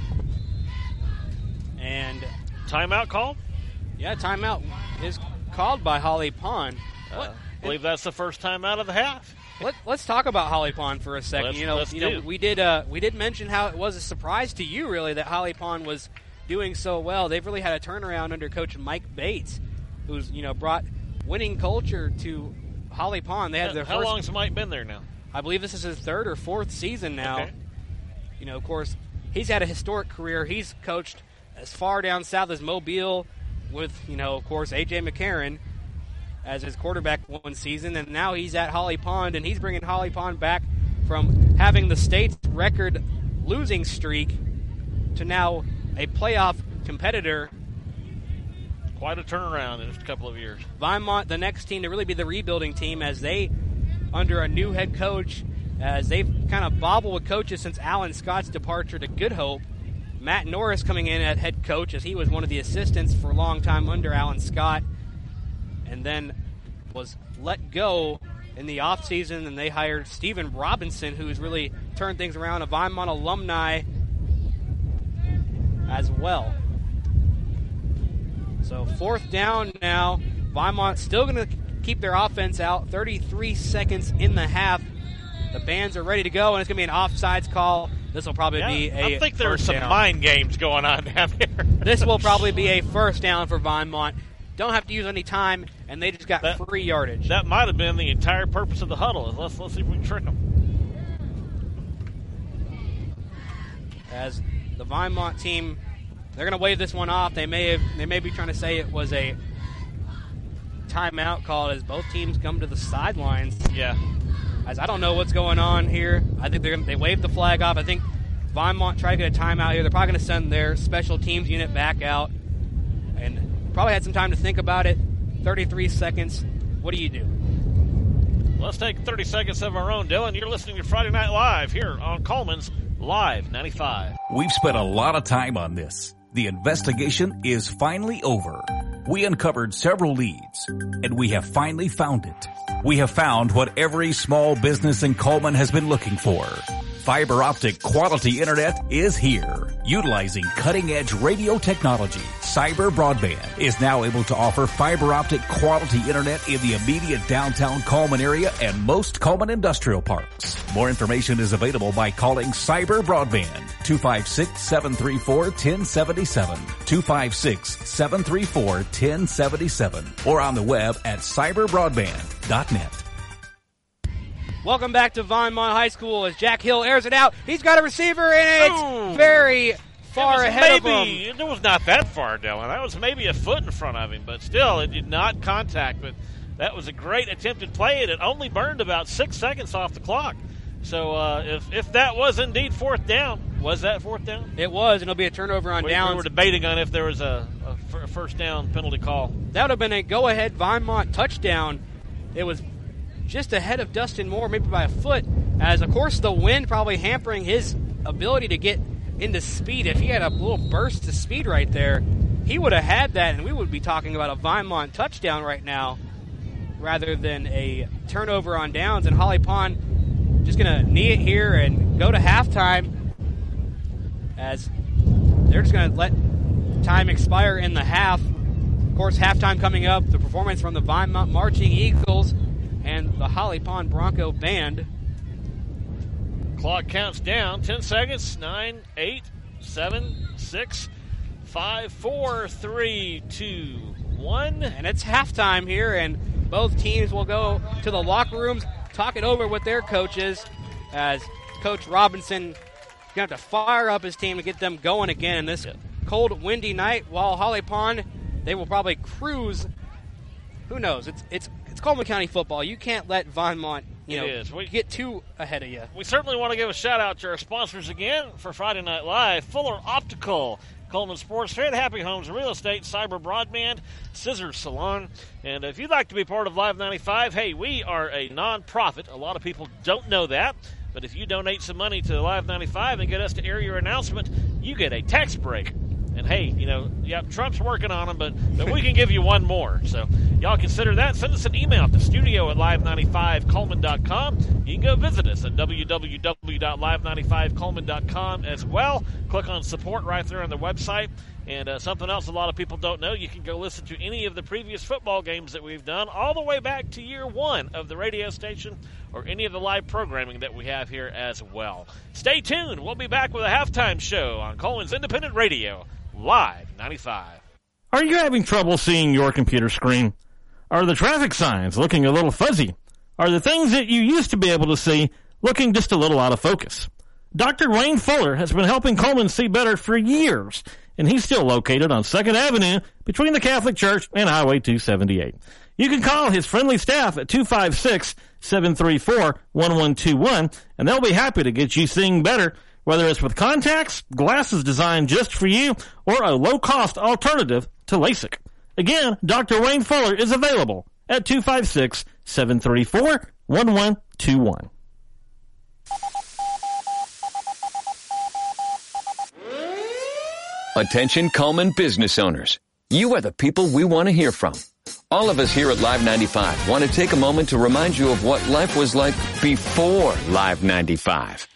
And timeout called? Yeah, timeout is called by Holly Pond. Uh, I believe that's the first timeout of the half. Let, let's talk about Holly Pond for a second. Let's, you know, let's you know, do. we did uh, we did mention how it was a surprise to you, really, that Holly Pond was doing so well. They've really had a turnaround under Coach Mike Bates, who's you know brought winning culture to Holly Pond. They had their How first, long's Mike been there now? I believe this is his third or fourth season now. Okay. You know, of course, he's had a historic career. He's coached as far down south as Mobile with, you know, of course, A J McCarron as his quarterback one season, and now he's at Holly Pond, and he's bringing Holly Pond back from having the state's record losing streak to now a playoff competitor. Quite a turnaround in just a couple of years. Vinemont, the next team to really be the rebuilding team, as they, under a new head coach, as they've kind of bobbled with coaches since Alan Scott's departure to Good Hope. Matt Norris coming in at head coach, as he was one of the assistants for a long time under Alan Scott, and then was let go in the offseason, and they hired Stephen Robinson, who's really turned things around, a Vinemont alumni as well. So fourth down now. Vinemont still going to keep their offense out. thirty-three seconds in the half. The bands are ready to go, and it's going to be an offsides call. This will probably Yeah, be a I think there's first some down. mind games going on down here. This will probably be a first down for Vinemont. Don't have to use any time, and they just got That- free yardage. That might have been the entire purpose of the huddle. Let's, let's see if we can trick them. As the Vinemont team, they're going to wave this one off. They may have, they may be trying to say it was a timeout call as both teams come to the sidelines. Yeah. As I don't know what's going on here. I think they're gonna, they waved the flag off. I think Vinemont tried to get a timeout here. They're probably going to send their special teams unit back out, and probably had some time to think about it. thirty-three seconds. What do you do? Let's take thirty seconds of our own. Dylan, you're listening to Friday Night Live here on Coleman's Live ninety-five. We've spent a lot of time on this. The investigation is finally over. We uncovered several leads, and we have finally found it. We have found what every small business in Coleman has been looking for. Fiber optic quality internet is here. Utilizing cutting-edge radio technology, Cyber Broadband is now able to offer fiber optic quality internet in the immediate downtown Coleman area and most Coleman industrial parks. More information is available by calling Cyber Broadband, two five six, seven three four, one zero seven seven, two five six, seven three four, one zero seven seven, or on the web at cyber broadband dot net. Welcome back to Vinemont High School as Jack Hill airs it out. He's got a receiver, and it's Ooh. very far ahead maybe, of him. It was not that far, Dylan. That was maybe a foot in front of him, but still, it did not contact. But that was a great attempted play, and it only burned about six seconds off the clock. So uh, if if that was indeed fourth down, was that fourth down? It was, and it'll be a turnover on We, downs. we were debating on if there was a, a f- first down penalty call. That would have been a go-ahead Vinemont touchdown. It was just ahead of Dustin Moore, maybe by a foot, as, of course, the wind probably hampering his ability to get into speed. If he had a little burst of speed right there, he would have had that, and we would be talking about a Vinemont touchdown right now rather than a turnover on downs. And Holly Pond just going to knee it here and go to halftime, as they're just going to let time expire in the half. Of course, halftime coming up, the performance from the Vinemont Marching Eagles and the Holly Pond Bronco Band. Clock counts down. Ten seconds. Nine, eight, seven, six, five, four, three, two, one. And it's halftime here, and both teams will go to the locker rooms, talk it over with their coaches, as Coach Robinson is going to have to fire up his team to get them going again in this cold, windy night, while Holly Pond, they will probably cruise. Who knows? It's it's it's Coleman County football. You can't let Vinemont, you It know, is. We- get too ahead of you. We certainly want to give a shout out to our sponsors again for Friday Night Live. Fuller Optical, Coleman Sports Fan, Happy Homes Real Estate, Cyber Broadband, Scissors Salon. And if you'd like to be part of Live ninety-five, hey, we are a non-profit. A lot of people don't know that. But if you donate some money to Live ninety-five and get us to air your announcement, you get a tax break. And, hey, you know, yeah, Trump's working on them, but, but we can give you one more. So y'all consider that. Send us an email to studio at live ninety-five coleman dot com. You can go visit us at w w w dot live ninety-five coleman dot com as well. Click on support right there on the website. And uh, something else a lot of people don't know, you can go listen to any of the previous football games that we've done all the way back to year one of the radio station or any of the live programming that we have here as well. Stay tuned. We'll be back with a halftime show on Coleman's Independent Radio, Live ninety-five. Are you having trouble seeing your computer screen? Are the traffic signs looking a little fuzzy? Are the things that you used to be able to see looking just a little out of focus? Doctor Wayne Fuller has been helping Coleman see better for years, and he's still located on second Avenue between the Catholic Church and Highway two seventy-eight. You can call his friendly staff at two five six, seven three four, one one two one, and they'll be happy to get you seeing better, whether it's with contacts, glasses designed just for you, or a low-cost alternative to LASIK. Again, Doctor Wayne Fuller is available at two five six, seven three four, one one two one. Attention Coleman business owners. You are the people we want to hear from. All of us here at Live ninety-five want to take a moment to remind you of what life was like before Live ninety-five.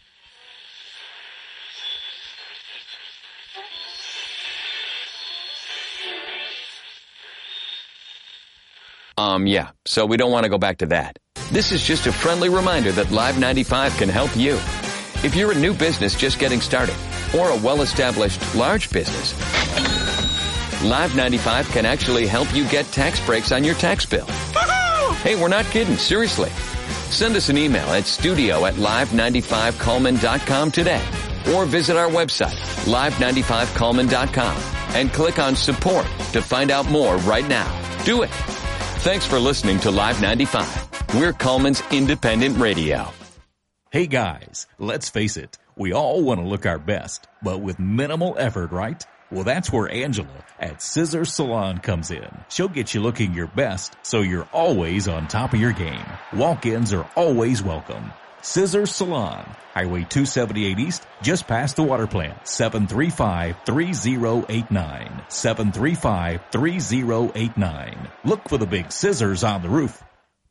Um, yeah, so we don't want to go back to that. This is just a friendly reminder that Live ninety-five can help you. If you're a new business just getting started, or a well-established large business, Live ninety-five can actually help you get tax breaks on your tax bill. Hey, we're not kidding, seriously. Send us an email at studio at live ninety-five coleman dot com today, or visit our website, live ninety-five coleman dot com, and click on support to find out more right now. Do it. Thanks for listening to Live ninety-five. We're Coleman's Independent Radio. Hey guys, let's face it, we all want to look our best, but with minimal effort, right? Well, that's where Angela at Scissor Salon comes in. She'll get you looking your best, so you're always on top of your game. Walk-ins are always welcome. Scissor Salon, Highway two seventy-eight East, just past the water plant, seven three five, three zero eight nine, seven three five, three zero eight nine. Look for the big scissors on the roof.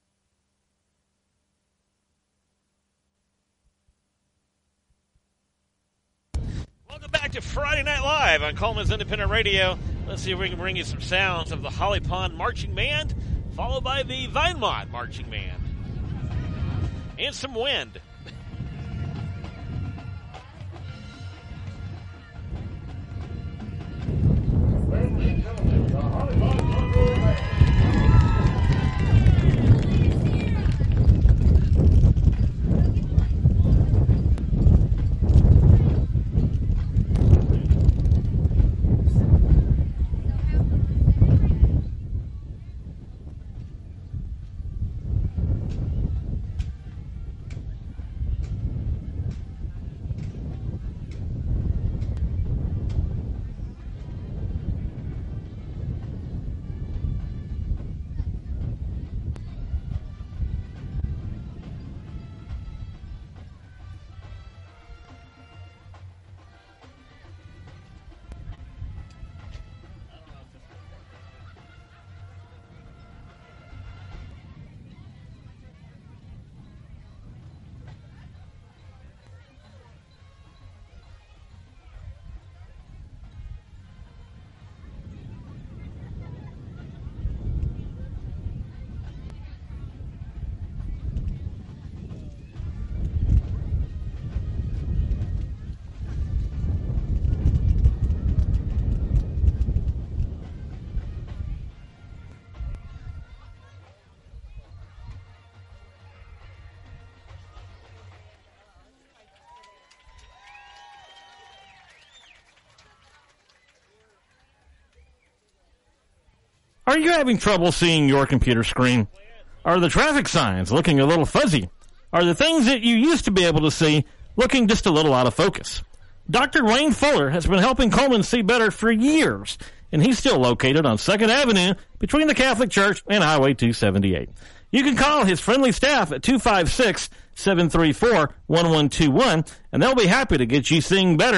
Back to Friday Night Live on Coleman's Independent Radio. Let's see if we can bring you some sounds of the Holly Pond Marching Band, followed by the Vinemont Marching Band. And some wind. Are you having trouble seeing your computer screen? Are the traffic signs looking a little fuzzy? Are the things that you used to be able to see looking just a little out of focus? Doctor Wayne Fuller has been helping Coleman see better for years, and he's still located on second Avenue between the Catholic Church and Highway two seventy-eight. You can call his friendly staff at two five six, seven three four, one one two one, and they'll be happy to get you seeing better,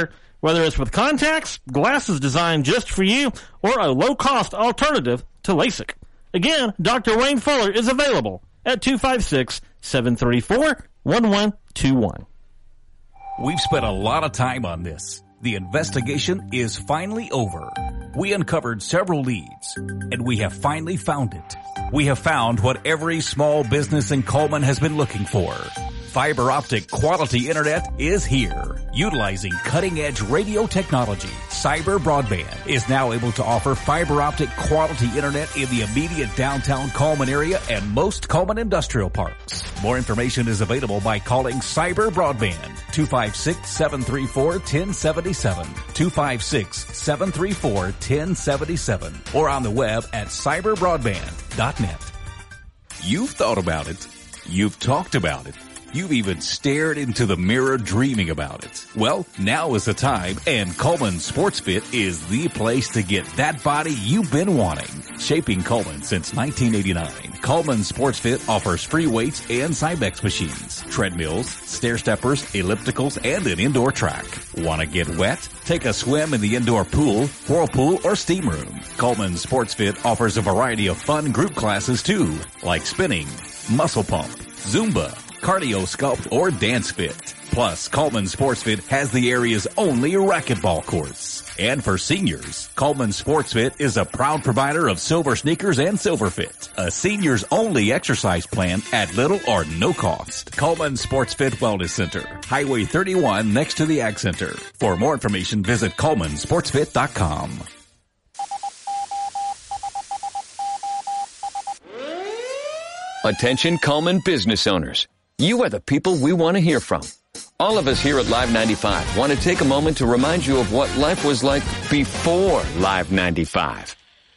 Whether it's with contacts, glasses designed just for you, or a low-cost alternative to LASIK. Again, Doctor Wayne Fuller is available at two five six, seven three four, one one two one. We've spent a lot of time on this. The investigation is finally over. We uncovered several leads, and we have finally found it. We have found what every small business in Coleman has been looking for. Fiber optic quality internet is here. Utilizing cutting-edge radio technology, Cyber Broadband is now able to offer fiber optic quality internet in the immediate downtown Coleman area and most Coleman industrial parks. More information is available by calling Cyber Broadband, two five six, seven three four, one zero seven seven, two five six, seven three four, one zero seven seven, or on the web at cyber broadband dot net. You've thought about it. You've talked about it. You've even stared into the mirror dreaming about it. Well, now is the time, and Coleman Sports Fit is the place to get that body you've been wanting. Shaping Coleman since nineteen eighty-nine, Coleman Sports Fit offers free weights and Cybex machines, treadmills, stair steppers, ellipticals, and an indoor track. Want to get wet? Take a swim in the indoor pool, whirlpool, or steam room. Coleman Sports Fit offers a variety of fun group classes too, like spinning, muscle pump, Zumba, cardio sculpt, or dance fit. Plus, Coleman Sports Fit has the area's only racquetball course. And for seniors, Coleman Sports Fit is a proud provider of Silver Sneakers and Silver Fit, a seniors only exercise plan at little or no cost. Coleman Sports Fit Wellness Center, Highway thirty-one next to the Ag Center. For more information, visit coleman sports fit dot com. Attention Coleman business owners. You are the people we want to hear from. All of us here at Live ninety-five want to take a moment to remind you of what life was like before Live ninety-five.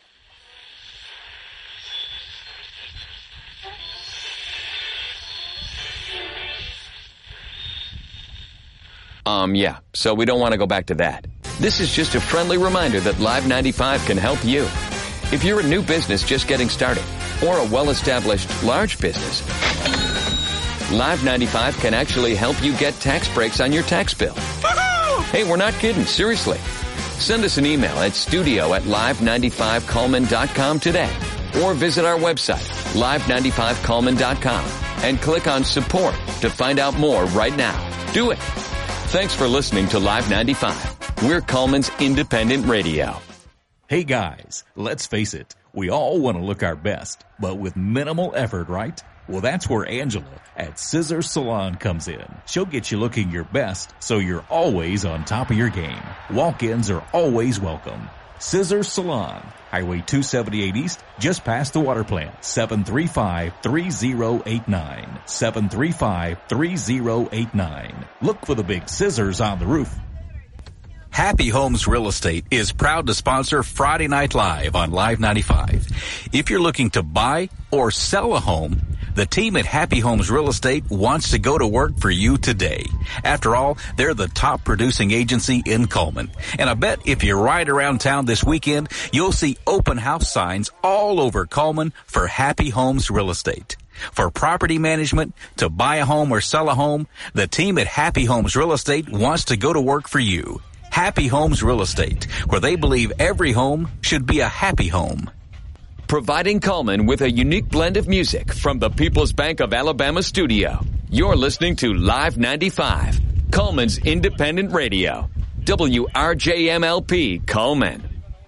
Um, yeah, so we don't want to go back to that. This is just a friendly reminder that Live ninety-five can help you. If you're a new business just getting started, or a well-established large business, Live ninety-five can actually help you get tax breaks on your tax bill. Hey, we're not kidding. Seriously. Send us an email at studio at live ninety-five coleman dot com today, or visit our website, live ninety-five coleman dot com, and click on support to find out more right now. Do it. Thanks for listening to Live ninety-five. We're Coleman's independent radio. Hey guys, let's face it, we all want to look our best, but with minimal effort, right? Well, that's where Angela at Scissor Salon comes in. She'll get you looking your best, so you're always on top of your game. Walk-ins are always welcome. Scissor Salon, Highway two seventy-eight East, just past the water plant. seven three five, three zero eight nine. seven three five, three zero eight nine. Look for the big scissors on the roof. Happy Homes Real Estate is proud to sponsor Friday Night Live on Live ninety-five. If you're looking to buy or sell a home, the team at Happy Homes Real Estate wants to go to work for you today. After all, they're the top producing agency in Coleman. And I bet if you ride around town this weekend, you'll see open house signs all over Coleman for Happy Homes Real Estate. For property management, to buy a home or sell a home, the team at Happy Homes Real Estate wants to go to work for you. Happy Homes Real Estate, where they believe every home should be a happy home. Providing Coleman with a unique blend of music from the People's Bank of Alabama studio. You're listening to Live ninety-five, Coleman's independent radio. W R J M L P, Coleman.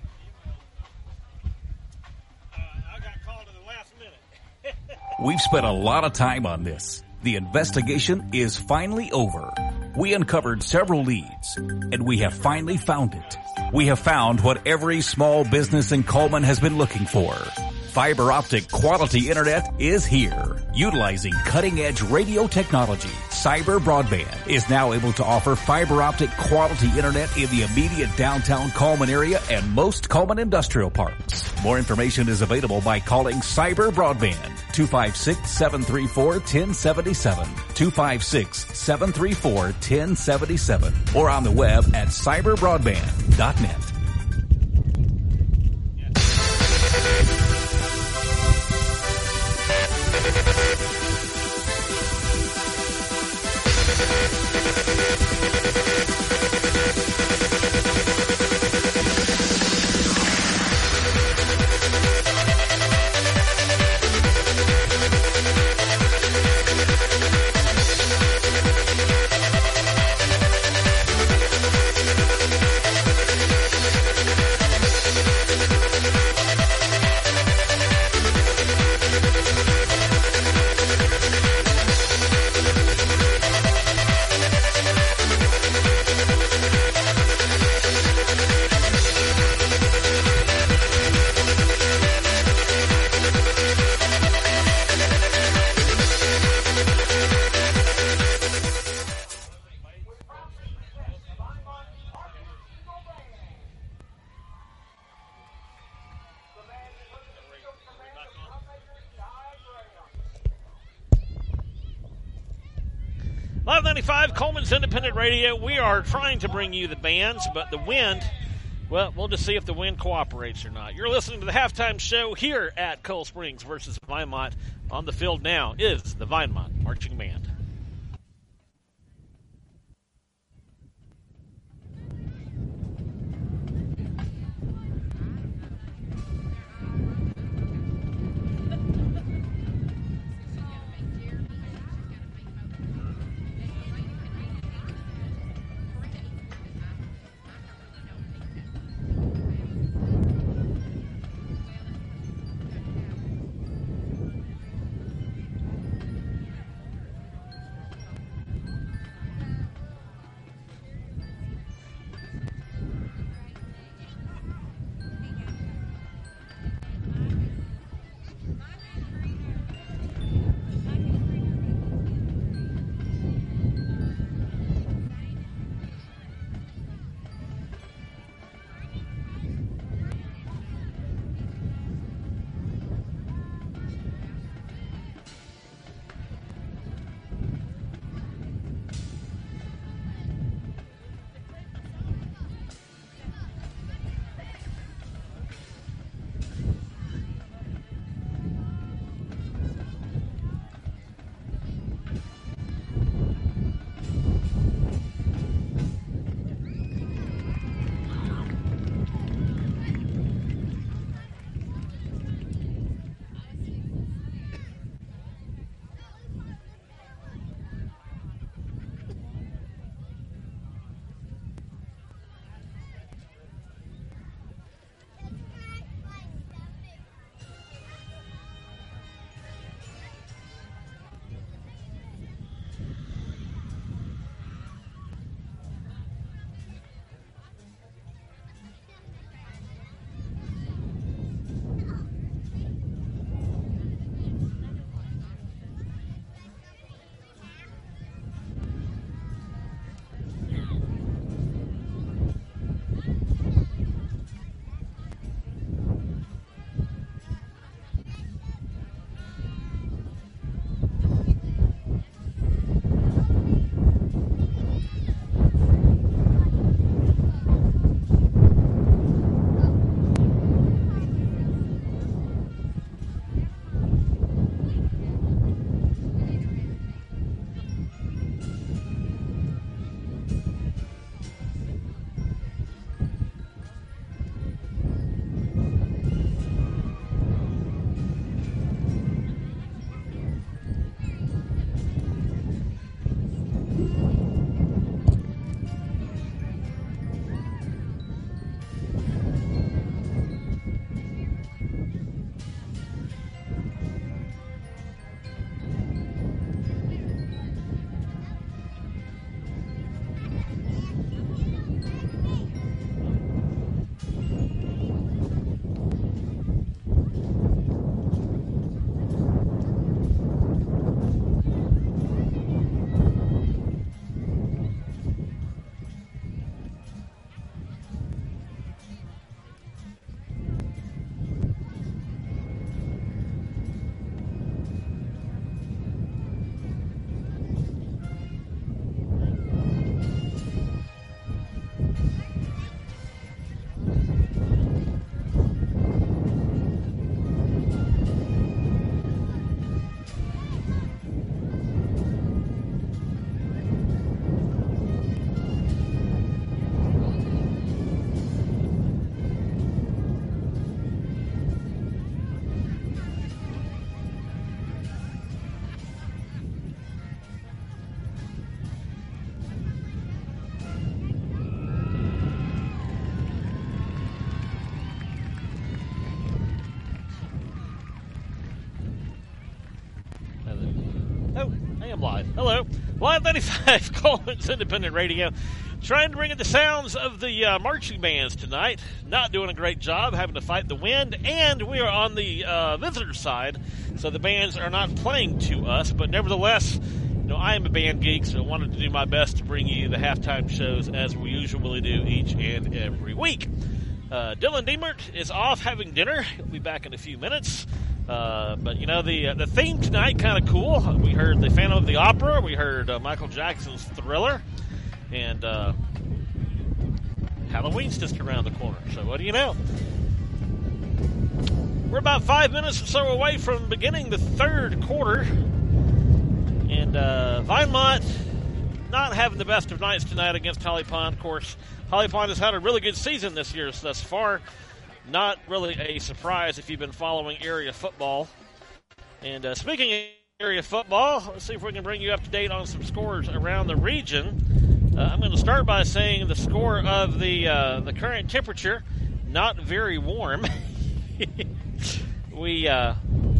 Uh, I got called at the last minute. We've spent a lot of time on this. The investigation is finally over. We uncovered several leads, and we have finally found it. We have found what every small business in Coleman has been looking for. Fiber optic quality internet is here. Utilizing cutting-edge radio technology, Cyber Broadband is now able to offer fiber optic quality internet in the immediate downtown Coleman area and most Coleman industrial parks. More information is available by calling Cyber Broadband, two five six, seven three four, one zero seven seven, two five six, seven three four, one zero seven seven, or on the web at cyber broadband dot net. ninety-five, Coleman's Independent Radio. We are trying to bring you the bands, but the wind, well, we'll just see if the wind cooperates or not. You're listening to the halftime show here at Coal Springs versus Vinemont. On the field now is the Vinemont Marching Band. am live. Hello. Live ninety-five, Coleman's Independent Radio. Trying to bring in the sounds of the uh, marching bands tonight. Not doing a great job, having to fight the wind. And we are on the uh, visitor side, so the bands are not playing to us. But nevertheless, you know, I am a band geek, so I wanted to do my best to bring you the halftime shows as we usually do each and every week. Uh, Dylan Diemert is off having dinner. He'll be back in a few minutes. Uh, but, you know, the uh, the theme tonight kind of cool. We heard the Phantom of the Opera. We heard uh, Michael Jackson's Thriller. And uh, Halloween's just around the corner. So what do you know? We're about five minutes or so away from beginning the third quarter. And uh, Vinemont not having the best of nights tonight against Holly Pond. Of course, Holly Pond has had a really good season this year thus far. Not really a surprise if you've been following area football. And uh, speaking of area football, let's see if we can bring you up to date on some scores around the region. Uh, I'm going to start by saying the score of the uh, the current temperature, not very warm. we, uh,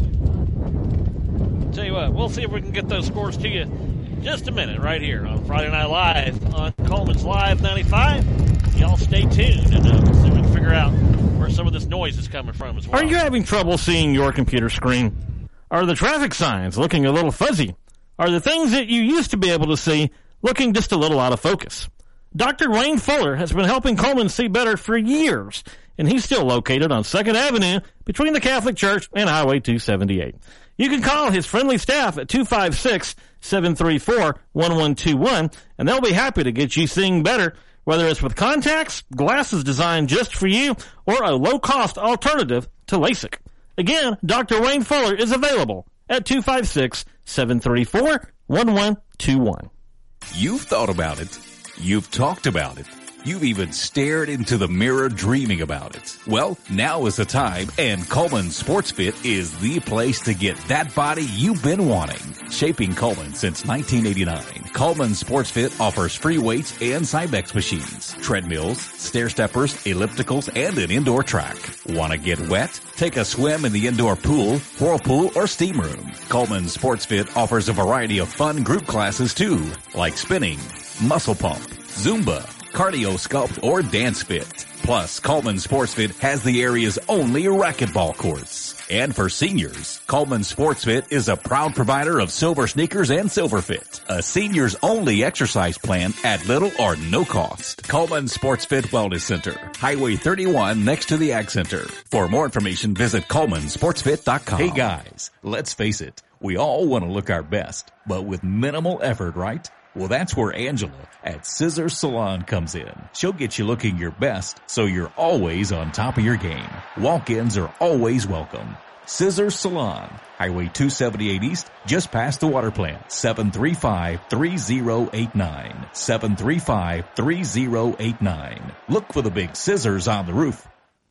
tell you what, we'll see if we can get those scores to you in just a minute right here on Friday Night Live on Coleman's Live ninety-five. Y'all stay tuned, and uh, we'll see if we can figure out where some of this noise is coming from as well. Are you having trouble seeing your computer screen? Are the traffic signs looking a little fuzzy? Are the things that you used to be able to see looking just a little out of focus? Doctor Wayne Fuller has been helping Coleman see better for years, and he's still located on second Avenue between the Catholic Church and Highway two seventy-eight. You can call his friendly staff at two five six, seven three four, one one two one, and they'll be happy to get you seeing better, whether it's with contacts, glasses designed just for you, or a low-cost alternative to LASIK. Again, Doctor Wayne Fuller is available at two five six, seven three four, one one two one. You've thought about it. You've talked about it. You've even stared into the mirror dreaming about it. Well, now is the time, and Coleman Sports Fit is the place to get that body you've been wanting. Shaping Coleman since nineteen eighty-nine, Coleman Sports Fit offers free weights and Cybex machines, treadmills, stair steppers, ellipticals, and an indoor track. Want to get wet? Take a swim in the indoor pool, whirlpool, or steam room. Coleman Sports Fit offers a variety of fun group classes too, like spinning, muscle pump, Zumba, cardio sculpt, or dance fit. Plus, Coleman Sports Fit has the area's only racquetball courts. And for seniors, Coleman Sports Fit is a proud provider of Silver Sneakers and Silver Fit, a seniors only exercise plan at little or no cost. Coleman Sports Fit Wellness Center, Highway thirty-one next to the Ag Center. For more information, visit Coleman Sports Fit dot com. Hey guys, let's face it, we all want to look our best, but with minimal effort, right? Well, that's where Angela at Scissors Salon comes in. She'll get you looking your best, so you're always on top of your game. Walk-ins are always welcome. Scissors Salon, Highway two seventy-eight East, just past the water plant. seven three five, three zero eight nine. seven three five, three zero eight nine. Look for the big scissors on the roof.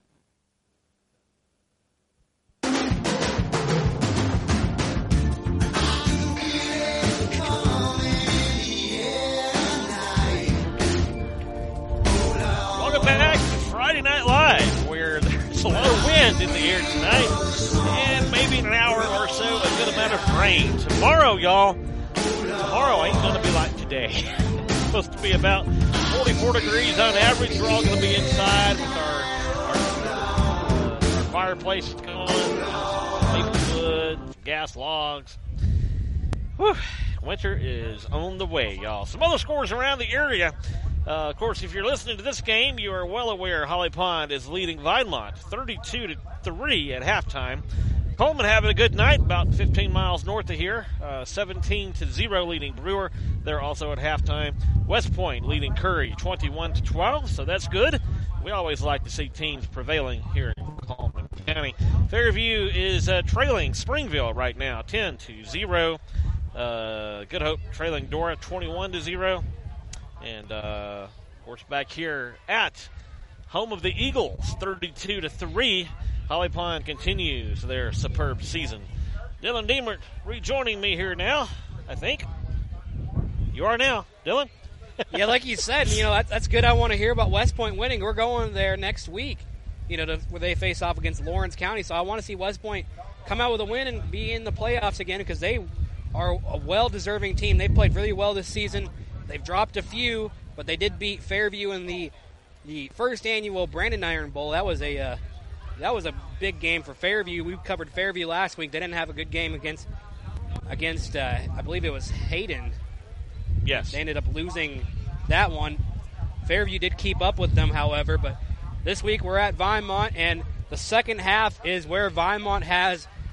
A lot of wind in the air tonight, and maybe in an hour or so, a good amount of rain. Tomorrow, y'all, tomorrow ain't going to be like today. It's supposed to be about forty-four degrees on average. We're all going to be inside with our, our, our fireplace going, maple wood, gas logs. Whew. Winter is on the way, y'all. Some other scores around the area. Uh, of course, if you're listening to this game, you are well aware Holly Pond is leading Vinemont thirty-two to three at halftime. Coleman having a good night, about fifteen miles north of here, uh, seventeen to zero leading Brewer. They're also at halftime. West Point leading Curry twenty-one to twelve, so that's good. We always like to see teams prevailing here in Coleman County. Fairview is uh, trailing Springville right now, ten to zero. Uh, Good Hope trailing Dora twenty-one to zero. And, uh, of course, back here at home of the Eagles, thirty-two to three. Holly Pond continues their superb season. Dylan Deemert rejoining me here now, I think. You are now, Dylan. Yeah, like you said, you know, that, that's good. I want to hear about West Point winning. We're going there next week, you know, to, where they face off against Lawrence County. So I want to see West Point come out with a win and be in the playoffs again, because they are a well-deserving team. They've played really well this season. They've dropped a few, but they did beat Fairview in the the first annual Brandon Iron Bowl. That was a uh, that was a big game for Fairview. We covered Fairview last week. They didn't have a good game against against uh, I believe it was Hayden. Yes, they ended up losing that one. Fairview did keep up with them, however. But this week we're at Vinemont, and the second half is where Vinemont has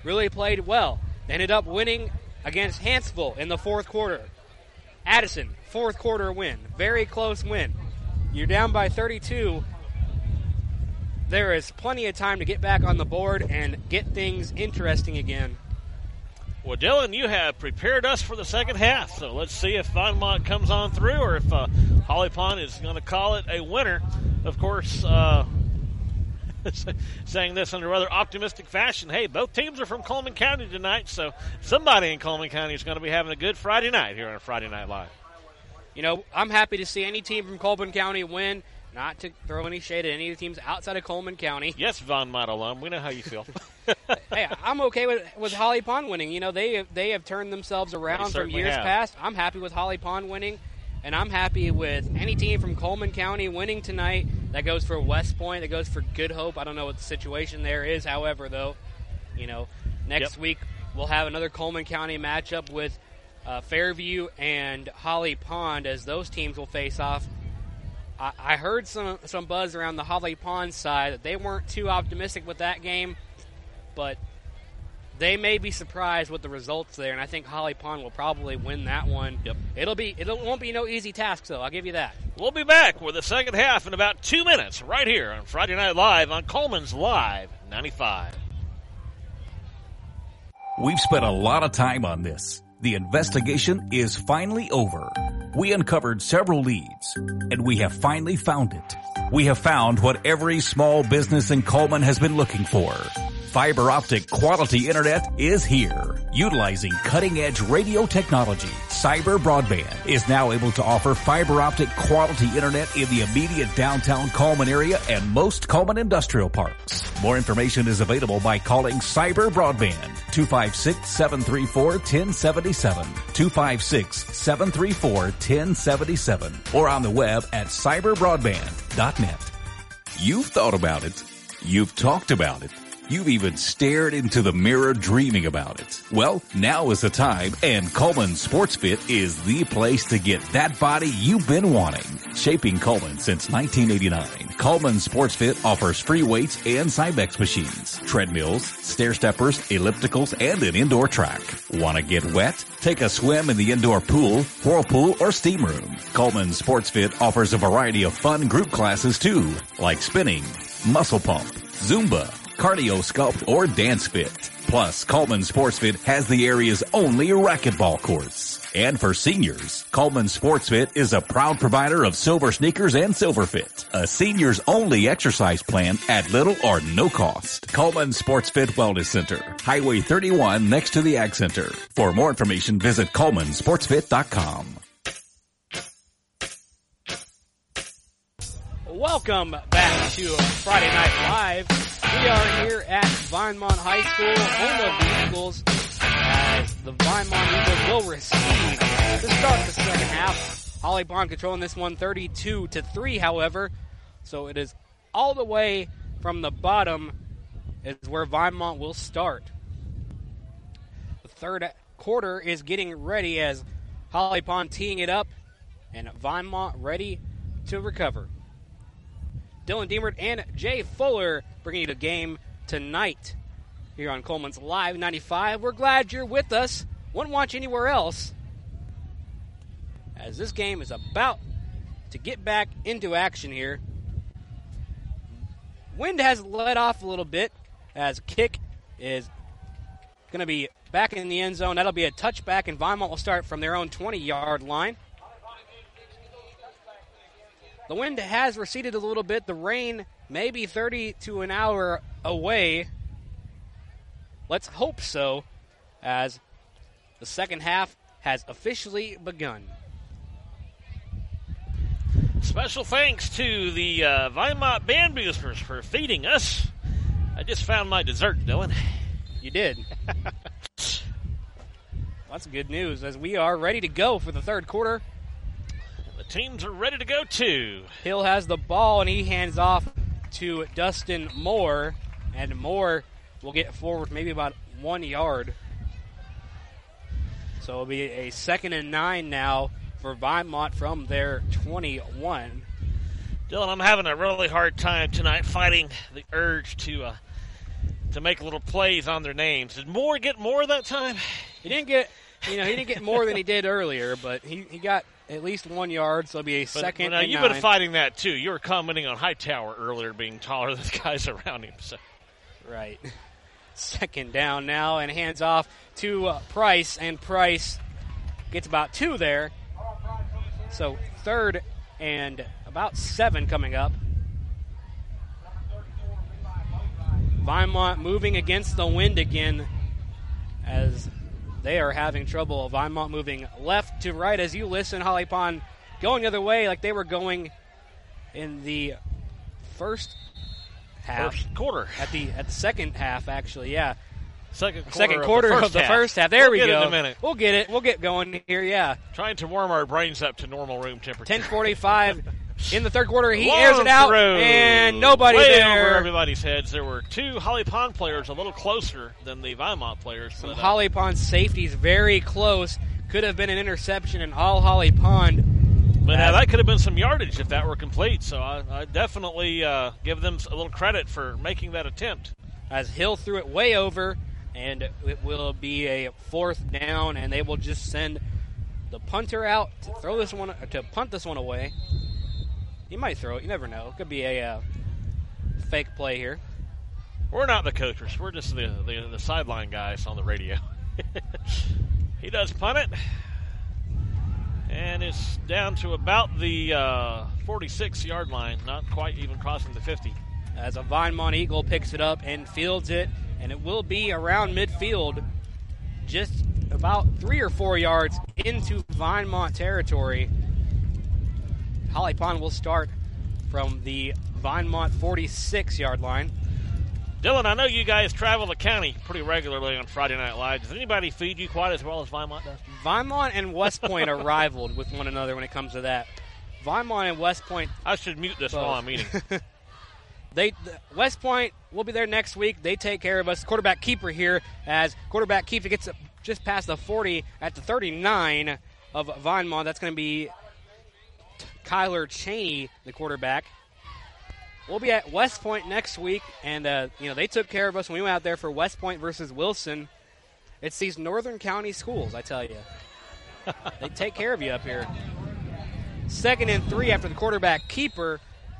really played well. They ended up winning against Hanceville in the fourth quarter. Addison, fourth quarter win. Very close win. You're down by thirty-two. There is plenty of time to get back on the board and get things interesting again. Well, Dylan, you have prepared us for the second half, so let's see if Vinemont comes on through or if uh, Holly Pond is going to call it a winner. Of course, uh, saying this in a rather optimistic fashion, hey, both teams are from Coleman County tonight, so somebody in Coleman County is going to be having a good Friday night here on Friday Night Live. You know, I'm happy to see any team from Coleman County win, not to throw any shade at any of the teams outside of Coleman County. Yes, Vinemont alum, we know how you feel. Hey, I'm okay with with Holly Pond winning. You know, they they have turned themselves around from years have. past. I'm happy with Holly Pond winning, and I'm happy with any team from Coleman County winning tonight. That goes for West Point. That goes for Good Hope. I don't know what the situation there is. However, though, you know, next yep. week we'll have another Coleman County matchup with uh, Fairview and Holly Pond as those teams will face off. I, I heard some some buzz around the Holly Pond side that they weren't too optimistic with that game, but they may be surprised with the results there, and I think Holly Pond will probably win that one. Yep. It'll be it won't be no easy task, though. I'll give you that. We'll be back with the second half in about two minutes right here on Friday Night Live on Coleman's Live ninety-five. We've spent a lot of time on this. The investigation is finally over. We uncovered several leads, and we have finally found it. We have found what every small business in Coleman has been looking for. Fiber optic quality internet is here. Utilizing cutting-edge radio technology, Cyber Broadband is now able to offer fiber optic quality internet in the immediate downtown Coleman area and most Coleman industrial parks. More information is available by calling Cyber Broadband, two five six, seven three four, one zero seven seven, two five six, seven three four, one zero seven seven, or on the web at cyber broadband dot net. You've thought about it. You've talked about it. You've even stared into the mirror dreaming about it. Well, now is the time, and Coleman Sports Fit is the place to get that body you've been wanting. Shaping Coleman since nineteen eighty-nine, Coleman Sports Fit offers free weights and Cybex machines, treadmills, stair steppers, ellipticals, and an indoor track. Want to get wet? Take a swim in the indoor pool, whirlpool, or steam room. Coleman Sports Fit offers a variety of fun group classes too, like spinning, muscle pump, Zumba, cardio sculpt, or dance fit. Plus, Coleman Sports Fit has the area's only racquetball courts. And for seniors, Coleman Sports Fit is a proud provider of Silver Sneakers and Silver Fit, a seniors only exercise plan at little or no cost. Coleman Sports Fit Wellness Center, Highway thirty-one next to the Ag Center. For more information, visit coleman sports fit dot com. Welcome back to Friday Night Live. We are here at Vinemont High School, home of the Eagles, as the Vinemont Eagles will receive to start the second half. Holly Pond controlling this one thirty-two to three, however, so it is all the way from the bottom is where Vinemont will start. The third quarter is getting ready as Holly Pond teeing it up and Vinemont ready to recover. Dylan Deemert and Jay Fuller bringing you the game tonight here on Coleman's Live ninety-five. We're glad you're with us. Wouldn't watch anywhere else, as this game is about to get back into action here. Wind has let off a little bit as kick is going to be back in the end zone. That'll be a touchback, and Vinemont will start from their own twenty-yard line. The wind has receded a little bit. The rain may be thirty to an hour away. Let's hope so, as the second half has officially begun. Special thanks to the uh, Vinemont Band Boosters for feeding us. I just found my dessert, Dylan. You did. That's good news, as we are ready to go for the third quarter. Teams are ready to go too. Hill has the ball and he hands off to Dustin Moore, and Moore will get forward maybe about one yard. So it'll be a second and nine now for Vinemont from their twenty-one. Dylan, I'm having a really hard time tonight fighting the urge to uh, to make little plays on their names. Did Moore get more that time? He didn't get, you know, he didn't get more than he did earlier, but he, he got at least one yard, so it'll be a but, second but now and you've nine. been fighting that, too. You were commenting on Hightower earlier being taller than the guys around him. So. Right. Second down now, and hands off to uh, Price, and Price gets about two there. So third and about seven coming up. Vinemont moving against the wind again as they are having trouble. Vinemont moving left to right as you listen. Holly Pond going the other way like they were going in the first half. First quarter. At the at the second half, actually, yeah. Second quarter, second quarter of the first, of the half. first half. There we'll we get go. It in a minute. We'll get it. We'll get going here, yeah. Trying to warm our brains up to normal room temperature. ten forty-five in the third quarter. He Long airs it out, throw. and nobody Way there. over everybody's heads. There were two Holly Pond players a little closer than the Vinemont players. Some but, uh, Holly Pond safeties very close. Could have been an interception in all Holly Pond. But uh, that could have been some yardage if that were complete. So I, I definitely uh, give them a little credit for making that attempt. As Hill threw it way over, and it will be a fourth down, and they will just send the punter out to throw this one to punt this one away. He might throw it. You never know. It could be a uh, fake play here. We're not the coaches. We're just the the, the sideline guys on the radio. He does punt it, and it's down to about the uh, forty-six-yard line, not quite even crossing the fifty. As a Vinemont Eagle picks it up and fields it, and it will be around midfield, just about three or four yards into Vinemont territory. Holly Pond will start from the Vinemont forty-six-yard line. Dylan, I know you guys travel the county pretty regularly on Friday Night Live. Does anybody feed you quite as well as Vinemont does? Vinemont and West Point are rivaled with one another when it comes to that. Vinemont and West Point. I should mute this both. while I'm eating. They West Point will be there next week. They take care of us. Quarterback keeper here as quarterback keeper gets just past the forty at the thirty-nine of Vinemont. That's going to be Kyler Cheney, the quarterback. We'll be at West Point next week, and uh, you know they took care of us when we went out there for West Point versus Wilson. It's these Northern County schools, I tell you. They take care of you up here. Second and three after the quarterback keeper.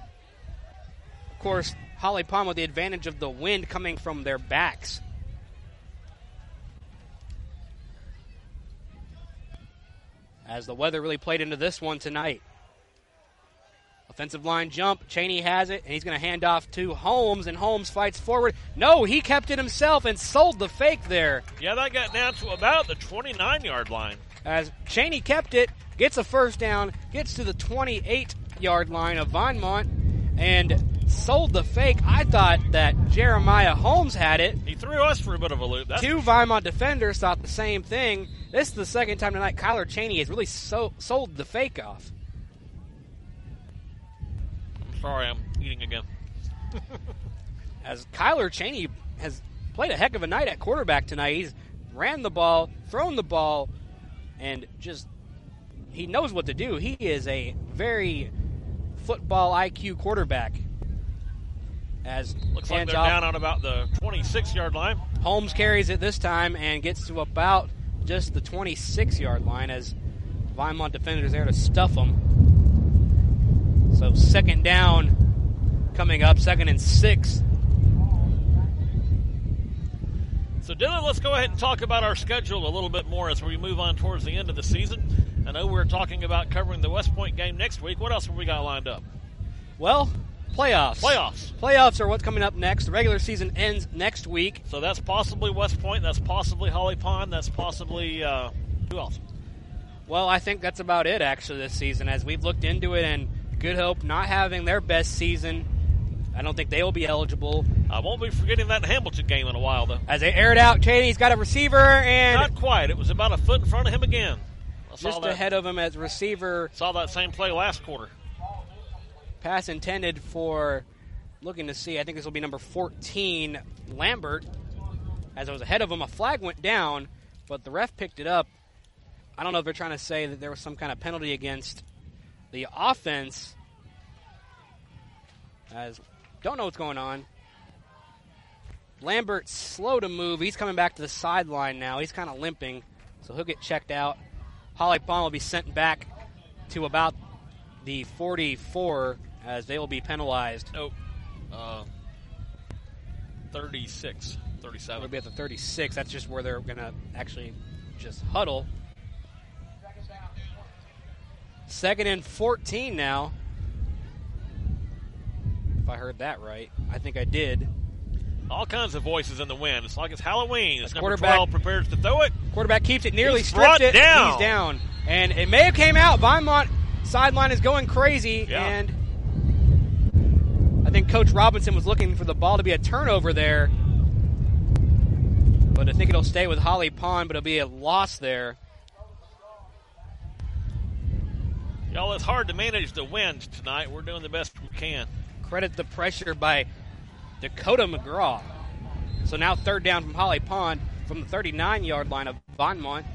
Of course, Holly Pond with the advantage of the wind coming from their backs. As the weather really played into this one tonight. Offensive line jump. Cheney has it, and he's going to hand off to Holmes, and Holmes fights forward. No, he kept it himself and sold the fake there. Yeah, that got down to about the twenty-nine-yard line. As Cheney kept it, gets a first down, gets to the twenty-eight-yard line of Vinemont, and sold the fake. I thought that Jeremiah Holmes had it. He threw us for a bit of a loop. That's Two Vinemont defenders thought the same thing. This is the second time tonight Kyler Cheney has really so- sold the fake off. Sorry, I'm eating again. As Kyler Cheney has played a heck of a night at quarterback tonight. He's ran the ball, thrown the ball, and just he knows what to do. He is a very football I Q quarterback. As Looks like hands they're off, down on about the twenty-six-yard line. Holmes carries it this time and gets to about just the twenty-six-yard line as Vinemont defenders there to stuff them. So second down coming up, second and six. So, Dylan, let's go ahead and talk about our schedule a little bit more as we move on towards the end of the season. I know we're talking about covering the West Point game next week. What else have we got lined up? Well, playoffs. Playoffs. Playoffs are what's coming up next. The regular season ends next week. So that's possibly West Point. That's possibly Holly Pond. That's possibly uh, who else? Well, I think that's about it, actually, this season. As we've looked into it, and Good Hope not having their best season, I don't think they will be eligible. I won't be forgetting that Hamilton game in a while, though. As they air it out, Cheney's got a receiver, and Not quite. It was about a foot in front of him again. I saw just that. ahead of him as receiver. Saw that same play last quarter. Pass intended for, looking to see, I think this will be number fourteen, Lambert. As I was ahead of him, a flag went down, but the ref picked it up. I don't know if they're trying to say that there was some kind of penalty against the offense. As don't know what's going on. Lambert's slow to move. He's coming back to the sideline now. He's kind of limping, so he'll get checked out. Holly Pond will be sent back to about the forty-four as they will be penalized. Oh, uh, thirty-six, thirty-seven. They'll be at the thirty-six. That's just where they're going to actually just huddle. Second and fourteen now. If I heard that right. I think I did. All kinds of voices in the wind. It's like it's Halloween. It's number quarterback twelve prepares to throw it. Quarterback keeps it, nearly He's stripped it. down. He's down. And it may have came out. Vinemont sideline is going crazy. Yeah. And I think Coach Robinson was looking for the ball to be a turnover there. But I think it'll stay with Holly Pond, but it'll be a loss there. Y'all, it's hard to manage the wind tonight. We're doing the best we can. Credit the pressure by Dakota McGraw. So now third down from Holly Pond from the thirty-nine-yard line of Vinemont.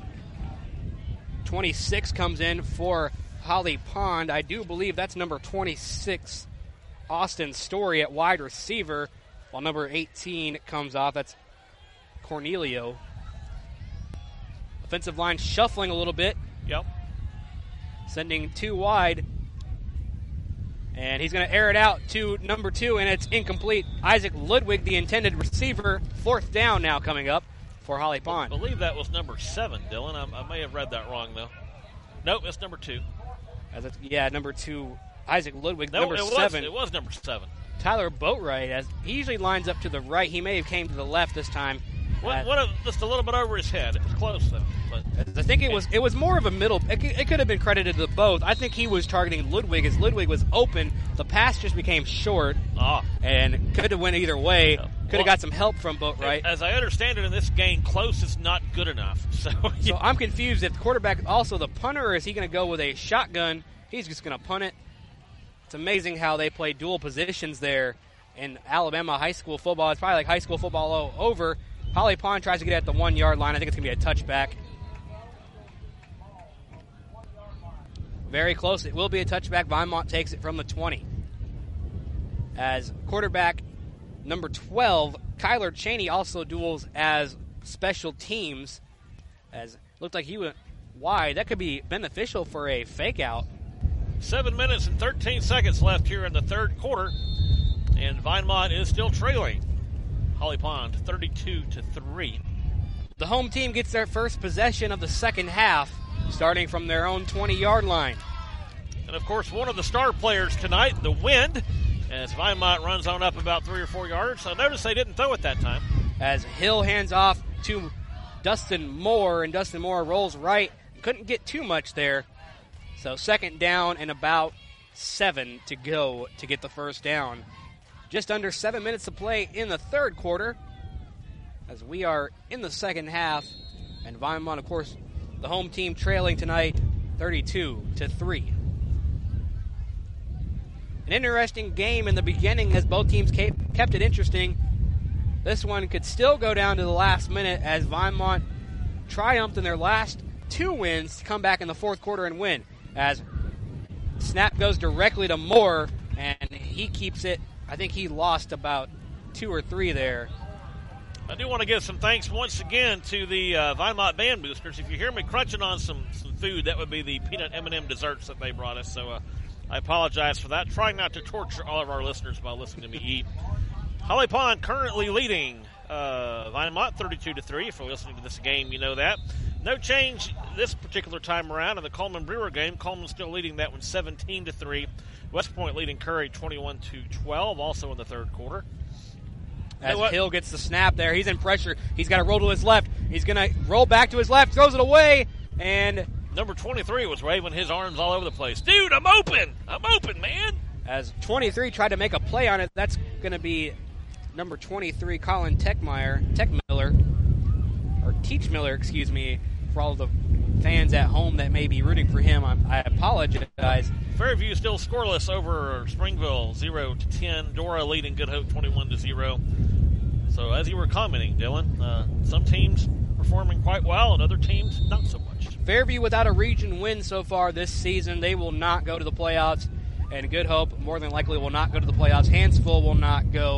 twenty-six comes in for Holly Pond. I do believe that's number twenty-six, Austin Story at wide receiver, while number eighteen comes off. That's Cornelio. Offensive line shuffling a little bit. Yep. Sending two wide. And he's going to air it out to number two, and it's incomplete. Isaac Ludwig, the intended receiver. Fourth down now coming up for Holly Pond. I believe that was number seven, Dylan. I, I may have read that wrong, though. Nope, it's number two. As it's, yeah, number two, Isaac Ludwig, no, number it seven. Was, it was number seven. Tyler Boatwright, as he usually lines up to the right. He may have came to the left this time. What, what a, just a little bit over his head. It was close, though. But I think it was it was more of a middle. It, it could have been credited to both. I think he was targeting Ludwig as Ludwig was open. The pass just became short, ah. and could have went either way. Yeah. Could have well, got some help from Boatwright. As I understand it, in this game, close is not good enough. So, so I'm confused if the quarterback, also the punter, or is he going to go with a shotgun? He's just going to punt it. It's amazing how they play dual positions there in Alabama high school football. It's probably like high school football all over. Holly Pond tries to get at the one-yard line. I think it's going to be a touchback. Very close. It will be a touchback. Vinemont takes it from the twenty. As quarterback number twelve, Kyler Cheney, also duels as special teams. As it looked like he went wide. That could be beneficial for a fake out. Seven minutes and thirteen seconds left here in the third quarter. And Vinemont is still trailing Holly Pond thirty-two to three. The home team gets their first possession of the second half, starting from their own twenty-yard line. And, of course, one of the star players tonight, the wind, as Vinemont runs on up about three or four yards. So notice they didn't throw it that time. As Hill hands off to Dustin Moore, and Dustin Moore rolls right. Couldn't get too much there. So second down and about seven to go to get the first down. Just under seven minutes to play in the third quarter as we are in the second half. And Vinemont, of course, the home team trailing tonight thirty-two to three. An interesting game in the beginning as both teams kept it interesting. This one could still go down to the last minute as Vinemont triumphed in their last two wins to come back in the fourth quarter and win. As snap goes directly to Moore, and he keeps it. I think he lost about two or three there. I do want to give some thanks once again to the uh, Vinemont Band Boosters. If you hear me crunching on some, some food, that would be the peanut M and M desserts that they brought us. So uh, I apologize for that. Trying not to torture all of our listeners by listening to me eat. Holly Pond currently leading uh, Vinemont thirty-two to three. If you're listening to this game, you know that. No change this particular time around in the Coleman Brewer game. Coleman still leading that one seventeen to three. West Point leading Curry twenty-one to twelve, also in the third quarter. As Hill gets the snap there, he's in pressure. He's got to roll to his left. He's going to roll back to his left, throws it away, and number twenty-three was waving his arms all over the place. Dude, I'm open. I'm open, man. As twenty-three tried to make a play on it, that's going to be number twenty-three, Colin Techmeyer, Techmiller, or Teachmiller, excuse me, for all the fans at home that may be rooting for him. I'm, I apologize. Fairview still scoreless over Springville, zero to ten. Dora leading Good Hope twenty-one to zero. So as you were commenting, Dylan, uh, some teams performing quite well and other teams not so much. Fairview without a region win so far this season. They will not go to the playoffs, and Good Hope more than likely will not go to the playoffs. Hansville will not go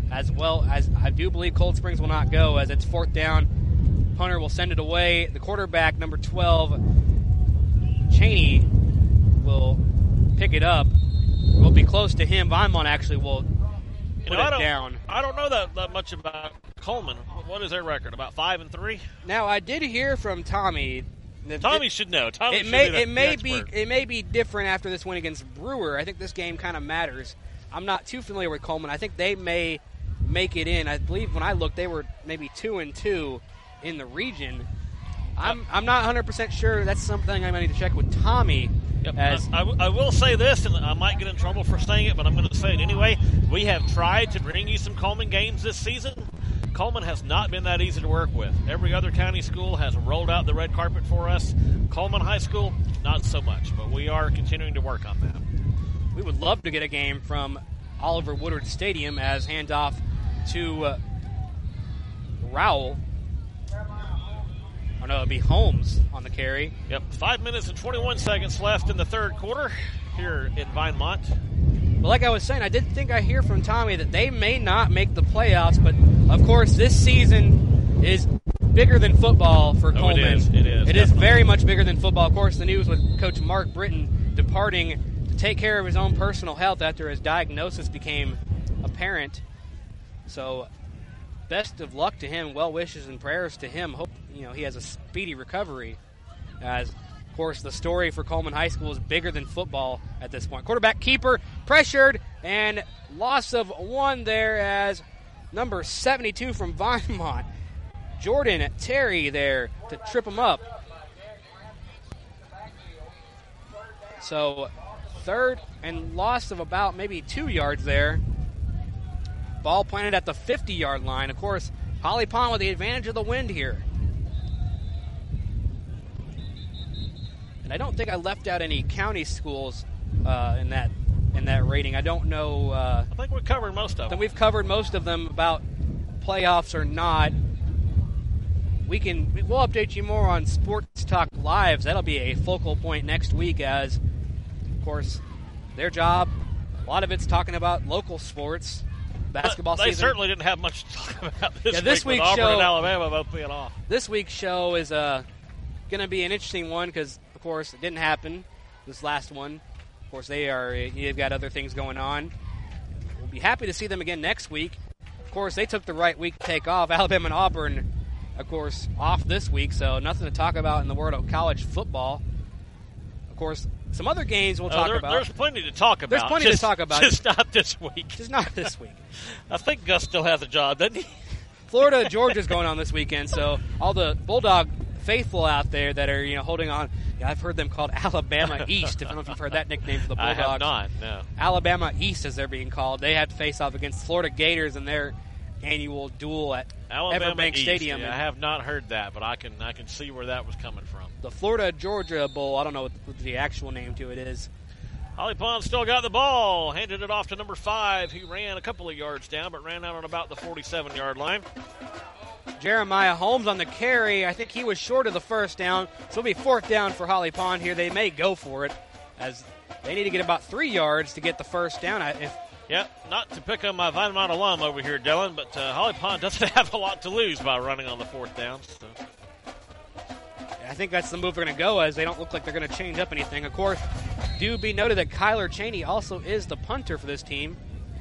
as well as I do believe Cold Springs will not go, as it's fourth down. Punter will send it away. The quarterback, number twelve, Cheney, will pick it up. We'll be close to him. Vinemont actually will put you know, it I down. I don't know that, that much about Coleman. What is their record? About five and three? Now, I did hear from Tommy. That Tommy it, should know. Tommy it should may be the, it may the be expert. it may be different after this win against Brewer. I think this game kind of matters. I'm not too familiar with Coleman. I think they may make it in. I believe when I looked, they were maybe two and two in the region. I'm I'm not one hundred percent sure. That's something I might need to check with Tommy. Yep. As I, I, I will say this, and I might get in trouble for saying it, but I'm going to say it anyway. We have tried to bring you some Coleman games this season. Coleman has not been that easy to work with. Every other county school has rolled out the red carpet for us. Coleman High School, not so much, but we are continuing to work on that. we would love to get a game from Oliver Woodward Stadium as handoff to uh, Rowell. Oh no, it'd be Holmes on the carry. Yep, five minutes and twenty-one seconds left in the third quarter here in Vinemont. But like I was saying, I did think I hear from Tommy that they may not make the playoffs, but of course this season is bigger than football for Oh, Coleman. it is. It is. It is definitely. very much bigger than football. Of course, the news with Coach Mark Britton departing to take care of his own personal health after his diagnosis became apparent. So, best of luck to him. Well wishes and prayers to him. Hope you know he has a speedy recovery. As, of course, the story for Coleman High School is bigger than football at this point. Quarterback keeper pressured and loss of one there as number seventy-two from Vinemont, Jordan Terry there to trip him up. So third and loss of about maybe two yards there. Ball planted at the fifty-yard line. Of course, Holly Pond with the advantage of the wind here. And I don't think I left out any county schools uh, in that in that rating. I don't know. Uh, I think we covered most of I think them. we've covered most of them about playoffs or not. We can we'll update you more on Sports Talk Live. That'll be a focal point next week, as of course their job, a lot of it's talking about local sports. Basketball But they season. certainly didn't have much to talk about this, Yeah, this week week's with Auburn show- and Alabama both being off. This week's show is uh, going to be an interesting one because, of course, it didn't happen, this last one. Of course, they are, they've got other things going on. We'll be happy to see them again next week. Of course, they took the right week to take off. Alabama and Auburn, of course, off this week, so nothing to talk about in the world of college football. Of course, some other games we'll Oh, talk there- about. There's plenty to talk about. There's plenty just, to talk about. Just not this week. Just not this week. I think Gus still has a job, doesn't he? Florida, Georgia's going on this weekend, so all the Bulldog faithful out there that are, you know, holding on. Yeah, I've heard them called Alabama East. I don't know if you've heard that nickname for the I Bulldogs. have not, no. Alabama East, as they're being called. They have to face off against Florida Gators in their annual duel at Alabama Everbank East. Stadium. Yeah, I And have not heard that, but I can I can see where that was coming from. the Florida Georgia Bowl, I don't know what what the actual name to it is. Holly Pond still got the ball, handed it off to number five. He ran a couple of yards down, but ran out on about the forty-seven-yard line. Jeremiah Holmes on the carry. I think he was short of the first down, so it'll be fourth down for Holly Pond here. They may go for it, as they need to get about three yards to get the first down. I- If Yeah, not to pick on my Vinemont alum over here, Dylan, but uh, Holly Pond doesn't have a lot to lose by running on the fourth down. So. I think that's the move they're going to go, as they don't look like they're going to change up anything. Of course, do be noted that Kyler Cheney also is the punter for this team.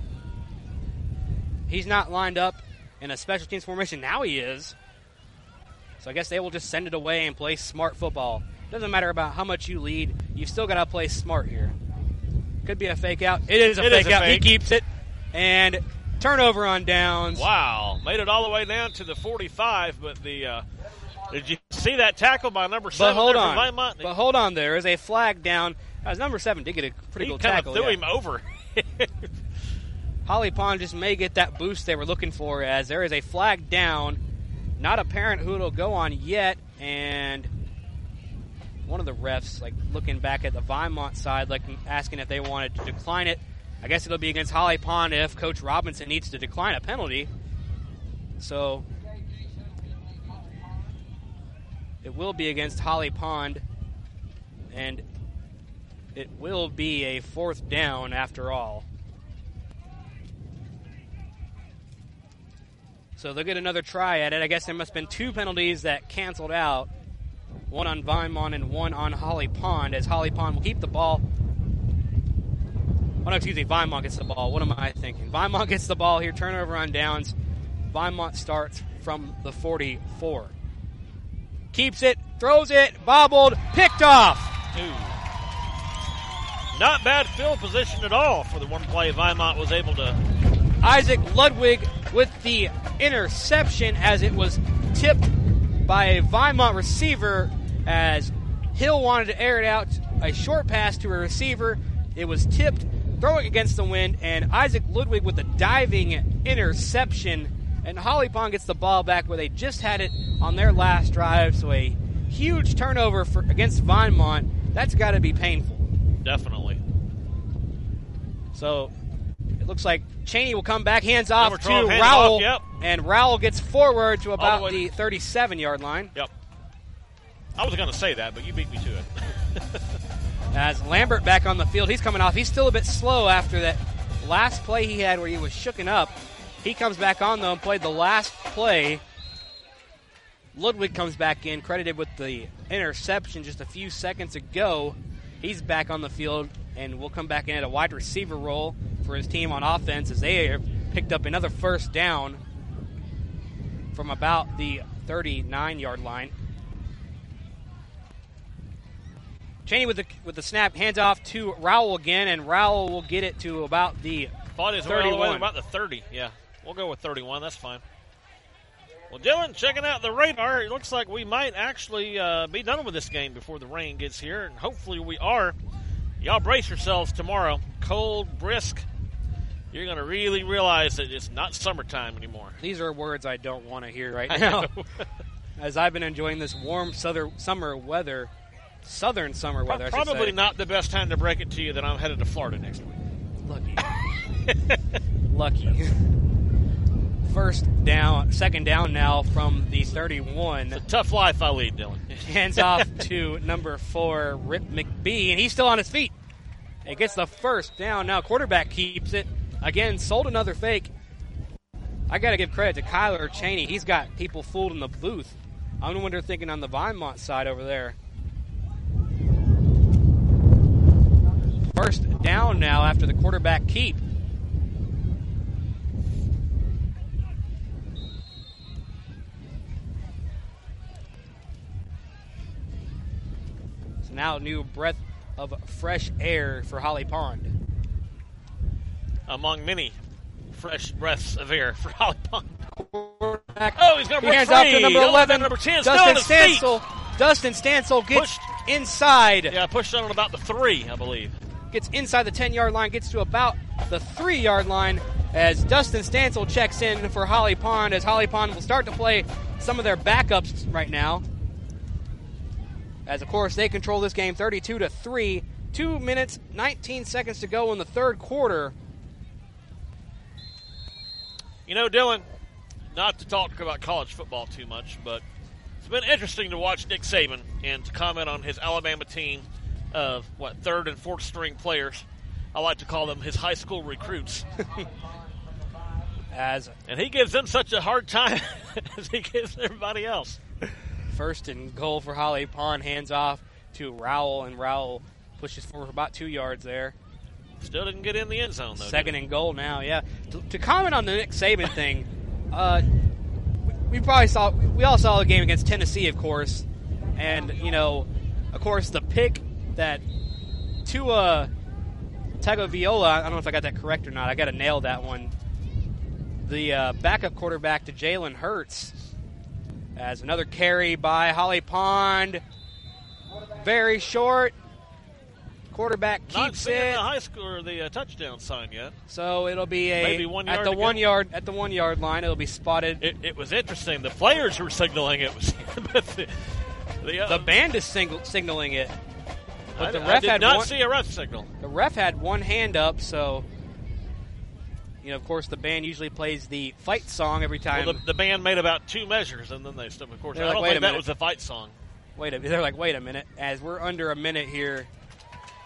He's not lined up in a special teams formation. Now he is. So I guess they will just send it away and play smart football. Doesn't matter about how much you lead. You've still got to play smart here. Could be a fake out. It is a It fake is a out. fake. He keeps it. And turnover on downs. Wow, made it all the way down to the forty-five, but the uh, did you see that tackle by number But seven hold there on. from Vinemont? But hold on. There is a flag down. As number seven did get a pretty he good kind tackle. of threw yeah. him over. Holly Pond just may get that boost they were looking for, as there is a flag down. Not apparent who it'll go on yet, and one of the refs, like, looking back at the Vinemont side, like, asking if they wanted to decline it. I guess it'll be against Holly Pond if Coach Robinson needs to decline a penalty. So it will be against Holly Pond, and it will be a fourth down after all. So they'll get another try at it. I guess there must have been two penalties that canceled out. One on Vinemont and one on Holly Pond, as Holly Pond will keep the ball. Oh, no, excuse me. Vinemont gets the ball. What am I thinking? Vinemont gets the ball here. Turnover on downs. Vinemont starts from the forty-four. Keeps it. Throws it. Bobbled. Picked off. Ooh. Not bad field position at all for the one play Vinemont was able to. Isaac Ludwig with the interception as it was tipped by a Vinemont receiver as Hill wanted to air it out. A short pass to a receiver. It was tipped, throwing against the wind, and Isaac Ludwig with the diving interception. And Holly Pond gets the ball back where they just had it on their last drive. So a huge turnover for against Vinemont. That's got to be painful. Definitely. So it looks like Cheney will come back, hands off to hands Rowell, off, yep. and Rowell gets forward to about the, the thirty-seven-yard line. Yep. I was going to say that, but you beat me to it. As Lambert back on the field, he's coming off. He's still a bit slow after that last play he had where he was shooken up. He comes back on, though, and played the last play. Ludwig comes back in, credited with the interception just a few seconds ago. He's back on the field, and will come back in at a wide receiver role for his team on offense as they have picked up another first down from about the thirty-nine-yard line. Cheney with the with the snap, hands off to Rowell again, and Rowell will get it to about the Thought his thirty-one. way about the thirty. Yeah, we'll go with thirty-one. That's fine. Well, Dylan, checking out the radar, it looks like we might actually uh, be done with this game before the rain gets here, and hopefully we are. Y'all brace yourselves tomorrow. Cold, brisk. You're going to really realize that it's not summertime anymore. These are words I don't want to hear right now. As I've been enjoying this warm southern summer weather, southern summer weather, I should Probably say. not the best time to break it to you that I'm headed to Florida next week. Lucky. Lucky. First down, second down now from the thirty-one. It's a tough life I lead, Dylan. Hands off to number four, Rip McBee, and he's still on his feet. He gets the first down. Now quarterback keeps it. Again, sold another fake. I got to give credit to Kyler Cheney. He's got people fooled in the booth. I wonder what they're thinking on the Vinemont side over there. First down now after the quarterback keep. So now a new breath of fresh air for Holly Pond. Among many fresh breaths of air for Holly Pond. Quarterback. Oh, he's going to He break hands free. off to number eleven, Number ten, still Dustin on his feet. Stansel. Dustin Stansel gets Pushed. inside. Yeah, pushed on about the three, I believe. Gets inside the ten-yard line, gets to about the three-yard line as Dustin Stansel checks in for Holly Pond, as Holly Pond will start to play some of their backups right now. As, of course, they control this game thirty-two to three. Two minutes, nineteen seconds to go in the third quarter. You know, Dylan, not to talk about college football too much, but it's been interesting to watch Nick Saban and to comment on his Alabama team of, what, third and fourth string players. I like to call them his high school recruits. As and he gives them such a hard time as he gives everybody else. First and goal for Holly Pond, hands off to Rowell, and Rowell pushes forward for about two yards there. Still didn't get in the end zone, though. Second and goal now, yeah. To, to comment on the Nick Saban thing, uh, we, we probably saw, we all saw the game against Tennessee, of course, and, you know, of course, the pick that Tua Tagovailoa, I don't know if I got that correct or not, I got to nail that one. The uh, backup quarterback to Jalen Hurts, as another carry by Holly Pond, very short. Quarterback keeps Not seeing it. the high school or the uh, touchdown sign yet. So it'll be a Maybe one at yard the to one go. yard at the one yard line. It'll be spotted. It, it was interesting. The players were signaling it was, but the, the, uh, The band is sing- signaling it, but I, the I ref did had not one, see a ref signal. the ref had one hand up. So, you know, of course, the band usually plays the fight song every time. Well, the, the band made about two measures, and then they stopped. Of course, They're I like, don't wait a think that minute. was the fight song. Wait a, they're like, wait a minute, as we're under a minute here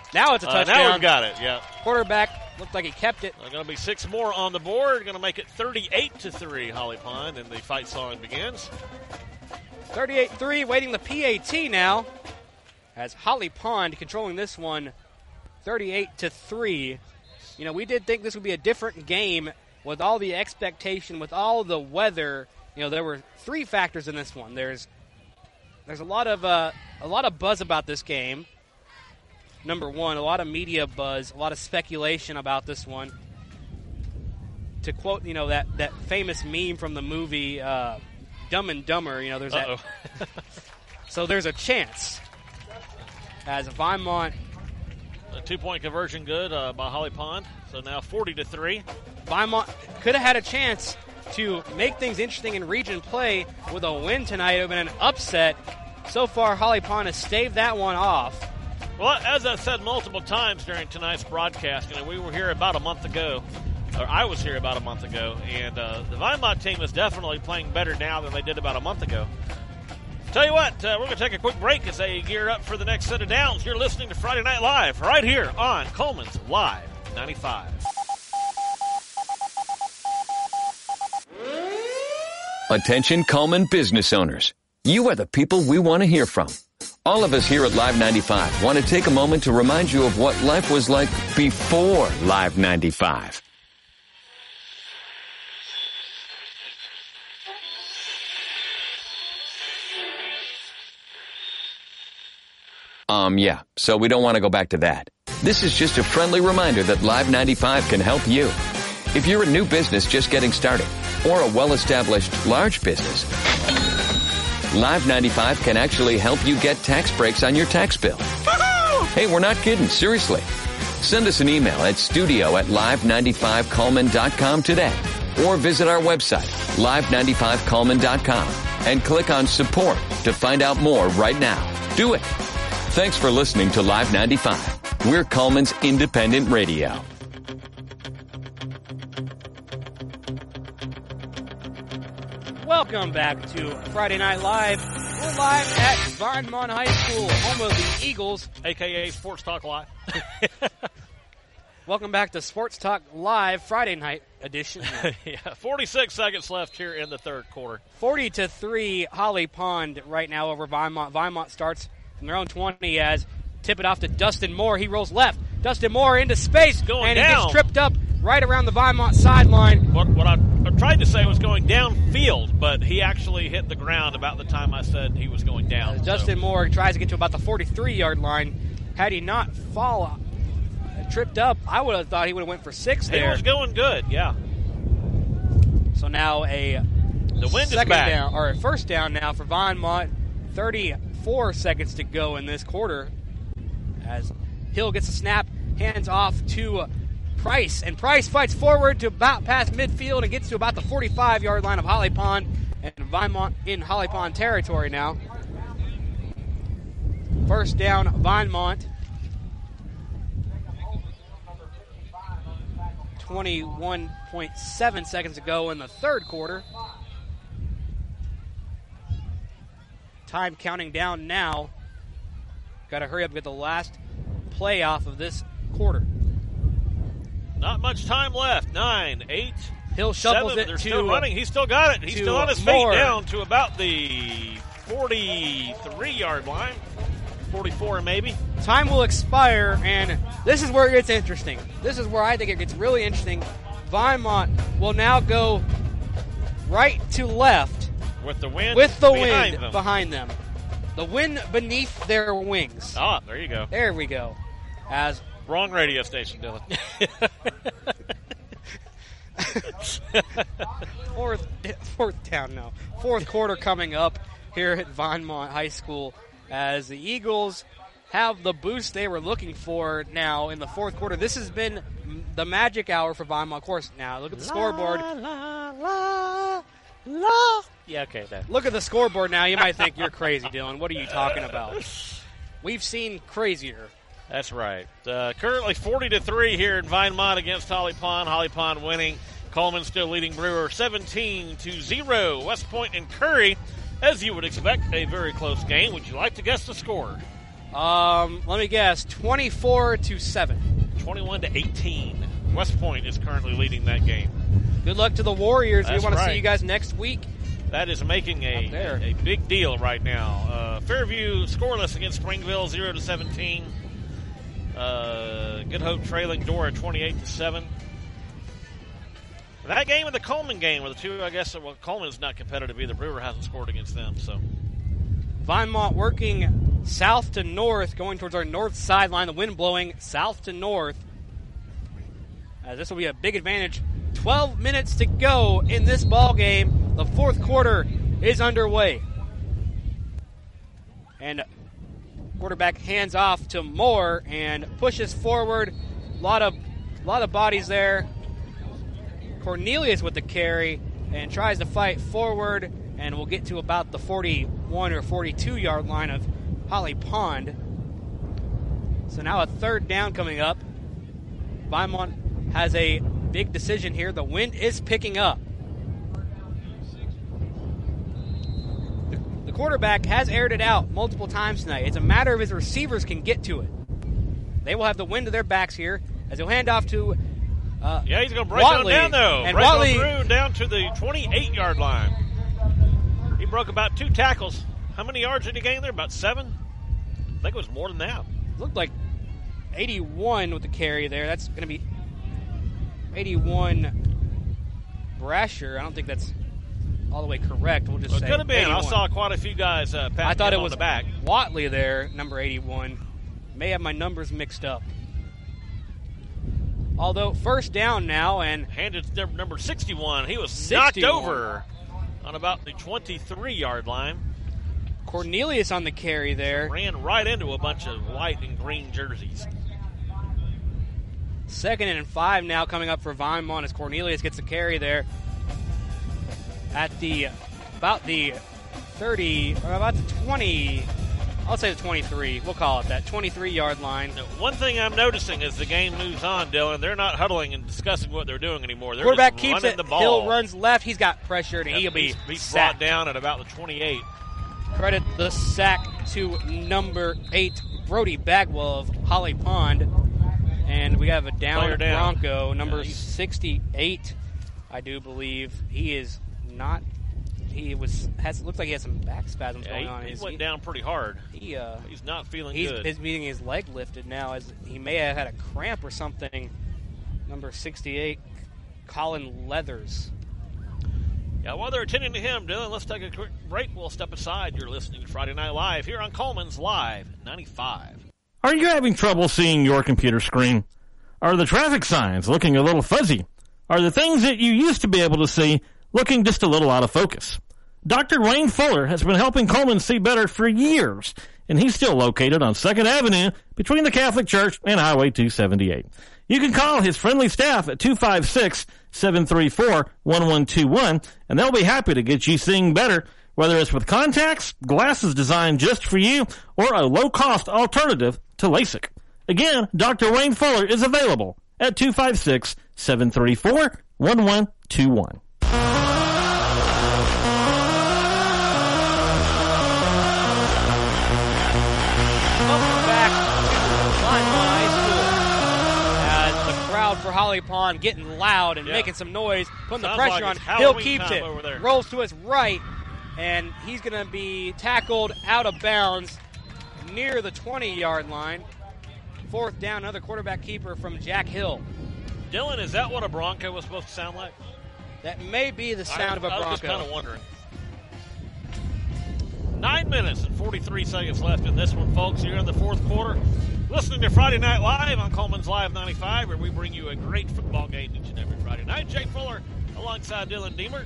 Now it's a Uh, touchdown. now we've got it, yeah. Quarterback looked like he kept it. Going to be six more on the board. Going to make it thirty-eight to three, Holly Pond, and the fight song begins. thirty-eight three, waiting the P A T now. As Holly Pond controlling this one, thirty-eight to three. You know, we did think this would be a different game with all the expectation, with all the weather. You know, there were three factors in this one. There's there's a lot of uh, a lot of buzz about this game. Number one, a lot of media buzz, a lot of speculation about this one. To quote, you know, that, that famous meme from the movie uh, Dumb and Dumber, you know, there's Uh-oh. that. So there's a chance as Vinemont. A two-point conversion good uh, by Holly Pond. So now forty to three. Vinemont could have had a chance to make things interesting in region play with a win tonight. It would have been an upset. So far, Holly Pond has staved that one off. Well, as I've said multiple times during tonight's broadcast, you know, we were here about a month ago, or I was here about a month ago, and uh, the Vinemont team is definitely playing better now than they did about a month ago. Tell you what, uh, we're going to take a quick break as they gear up for the next set of downs. You're listening to Friday Night Live right here on Coleman's Live ninety-five. Attention Coleman business owners. You are the people we want to hear from. All of us here at Live ninety-five want to take a moment to remind you of what life was like before Live ninety-five. Um, yeah, so we don't want to go back to that. This is just a friendly reminder that Live ninety-five can help you. If you're a new business just getting started, or a well-established large business, Live ninety-five can actually help you get tax breaks on your tax bill. Hey, we're not kidding, seriously. Send us an email at studio at live ninety-five coleman dot com today, or visit our website, live ninety-five coleman dot com, and click on support to find out more right now. Do it. Thanks for listening to Live ninety-five. We're Coleman's independent radio. Welcome back to Friday Night Live. We're live at Vinemont High School, home of the Eagles. A K A Sports Talk Live. Welcome back to Sports Talk Live, Friday night edition. Yeah, forty-six seconds left here in the third quarter. forty to three, Holly Pond right now over Vinemont. Vinemont starts from their own twenty as tip it off to Dustin Moore. He rolls left. Dustin Moore into space, Going and down. he gets tripped up right around the Vinemont sideline. What, what I, I tried to say was going downfield, but he actually hit the ground about the time I said he was going down. As Dustin so. Moore tries to get to about the forty-three-yard line. Had he not fall, tripped up, I would have thought he would have went for six there. He was going good, yeah. So now a the wind second is back. down, or a first down now for Vinemont. thirty-four seconds to go in this quarter. As Hill gets a snap, hands off to Price, and Price fights forward to about past midfield and gets to about the forty-five-yard line of Holly Pond, and Vinemont in Holly Pond territory now. First down, Vinemont. twenty-one point seven seconds to go in the third quarter. Time counting down now. Got to hurry up and get the last play off of this quarter. Not much time left. Nine, eight, Hill shuffles seven. it They're to still running. He's still got it. He's to still on his Moore. feet down to about the forty-three-yard line. forty-four maybe. Time will expire, and this is where it gets interesting. This is where I think it gets really interesting. Vinemont will now go right to left With the wind with the behind wind them. behind them. The wind beneath their wings. Ah, there you go. There we go. As Wrong radio station, Dylan. fourth, fourth down now. Fourth quarter coming up here at Vinemont High School as the Eagles have the boost they were looking for now in the fourth quarter. This has been the magic hour for Vinemont. Of course, now look at the scoreboard. La, la, la. Yeah, okay. That. Look at the scoreboard now. You might think you're crazy, Dylan. What are you talking about? We've seen crazier. That's right. Uh, currently forty to three here in Vinemont against Holly Pond. Holly Pond winning. Coleman still leading Brewer seventeen to zero. West Point and Curry, as you would expect, a very close game. Would you like to guess the score? Um, let me guess, twenty-four to seven. twenty-one to eighteen. West Point is currently leading that game. Good luck to the Warriors. That's we want to right. see you guys next week. That is making a, there. a big deal right now. Uh, Fairview scoreless against Springville, zero to seventeen. Uh, Good Hope trailing Dora twenty-eight to seven. That game and the Coleman game were the two, I guess, well, Coleman is not competitive either. Brewer hasn't scored against them, so. Vinemont working south to north, going towards our north sideline. The wind blowing south to north. Uh, this will be a big advantage. twelve minutes to go in this ball game. The fourth quarter is underway. And quarterback hands off to Moore and pushes forward. A lot of, lot of bodies there. Cornelius with the carry and tries to fight forward, and we'll get to about the forty-one or forty-two yard line of Holly Pond. So now a third down coming up. Vinemont has a big decision here. The wind is picking up. The, the quarterback has aired it out multiple times tonight. It's a matter of his receivers can get to it. They will have the wind to their backs here as he'll hand off to Uh, yeah, he's going to break Watley. on down, though. And break Watley, on through down to the twenty-eight yard line. He broke about two tackles. How many yards did he gain there? About seven? I think it was more than that. Looked like eighty-one with the carry there. That's going to be eighty-one Brasher. I don't think that's all the way correct. We'll just Well, it say could have been. eighty-one. I saw quite a few guys uh, patting I thought him it on was the back. Watley there, number eighty-one. May have my numbers mixed up. Although first down now, and handed to number sixty-one. He was sixty-one. knocked over on about the twenty-three yard line. Cornelius on the carry there. Ran right into a bunch of white and green jerseys. Second and five now coming up for Vinemont as Cornelius gets the carry there at the about the thirty or about the twenty. I'll say the twenty-three. We'll call it that. twenty-three yard line. Now, one thing I'm noticing as the game moves on, Dylan, they're not huddling and discussing what they're doing anymore. They're Quarterback just keeps running it. the ball. Hill runs left. He's got pressured, and Yep, he'll be he's, he's sacked. brought down at about the twenty-eight. Credit the sack to number eight, Brody Bagwell of Holly Pond. And we have a down, down. Bronco, number Yeah, sixty-eight, I do believe. He is not. He was has looks like he has some back spasms Yeah, going he, on. he Is went he, down pretty hard. He uh, He's not feeling he's good. He's meeting his leg lifted now, as he may have had a cramp or something. Number sixty-eight, Colin Leathers. Yeah, while they're attending to him, Dylan, let's take a quick break. We'll step aside. You're listening to Friday Night Live here on Coleman's Live ninety-five. Are you having trouble seeing your computer screen? Are the traffic signs looking a little fuzzy? Are the things that you used to be able to see looking just a little out of focus? Doctor Wayne Fuller has been helping Coleman see better for years, and he's still located on second Avenue between the Catholic Church and Highway two seventy-eight. You can call his friendly staff at two five six, seven three four, one one two one, and they'll be happy to get you seeing better, whether it's with contacts, glasses designed just for you, or a low-cost alternative to LASIK. Again, Doctor Wayne Fuller is available at two five six, seven three four, one one two one. For Holly Pond, getting loud and Yeah. making some noise, putting Sounds the pressure like on. it's Hill Halloween keeps time it, over there. rolls to his right, and he's going to be tackled out of bounds near the twenty yard line. Fourth down, another quarterback keeper from Jack Hill. Dylan, is that what a Bronco was supposed to sound like? That may be the sound I, of a I Bronco. was just kind of wondering. Nine minutes and forty-three seconds left in this one, folks. You're in the fourth quarter. Listening to Friday Night Live on Coleman's Live ninety-five, where we bring you a great football game each and every Friday night. Jay Fuller alongside Dylan Deemer.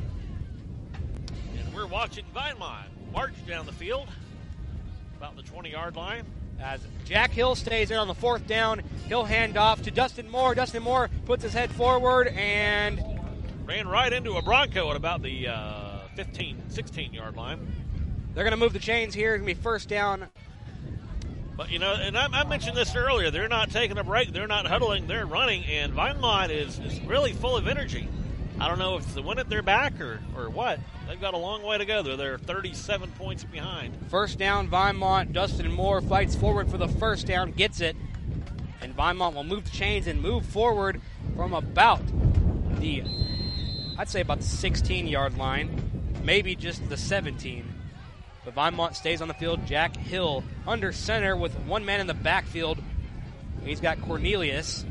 And we're watching Vinemont march down the field about the twenty yard line. As Jack Hill stays there on the fourth down, he'll hand off to Dustin Moore. Dustin Moore puts his head forward and ran right into a Bronco at about the uh, fifteen, sixteen yard line. They're going to move the chains here. It's going to be first down. But, you know, and I, I mentioned this earlier. They're not taking a break. They're not huddling. They're running. And Vinemont is, is really full of energy. I don't know if it's the win at their back or, or what. They've got a long way to go. They're, they're thirty-seven points behind. First down, Vinemont. Dustin Moore fights forward for the first down, gets it. And Vinemont will move the chains and move forward from about the, I'd say about the sixteen-yard line, maybe just the seventeen. But Vinemont stays on the field. Jack Hill under center with one man in the backfield. He's got Cornelius.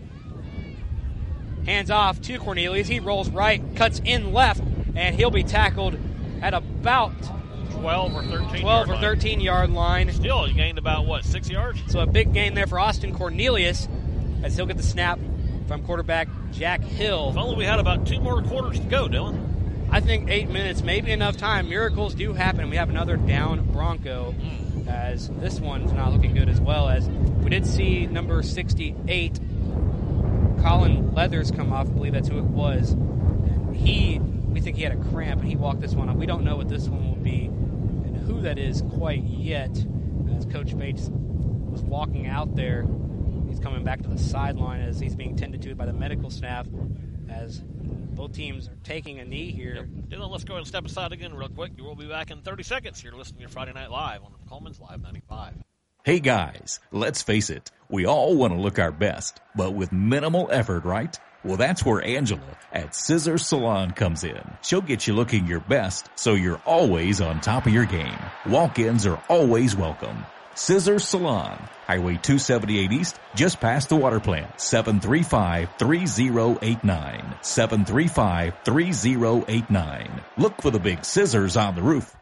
Hands off to Cornelius. He rolls right, cuts in left, and he'll be tackled at about twelve or thirteen twelve yard or thirteen line. yard line. Still, he gained about, what, six yards? So a big gain there for Austin Cornelius as he'll get the snap from quarterback Jack Hill. If only we had about two more quarters to go, Dylan. I think eight minutes may be enough time. Miracles do happen. We have another down Bronco mm. as this one's not looking good as well. As we did see number sixty-eight, Colin Leathers, come off. I believe that's who it was. And he, we think he had a cramp, and he walked this one up. We don't know what this one will be and who that is quite yet. As Coach Bates was walking out there, he's coming back to the sideline as he's being tended to by the medical staff as both teams are taking a knee here. Yep. Dylan, let's go ahead and step aside again real quick. You will be back in thirty seconds. You're listening to Friday Night Live on Coleman's Live ninety-five. Hey guys, let's face it, we all want to look our best, but with minimal effort, right? Well, that's where Angela at Scissor Salon comes in. She'll get you looking your best, so you're always on top of your game. Walk-ins are always welcome. Scissor Salon, Highway two seventy-eight East, just past the water plant, seven three five, three zero eight nine, seven three five, three zero eight nine. Look for the big scissors on the roof.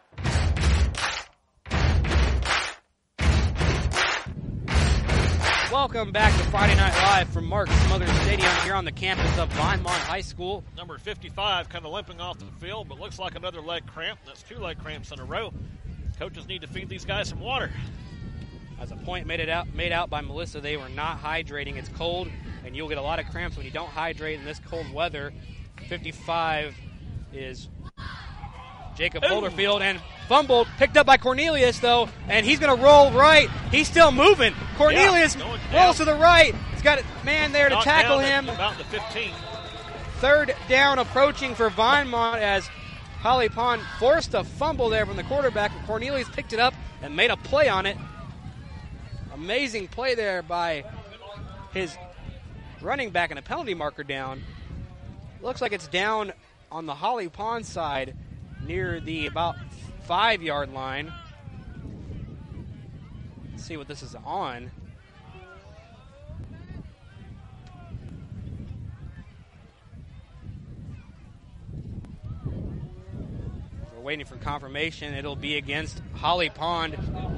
Welcome back to Friday Night Live from Mark Smothers Stadium here on the campus of Vinemont High School. Number fifty-five kind of limping off the field, but looks like another leg cramp. That's two leg cramps in a row. Coaches need to feed these guys some water. As a point made it out made out by Melissa, they were not hydrating. It's cold, and you'll get a lot of cramps when you don't hydrate in this cold weather. fifty-five is Jacob Boulderfield, and fumbled, picked up by Cornelius, though, and he's going to roll right. He's still moving. Cornelius yeah, rolls to the right. He's got a man there to Knocked tackle him. him. About the fifteen. Third down approaching for Vinemont as Holly Pond forced a fumble there from the quarterback, and Cornelius picked it up and made a play on it. Amazing play there by his running back and a penalty marker down. Looks like it's down on the Holly Pond side near the about five-yard line. Let's see what this is on. We're waiting for confirmation. It'll be against Holly Pond.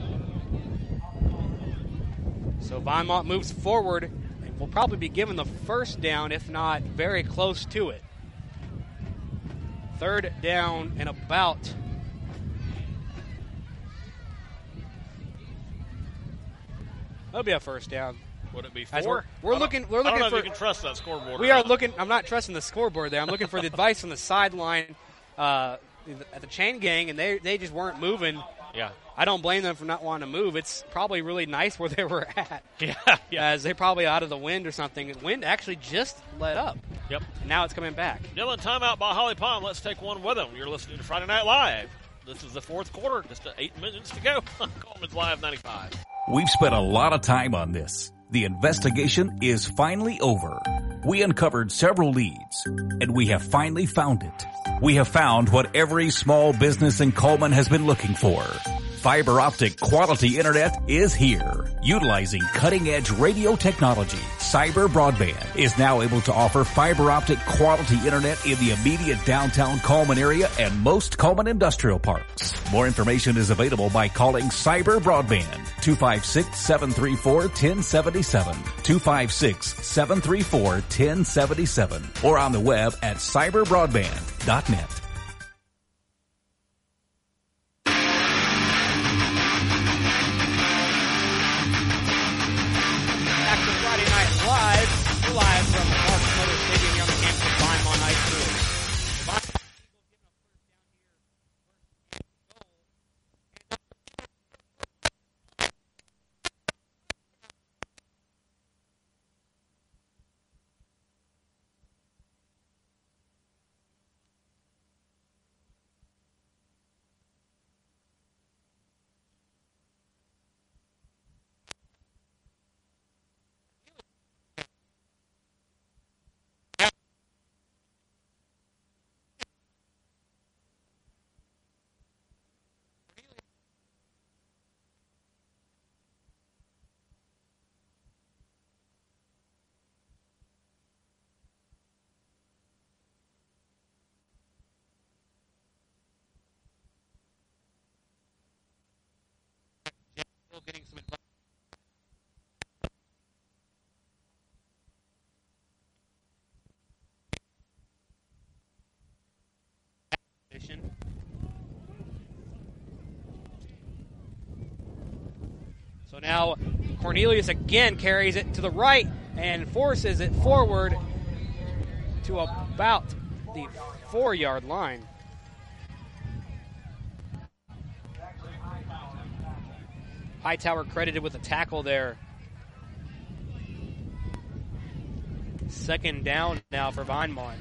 So Vinemont moves forward and will probably be given the first down, if not very close to it. Third down and about. That'll be a first down. Would it be As four? We're, we're looking. We're looking I don't know for. if you can trust that scoreboard. We are looking. I'm not trusting the scoreboard there. I'm looking for the advice from the sideline uh, at the chain gang, and they they just weren't moving. Yeah. I don't blame them for not wanting to move. It's probably really nice where they were at. Yeah, yeah. As they're probably out of the wind or something. The wind actually just let up. Yep. And now it's coming back. Dylan, timeout by Holly Pond. Let's take one with them. You're listening to Friday Night Live. This is the fourth quarter. Just eight minutes to go on Coleman's Live ninety-five. We've spent a lot of time on this. The investigation is finally over. We uncovered several leads, and we have finally found it. We have found what every small business in Coleman has been looking for. Fiber optic quality internet is here. Utilizing cutting-edge radio technology, Cyber Broadband is now able to offer fiber optic quality internet in the immediate downtown Coleman area and most Coleman industrial parks. More information is available by calling Cyber Broadband, two five six, seven three four, one zero seven seven, two five six, seven three four, one zero seven seven, or on the web at cyber broadband dot net. Live from Mark Smothers Stadium here on the campus of Vinemont High School. So now Cornelius again carries it to the right and forces it forward to about the four-yard line. Hightower credited with a tackle there. Second down now for Vinemont.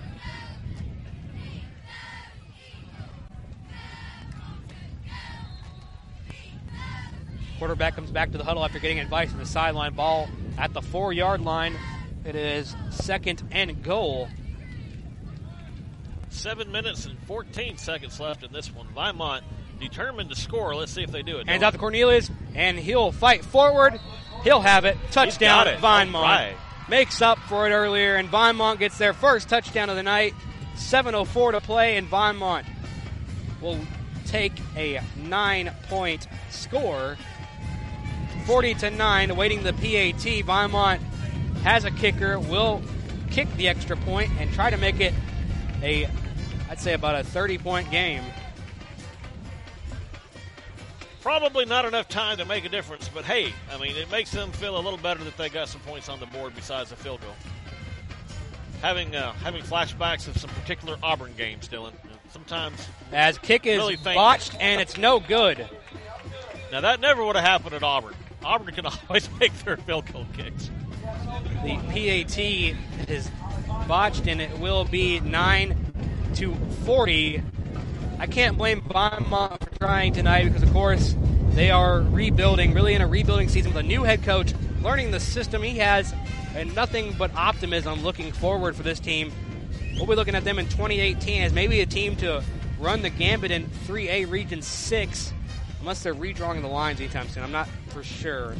Quarterback comes back to the huddle after getting advice from the sideline. Ball at the four-yard line. It is second and goal. Seven minutes and fourteen seconds left in this one. Vinemont determined to score. Let's see if they do it. Hands out to Cornelius, and he'll fight forward. He'll have it. Touchdown, it. Vinemont. Right. Makes up for it earlier, and Vinemont gets their first touchdown of the night. seven oh four to play, and Vinemont will take a nine-point score. forty to nine, awaiting the P A T. Vinemont has a kicker, will kick the extra point and try to make it a, I'd say about a thirty-point game. Probably not enough time to make a difference, but hey, I mean, it makes them feel a little better that they got some points on the board besides a field goal. Having uh, having flashbacks of some particular Auburn games, Dylan. Sometimes as kick is really think, botched and it's no good. Now that never would have happened at Auburn. Auburn can always make their field goal kicks. The P A T is botched and it will be nine to forty. I can't blame Vinemont for trying tonight because, of course, they are rebuilding, really in a rebuilding season with a new head coach, learning the system he has, and nothing but optimism looking forward for this team. We'll be looking at them in twenty eighteen as maybe a team to run the gambit in three A Region six, unless they're redrawing the lines anytime soon. I'm not for sure.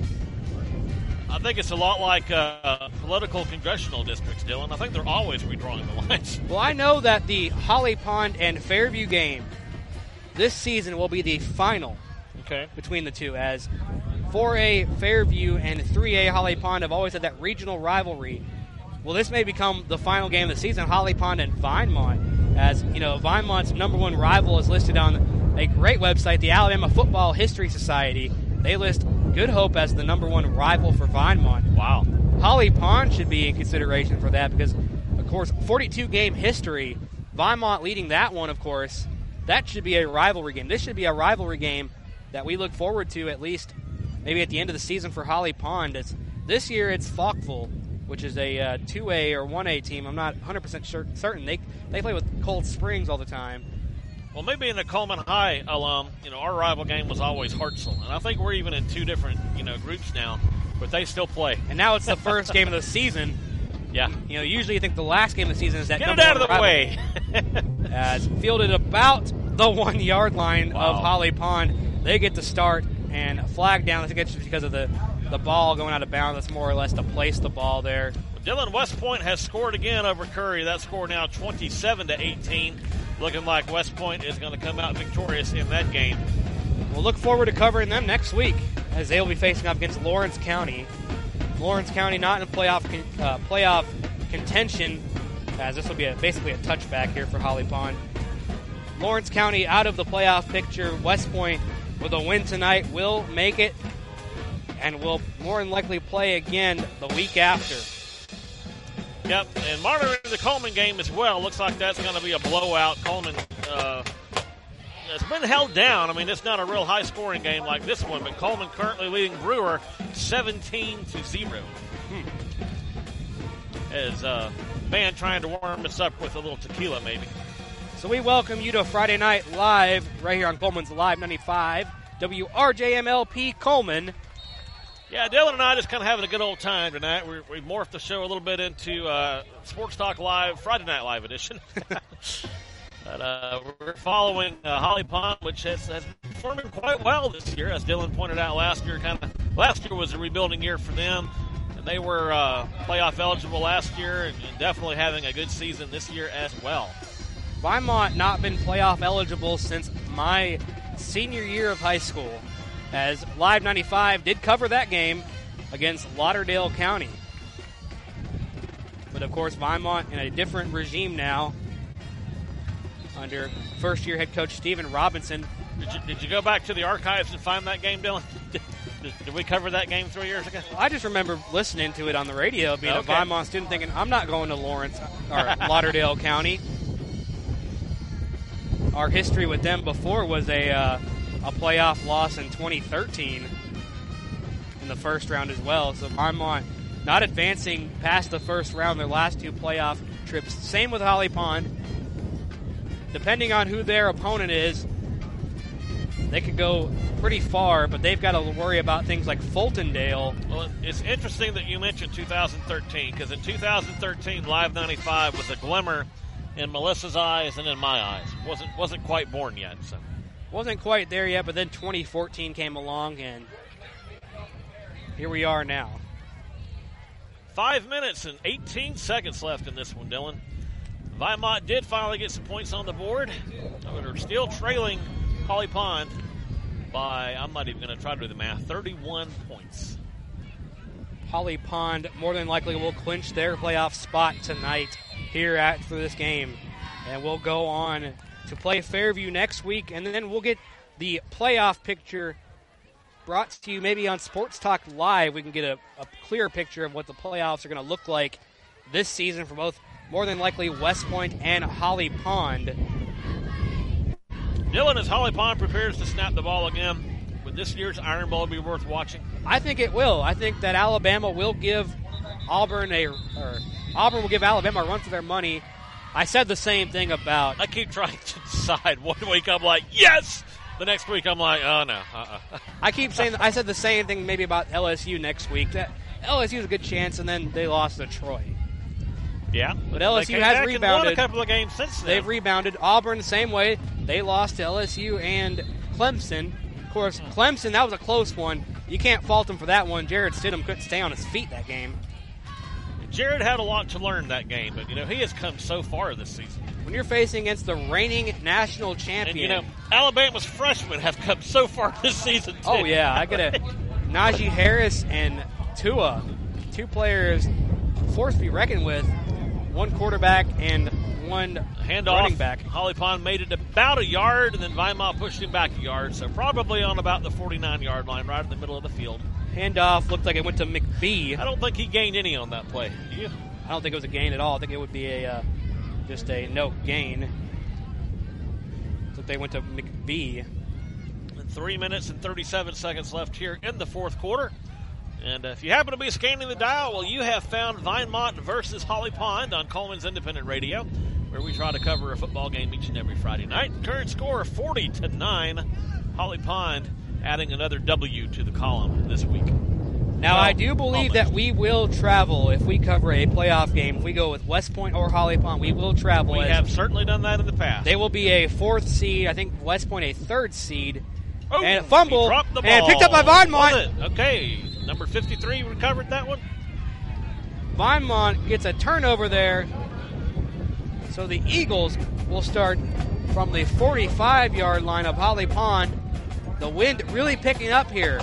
I think it's a lot like uh, political congressional districts, Dylan. I think they're always redrawing the lines. Well, I know that the Holly Pond and Fairview game this season will be the final okay. between the two, as four A Fairview and three A Holly Pond have always had that regional rivalry. Well, this may become the final game of the season, Holly Pond and Vinemont, as, you know, Vinemont's number one rival is listed on a great website, the Alabama Football History Society. They list Good Hope as the number one rival for Vinemont. Wow. Holly Pond should be in consideration for that because, of course, forty-two game history, Vinemont leading that one, of course. That should be a rivalry game. This should be a rivalry game that we look forward to at least maybe at the end of the season for Holly Pond. It's, this year it's Falkville, which is a uh, two A or one A team. I'm not one hundred percent sure, certain. They, they play with Cold Springs all the time. Well, maybe in the Coleman High alum, you know, our rival game was always Hartselle. And I think we're even in two different, you know, groups now, but they still play. And now it's the first game of the season. Yeah. You know, usually you think the last game of the season is that Get number it out of the rival. way. As fielded about the one-yard line Wow. of Holly Pond, they get the start and a flag down. I think it's because of the, the ball going out of bounds. That's more or less to place the ball there. Dylan, West Point has scored again over Curry. That score now twenty-seven to eighteen. Looking like West Point is going to come out victorious in that game. We'll look forward to covering them next week as they will be facing up against Lawrence County. Lawrence County not in playoff uh, playoff contention, as this will be a, basically a touchback here for Holly Pond. Lawrence County out of the playoff picture. West Point with a win tonight will make it and will more than likely play again the week after. Yep, and monitoring the Coleman game as well. Looks like that's going to be a blowout. Coleman uh, has been held down. I mean, it's not a real high-scoring game like this one, but Coleman currently leading Brewer seventeen to zero. Hmm. As uh, band trying to warm us up with a little tequila, maybe. So we welcome you to Friday Night Live right here on Coleman's Live ninety-five, W R J M L P Coleman. Yeah, Dylan and I just kind of having a good old time tonight. We're, we morphed the show a little bit into uh, Sports Talk Live, Friday Night Live edition. But uh, we're following uh, Holly Pond, which has, has been performing quite well this year, as Dylan pointed out last year. Kind of last year was a rebuilding year for them, and they were uh, playoff eligible last year, and, and definitely having a good season this year as well. Vinemont not been playoff eligible since my senior year of high school, as Live ninety-five did cover that game against Lauderdale County. But, of course, Vinemont in a different regime now under first-year head coach Stephen Robinson. Did you, did you go back to the archives and find that game, Dylan? Did, did we cover that game three years ago? I just remember listening to it on the radio, being Okay. a Vinemont student, thinking, I'm not going to Lawrence or Lauderdale County. Our history with them before was a uh, a playoff loss in twenty thirteen in the first round as well. So Vinemont not advancing past the first round their last two playoff trips. Same with Holly Pond. Depending on who their opponent is, they could go pretty far, but they've got to worry about things like Fultondale. Well, it's interesting that you mentioned two thousand thirteen, because in two thousand thirteen, Live ninety-five was a glimmer in Melissa's eyes and in my eyes. wasn't wasn't quite born yet. So Wasn't quite there yet, but then twenty fourteen came along, and here we are now. Five minutes and eighteen seconds left in this one, Dylan. Vinemont did finally get some points on the board. They're still trailing Holly Pond by, I'm not even going to try to do the math, thirty-one points. Holly Pond more than likely will clinch their playoff spot tonight here after this game. And we'll go on to play Fairview next week, and then we'll get the playoff picture brought to you maybe on Sports Talk Live. We can get a, a clear picture of what the playoffs are going to look like this season for both more than likely West Point and Holly Pond. Dylan, as Holly Pond prepares to snap the ball again, would this year's Iron Bowl be worth watching? I think it will. I think that Alabama will give Auburn a or Auburn will give Alabama a run for their money. I said the same thing about. I keep trying to decide. One week I'm like, yes! The next week I'm like, oh, no. Uh-uh. I keep saying, I said the same thing maybe about L S U next week. That L S U is a good chance, and then they lost to Troy. Yeah. But L S U they came has back rebounded. And won a couple of games since then. They've rebounded. Auburn the same way. They lost to L S U and Clemson. Of course, Clemson, that was a close one. You can't fault them for that one. Jared Stidham couldn't stay on his feet that game. Jared had a lot to learn that game, but, you know, he has come so far this season. When you're facing against the reigning national champion. And, you know, Alabama's freshmen have come so far this season, too. Oh, yeah. I got a Najee Harris and Tua. Two players, force to be reckoned with. One quarterback and one Handoff. running back. Holly Pond made it about a yard, and then Vinemont pushed him back a yard, so probably on about the forty-nine-yard line, right in the middle of the field. Handoff looked like it went to McBee. I don't think he gained any on that play. Do you? I don't think it was a gain at all. I think it would be a uh, just a no gain. So they went to McBee. And three minutes and thirty-seven seconds left here in the fourth quarter. And uh, if you happen to be scanning the dial, well, you have found Vinemont versus Holly Pond on Coleman's Independent Radio, where we try to cover a football game each and every Friday night. Current score forty to nine. Holly Pond adding another W to the column this week. Now, well, I do believe almost. that we will travel if we cover a playoff game. If we go with West Point or Holly Pond, we will travel. We have certainly done that in the past. They will be a fourth seed. I think West Point a third seed. Oh, and a fumble. he dropped the ball. And picked up by Vinemont. Was it? Okay. Number fifty-three recovered that one. Vinemont gets a turnover there. So the Eagles will start from the forty-five-yard line of Holly Pond. The wind really picking up here.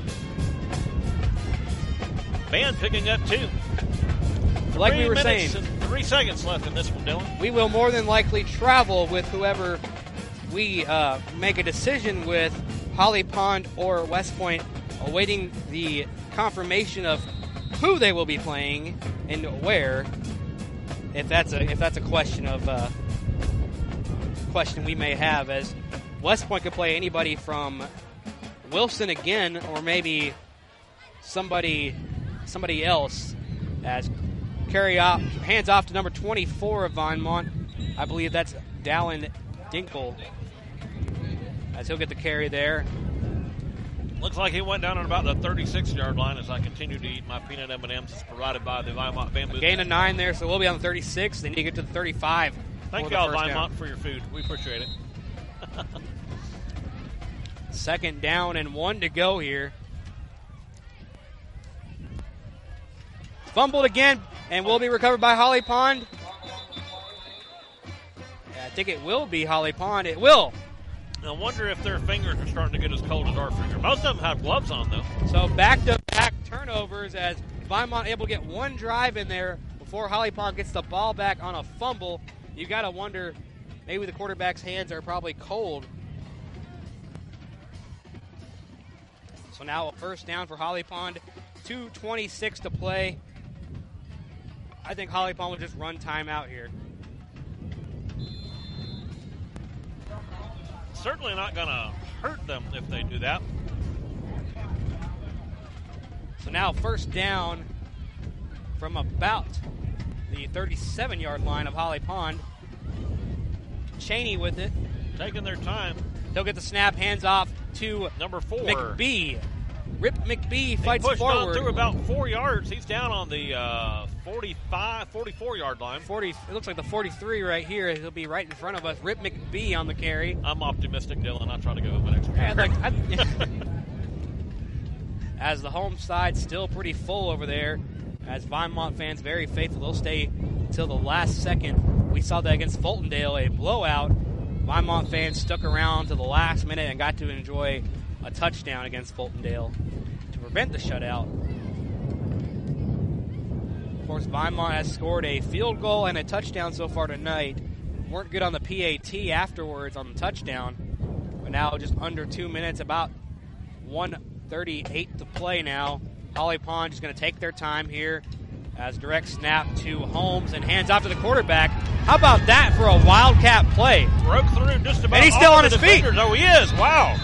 Band picking up too. Like three we were minutes saying, and three seconds left in this one, Dylan. we will more than likely travel with whoever we uh, make a decision with, Holly Pond or West Point, awaiting the confirmation of who they will be playing and where. If that's a if that's a question of uh, question we may have, as West Point could play anybody from Wilson again, or maybe somebody somebody else. As carry off hands off to number twenty-four of Vinemont. I believe that's Dallin Dinkle, as he'll get the carry there. Looks like he went down at about the thirty-six-yard line as I continue to eat my peanut M and M's that's provided by the Vinemont Bamboo. Gain of nine there, so we'll be on the thirty-six. They need to get to the thirty-five. Thank for y'all, the first Vinemont, down. for your food. We appreciate it. Second down and one to go here. Fumbled again, and will be recovered by Holly Pond. Yeah, I think it will be Holly Pond. It will. I wonder if their fingers are starting to get as cold as our fingers. Most of them have gloves on, though. So back-to-back turnovers as Vinemont able to get one drive in there before Holly Pond gets the ball back on a fumble. You got to wonder, maybe the quarterback's hands are probably cold. So now a first down for Holly Pond. two twenty-six to play. I think Holly Pond will just run timeout here. Certainly not going to hurt them if they do that. So now first down from about the thirty-seven-yard line of Holly Pond. Cheney with it. Taking their time. He'll get the snap, hands off to number four. McBee. Rip McBee fights he pushed forward. on through about four yards. He's down on the uh, forty-five, forty-four-yard line. forty. It looks like the forty-three right here. He'll be right in front of us. Rip McBee on the carry. I'm optimistic, Dylan. I'll try to go with an extra. Yeah, like, I, as the home side still pretty full over there, as Vinemont fans very faithful. They'll stay till the last second. We saw that against Fultondale, a blowout. Vinemont fans stuck around to the last minute and got to enjoy a touchdown against Fultondale to prevent the shutout. Of course, Vinemont has scored a field goal and a touchdown so far tonight. Weren't good on the P A T afterwards on the touchdown. But now just under two minutes, about one thirty-eight to play now. Holly Pond is going to take their time here as direct snap to Holmes and hands off to the quarterback. How about that for a Wildcat play? Broke through just about. And he's still all on the his feet. defenders. Oh, he is. Wow.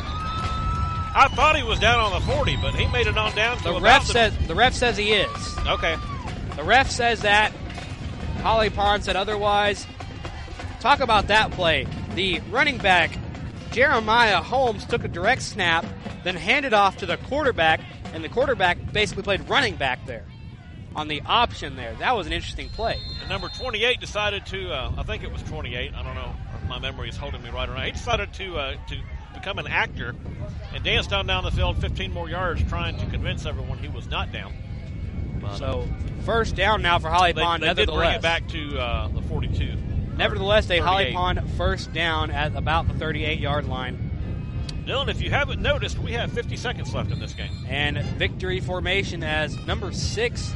I thought he was down on the forty, but he made it on down to The about ref the... says the ref says he is. Okay. The ref says that. Holly Pond said otherwise. Talk about that play. The running back, Jeremiah Holmes, took a direct snap, then handed off to the quarterback, and the quarterback basically played running back there on the option there. That was an interesting play. And number twenty-eight decided to, uh, I think it was twenty-eight, I don't know if my memory is holding me right or not. He decided to uh, to become an actor and danced on down the field fifteen more yards trying to convince everyone he was not down. But, so first down now for Holly they, Pond. They did bring it back to uh, the forty-two. Nevertheless, a Holly Pond first down at about the thirty-eight-yard line. Dylan, if you haven't noticed, we have fifty seconds left in this game. And victory formation as number six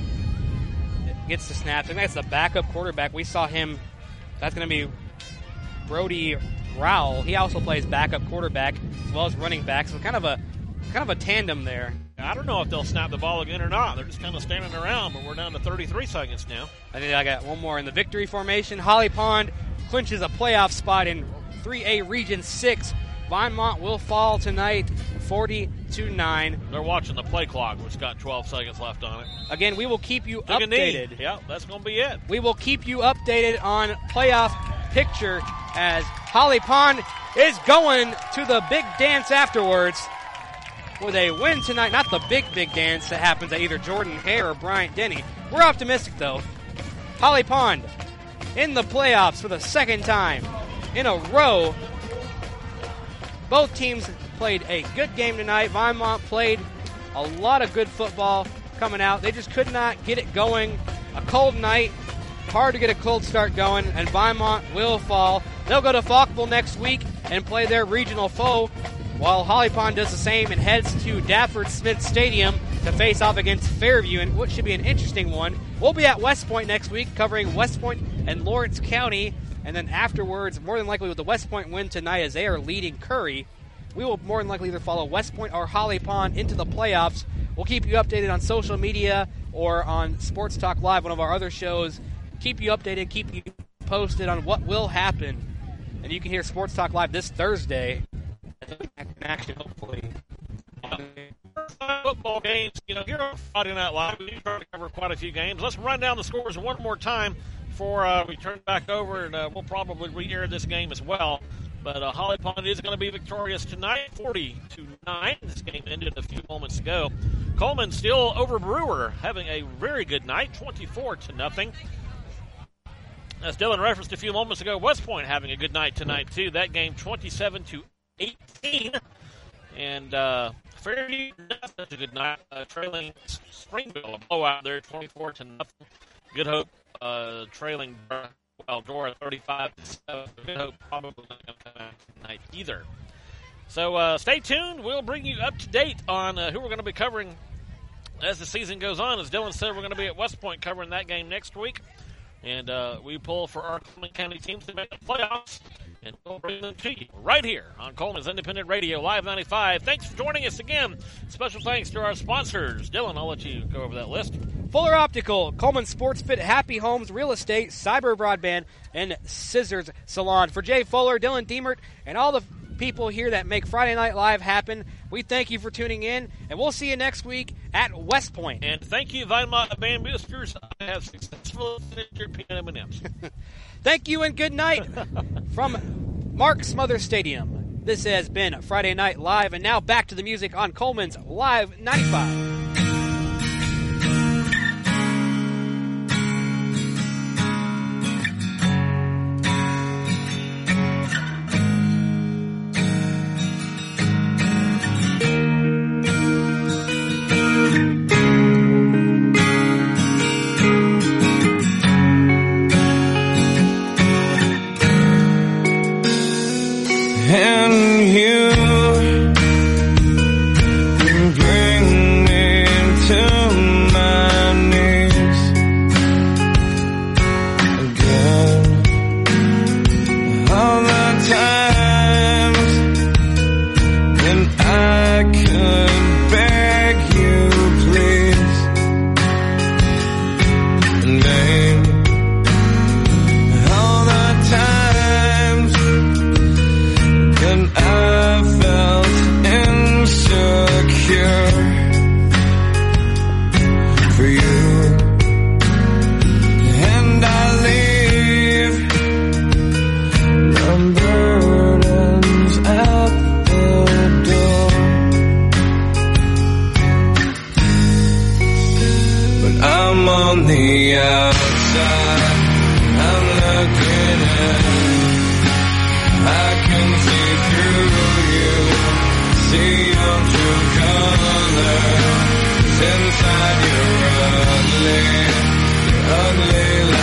gets the snap. I think that's the backup quarterback. We saw him. That's going to be Brody Rowell. He also plays backup quarterback as well as running back. So kind of a kind of a tandem there. I don't know if they'll snap the ball again or not. They're just kind of standing around, but we're down to thirty-three seconds now. I think I got one more in the victory formation. Holly Pond clinches a playoff spot in three A Region six. Vinemont will fall tonight, forty to nine. They're watching the play clock, which got twelve seconds left on it. Again, we will keep you Took updated. Yeah, that's going to be it. We will keep you updated on playoff picture as Holly Pond is going to the big dance afterwards with a win tonight. Not the big, big dance that happens at either Jordan Hare or Bryant Denny. We're optimistic, though. Holly Pond in the playoffs for the second time in a row. Both teams played a good game tonight. Vinemont played a lot of good football coming out. They just could not get it going. A cold night, hard to get a cold start going, and Vinemont will fall. They'll go to Falkville next week and play their regional foe, while Holly Pond does the same and heads to Dafford Smith Stadium to face off against Fairview, and what should be an interesting one. We'll be at West Point next week covering West Point and Lawrence County, and then afterwards, more than likely with the West Point win tonight as they are leading Curry, we will more than likely either follow West Point or Holly Pond into the playoffs. We'll keep you updated on social media or on Sports Talk Live, one of our other shows. Keep you updated, keep you posted on what will happen. And you can hear Sports Talk Live this Thursday. In action, hopefully. Football games, you know, here on Friday Night Live, we try to cover quite a few games. Let's run down the scores one more time before uh, we turn back over, and uh, we'll probably re-air this game as well. But uh, Holly Pond is going to be victorious tonight, forty to nine. This game ended a few moments ago. Coleman still over Brewer, having a very good night, twenty-four to nothing. As Dylan referenced a few moments ago, West Point having a good night tonight too. That game twenty-seven to eighteen, and uh, Fairview not such a good night, uh, trailing Springville, a blowout there, twenty-four to nothing. Good Hope uh, trailing Eldora thirty-five to seven. Good Hope probably not going to come out tonight either. So uh, stay tuned. We'll bring you up to date on uh, who we're going to be covering as the season goes on. As Dylan said, we're going to be at West Point covering that game next week. And uh, we pull for our Cleveland County teams to make the playoffs. And we'll bring them to you right here on Coleman's Independent Radio, Live ninety-five. Thanks for joining us again. Special thanks to our sponsors. Dylan, I'll let you go over that list. Fuller Optical, Coleman Sports Fit, Happy Homes Real Estate, Cyber Broadband, and Scissors Salon. For Jay Fuller, Dylan Diemert, and all the people here that make Friday Night Live happen, we thank you for tuning in, and we'll see you next week at West Point. And thank you, Vinemont Band Boosters. I have successfully finished your peanut M and M's. Thank you and good night from Mark Smothers Stadium. This has been Friday Night Live, and now back to the music on Coleman's Live ninety-five. Inside your ugly, ugly